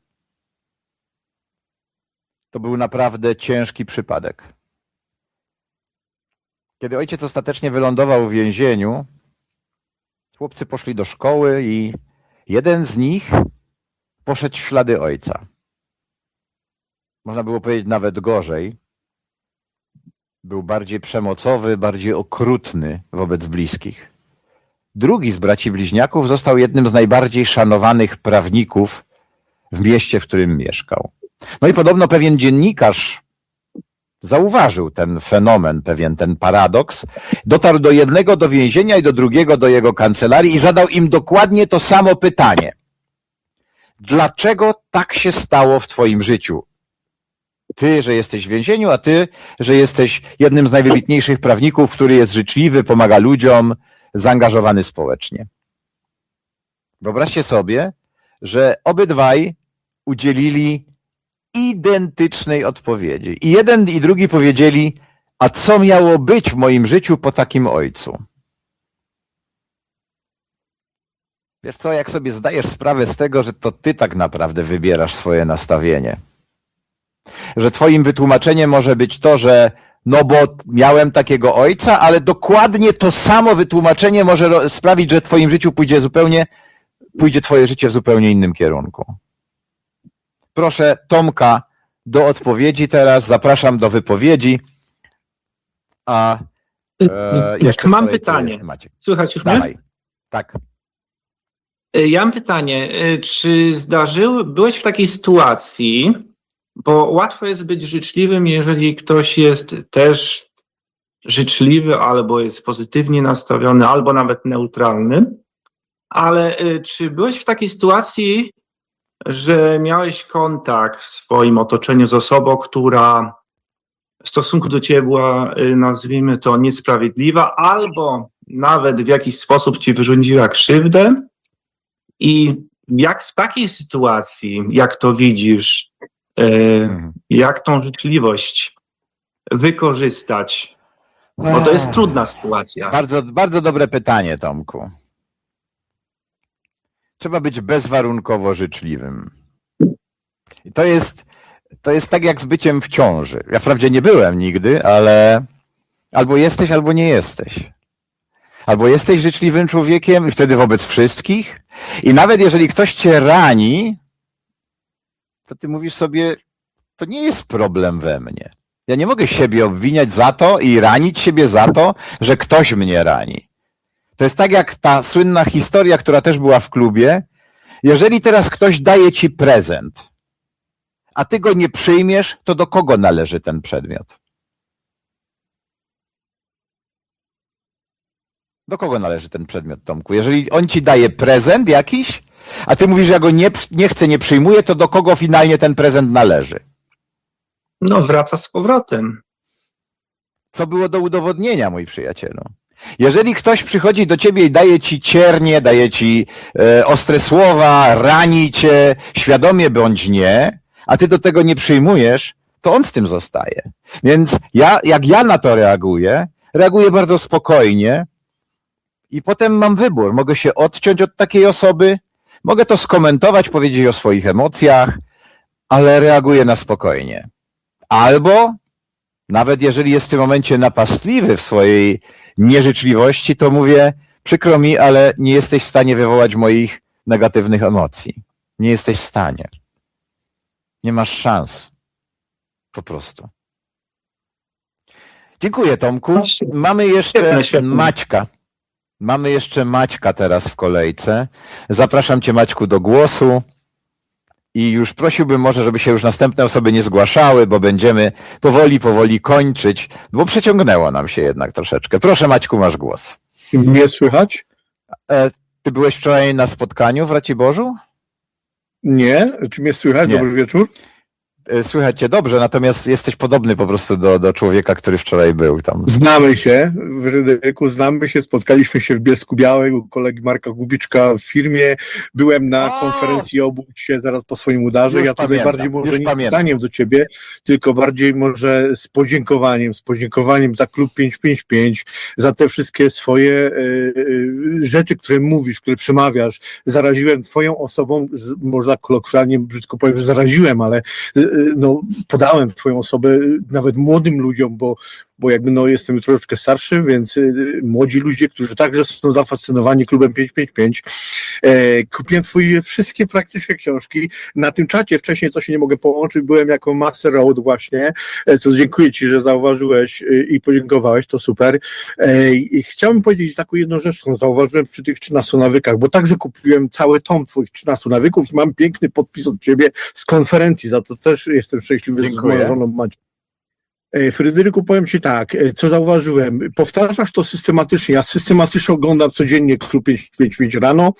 To był naprawdę ciężki przypadek. Kiedy ojciec ostatecznie wylądował w więzieniu, chłopcy poszli do szkoły i jeden z nich poszedł w ślady ojca. Można było powiedzieć nawet gorzej. Był bardziej przemocowy, bardziej okrutny wobec bliskich. Drugi z braci bliźniaków został jednym z najbardziej szanowanych prawników w mieście, w którym mieszkał. No i podobno pewien dziennikarz zauważył ten fenomen, pewien ten paradoks. Dotarł do jednego do więzienia i do drugiego do jego kancelarii i zadał im dokładnie to samo pytanie. Dlaczego tak się stało w twoim życiu? Ty, że jesteś w więzieniu, a ty, że jesteś jednym z najwybitniejszych prawników, który jest życzliwy, pomaga ludziom, zaangażowany społecznie. Wyobraźcie sobie, że obydwaj udzielili identycznej odpowiedzi. I jeden i drugi powiedzieli, a co miało być w moim życiu po takim ojcu? Wiesz co, jak sobie zdajesz sprawę z tego, że to ty tak naprawdę wybierasz swoje nastawienie. Że twoim wytłumaczeniem może być to, że no bo miałem takiego ojca, ale dokładnie to samo wytłumaczenie może sprawić, że w twoim życiu pójdzie zupełnie, pójdzie twoje życie w zupełnie innym kierunku. Proszę Tomka do odpowiedzi teraz, zapraszam do wypowiedzi. A e, jeszcze mam pytanie. Słychać już Dawaj. mnie? Tak. Ja mam pytanie, czy zdarzył, byłeś w takiej sytuacji, bo łatwo jest być życzliwym, jeżeli ktoś jest też życzliwy, albo jest pozytywnie nastawiony, albo nawet neutralny, ale czy byłeś w takiej sytuacji, że miałeś kontakt w swoim otoczeniu z osobą, która w stosunku do ciebie była, nazwijmy to, niesprawiedliwa, albo nawet w jakiś sposób ci wyrządziła krzywdę? I jak w takiej sytuacji, jak to widzisz, jak tą życzliwość wykorzystać? Bo to jest trudna sytuacja. Bardzo, bardzo dobre pytanie, Tomku. Trzeba być bezwarunkowo życzliwym. I to jest, to jest tak jak z byciem w ciąży. Ja wprawdzie nie byłem nigdy, ale albo jesteś, albo nie jesteś. Albo jesteś życzliwym człowiekiem i wtedy wobec wszystkich. I nawet jeżeli ktoś cię rani, to ty mówisz sobie, to nie jest problem we mnie. Ja nie mogę siebie obwiniać za to i ranić siebie za to, że ktoś mnie rani. To jest tak jak ta słynna historia, która też była w klubie. Jeżeli teraz ktoś daje ci prezent, a ty go nie przyjmiesz, to do kogo należy ten przedmiot? Do kogo należy ten przedmiot, Tomku? Jeżeli on ci daje prezent jakiś, a ty mówisz, że ja go nie, nie chcę, nie przyjmuję, to do kogo finalnie ten prezent należy? No, wraca z powrotem. Co było do udowodnienia, mój przyjacielu? Jeżeli ktoś przychodzi do ciebie i daje ci ciernie, daje ci e, ostre słowa, rani cię, świadomie bądź nie, a ty do tego nie przyjmujesz, to on z tym zostaje. Więc ja, jak ja na to reaguję, reaguję bardzo spokojnie i potem mam wybór. Mogę się odciąć od takiej osoby, mogę to skomentować, powiedzieć o swoich emocjach, ale reaguję na spokojnie. Albo Nawet jeżeli jest w tym momencie napastliwy w swojej nieżyczliwości, to mówię, przykro mi, ale nie jesteś w stanie wywołać moich negatywnych emocji. Nie jesteś w stanie. Nie masz szans. Po prostu. Dziękuję, Tomku. Mamy jeszcze Świetne, świetne. Maćka. Mamy jeszcze Maćka teraz w kolejce. Zapraszam Cię, Maćku, do głosu. I już prosiłbym może, żeby się już następne osoby nie zgłaszały, bo będziemy powoli, powoli kończyć, bo przeciągnęło nam się jednak troszeczkę. Proszę, Maćku, masz głos. Mnie słychać? Ty byłeś wczoraj na spotkaniu w Raciborzu? Nie. Czy mnie słychać? Nie. Dobry wieczór. Słychać Cię dobrze, natomiast jesteś podobny po prostu do, do człowieka, który wczoraj był tam. Znamy się, Fryderyku, znamy się, spotkaliśmy się w Bielsku Białej u kolegi Marka Gubiczka w firmie. Byłem na o! konferencji Obudź się zaraz po swoim udarze. Już ja tutaj pamiętam, bardziej może nie pamiętam. pytaniem do Ciebie, tylko bardziej może z podziękowaniem, z podziękowaniem za klub pięć pięć pięć, za te wszystkie swoje y, y, rzeczy, które mówisz, które przemawiasz. Zaraziłem Twoją osobą, można kolokwialnie brzydko powiem, zaraziłem, ale y, no, podałem Twoją osobę nawet młodym ludziom, bo, bo jakby no jestem troszeczkę starszy, więc y, młodzi ludzie, którzy także są zafascynowani klubem pięć pięć pięć. E, kupiłem Twoje wszystkie praktycznie książki. Na tym czacie wcześniej to się nie mogę połączyć, byłem jako Master Road właśnie, e, co dziękuję Ci, że zauważyłeś y, i podziękowałeś, to super. E, i chciałbym powiedzieć taką jedną rzecz, którą zauważyłem przy tych trzynastu nawykach, bo także kupiłem cały tom Twoich trzynastu nawyków i mam piękny podpis od Ciebie z konferencji, za to też jestem szczęśliwy, że z moją żoną Macią. Fryderyku, powiem Ci tak, co zauważyłem, powtarzasz to systematycznie, ja systematycznie oglądam codziennie klub pięć pięć pięć rano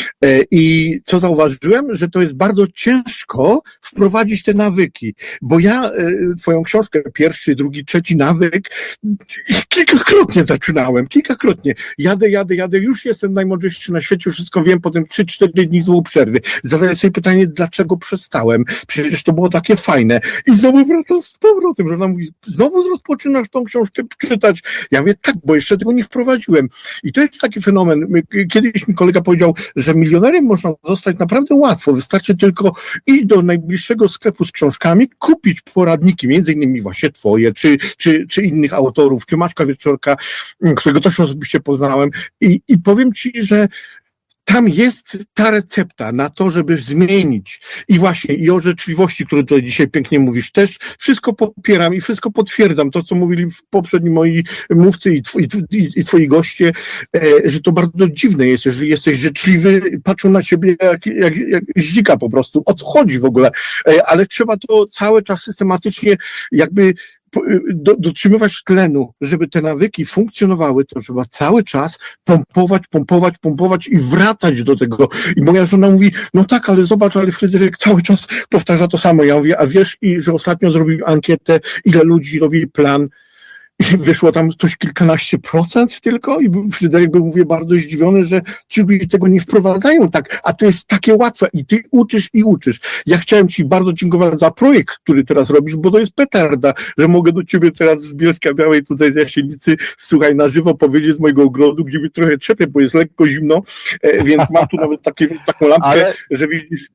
i co zauważyłem, że to jest bardzo ciężko wprowadzić te nawyki, bo ja Twoją książkę, pierwszy, drugi, trzeci nawyk kilkakrotnie zaczynałem, kilkakrotnie, jadę, jadę, jadę, już jestem najmądrzejszy na świecie, wszystko wiem, potem trzy cztery dni znowu przerwy, zadaję sobie pytanie, dlaczego przestałem, przecież to było takie fajne i znowu wracam z powrotem, że ona mówi, znowu rozpoczynasz tą książkę czytać. Ja mówię, tak, bo jeszcze tego nie wprowadziłem. I to jest taki fenomen. Kiedyś mi kolega powiedział, że milionerem można zostać naprawdę łatwo. Wystarczy tylko iść do najbliższego sklepu z książkami, kupić poradniki, między innymi właśnie Twoje, czy, czy, czy innych autorów, czy Maćka Wieczorka, którego też osobiście poznałem. I, i powiem Ci, że tam jest ta recepta na to, żeby zmienić. I właśnie, i o życzliwości, które tutaj dzisiaj pięknie mówisz, też wszystko popieram i wszystko potwierdzam. To, co mówili poprzedni moi mówcy i, twoi, i, i twoi goście, e, że to bardzo dziwne jest, jeżeli jesteś życzliwy, patrzą na ciebie jak, jak, jak zdzika po prostu. O co chodzi w ogóle? E, ale trzeba to cały czas systematycznie jakby Do, dotrzymywać tlenu, żeby te nawyki funkcjonowały, to trzeba cały czas pompować, pompować, pompować i wracać do tego. I moja żona mówi, no tak, ale zobacz, ale Fryderyk cały czas powtarza to samo. Ja mówię, a wiesz, i że ostatnio zrobił ankietę, ile ludzi robi plan i wyszło tam coś kilkanaście procent tylko i Fryderyk był, mówię, bardzo zdziwiony, że ci ludzie tego nie wprowadzają tak, a to jest takie łatwe i ty uczysz i uczysz. Ja chciałem Ci bardzo dziękować za projekt, który teraz robisz, bo to jest petarda, że mogę do Ciebie teraz z Bielska Białej, tutaj z Jasienicy, słuchaj, na żywo powiedzieć z mojego ogrodu, gdzie mi trochę trzepię, bo jest lekko zimno, więc mam tu nawet takie, taką lampkę, ale... że widzisz...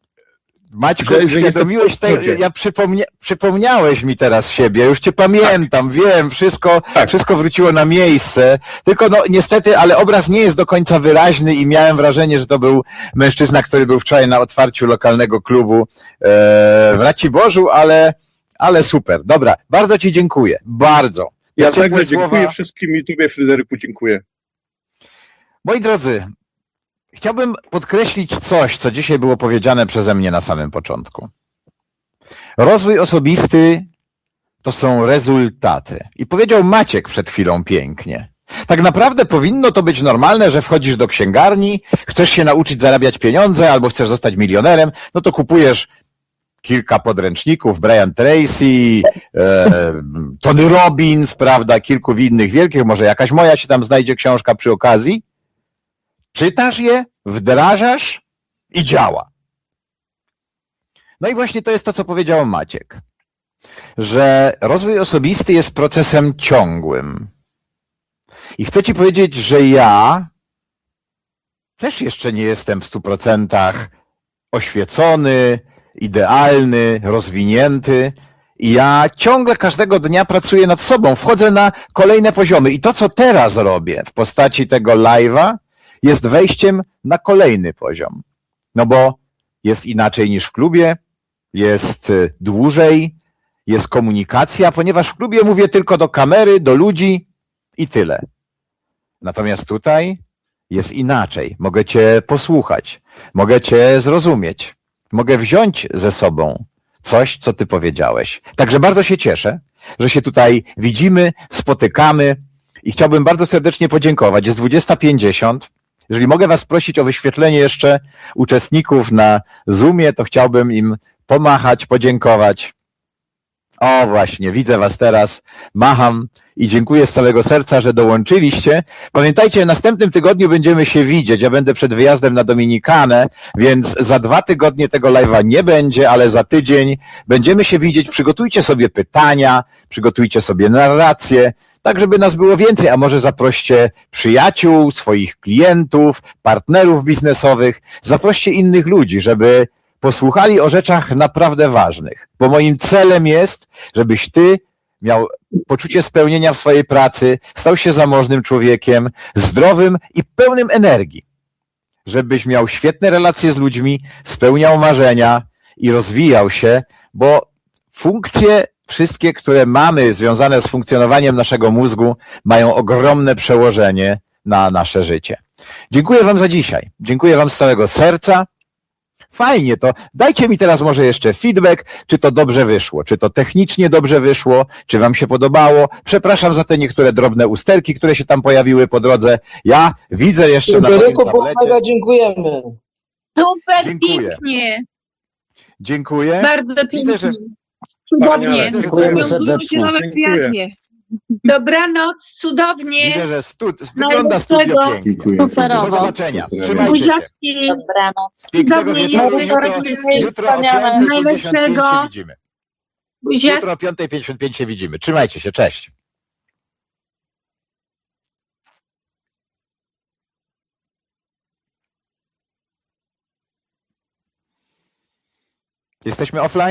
Maćku, uświadomiłeś te, ja przypomnia, przypomniałeś mi teraz siebie, już Cię pamiętam, tak. Wiem, wszystko, tak. wszystko wróciło na miejsce, tylko no niestety, ale obraz nie jest do końca wyraźny i miałem wrażenie, że to był mężczyzna, który był wczoraj na otwarciu lokalnego klubu e, w Raciborzu, ale, ale super, dobra, bardzo Ci dziękuję, bardzo. Ja także dziękuję wszystkim i Tobie, Fryderyku, dziękuję. Moi drodzy, chciałbym podkreślić coś, co dzisiaj było powiedziane przeze mnie na samym początku. Rozwój osobisty to są rezultaty. I powiedział Maciek przed chwilą pięknie. Tak naprawdę powinno to być normalne, że wchodzisz do księgarni, chcesz się nauczyć zarabiać pieniądze albo chcesz zostać milionerem, no to kupujesz kilka podręczników, Brian Tracy, e, Tony Robbins, prawda, kilku innych wielkich, może jakaś moja się tam znajdzie książka przy okazji. Czytasz je, wdrażasz i działa. No i właśnie to jest to, co powiedział Maciek, że rozwój osobisty jest procesem ciągłym. I chcę Ci powiedzieć, że ja też jeszcze nie jestem w stu procentach oświecony, idealny, rozwinięty I ja ciągle każdego dnia pracuję nad sobą, wchodzę na kolejne poziomy i to, co teraz robię w postaci tego live'a, jest wejściem na kolejny poziom. No bo jest inaczej niż w klubie, jest dłużej, jest komunikacja, ponieważ w klubie mówię tylko do kamery, do ludzi i tyle. Natomiast tutaj jest inaczej. Mogę cię posłuchać, mogę cię zrozumieć, mogę wziąć ze sobą coś, co ty powiedziałeś. Także bardzo się cieszę, że się tutaj widzimy, spotykamy i chciałbym bardzo serdecznie podziękować. Jest dwudziesta pięćdziesiąt. Jeżeli mogę was prosić o wyświetlenie jeszcze uczestników na Zoomie, to chciałbym im pomachać, podziękować. O właśnie, widzę was teraz, macham i dziękuję z całego serca, że dołączyliście. Pamiętajcie, w następnym tygodniu będziemy się widzieć, ja będę przed wyjazdem na Dominikanę, więc za dwa tygodnie tego live'a nie będzie, ale za tydzień będziemy się widzieć. Przygotujcie sobie pytania, przygotujcie sobie narrację, tak żeby nas było więcej, a może zaproście przyjaciół, swoich klientów, partnerów biznesowych, zaproście innych ludzi, żeby posłuchali o rzeczach naprawdę ważnych, bo moim celem jest, żebyś ty miał poczucie spełnienia w swojej pracy, stał się zamożnym człowiekiem, zdrowym i pełnym energii, żebyś miał świetne relacje z ludźmi, spełniał marzenia i rozwijał się, bo funkcje wszystkie, które mamy związane z funkcjonowaniem naszego mózgu, mają ogromne przełożenie na nasze życie. Dziękuję wam za dzisiaj. Dziękuję wam z całego serca. Fajnie to. Dajcie mi teraz może jeszcze feedback, czy to dobrze wyszło, czy to technicznie dobrze wyszło, czy wam się podobało. Przepraszam za te niektóre drobne usterki, które się tam pojawiły po drodze. Ja widzę jeszcze na moim tablecie. Dziękujemy. Super, Dziękuję. pięknie. Dziękuję. Bardzo pięknie. Widzę, że... Cudownie. Dziękujemy serdecznie. Przyjaźnie. Dobranoc, cudownie. Widzę, że stu... wygląda studio pięknie. Do Superowo. zobaczenia. Trzymajcie się. Buziaczki. Dobranoc. Pięknego Cudownie. wieczoru. Jutro, jutro o piątej pięćdziesiąt pięć się widzimy. Buziaczki. Jutro o piątej pięćdziesiąt pięć się widzimy. Trzymajcie się. Cześć. Jesteśmy offline?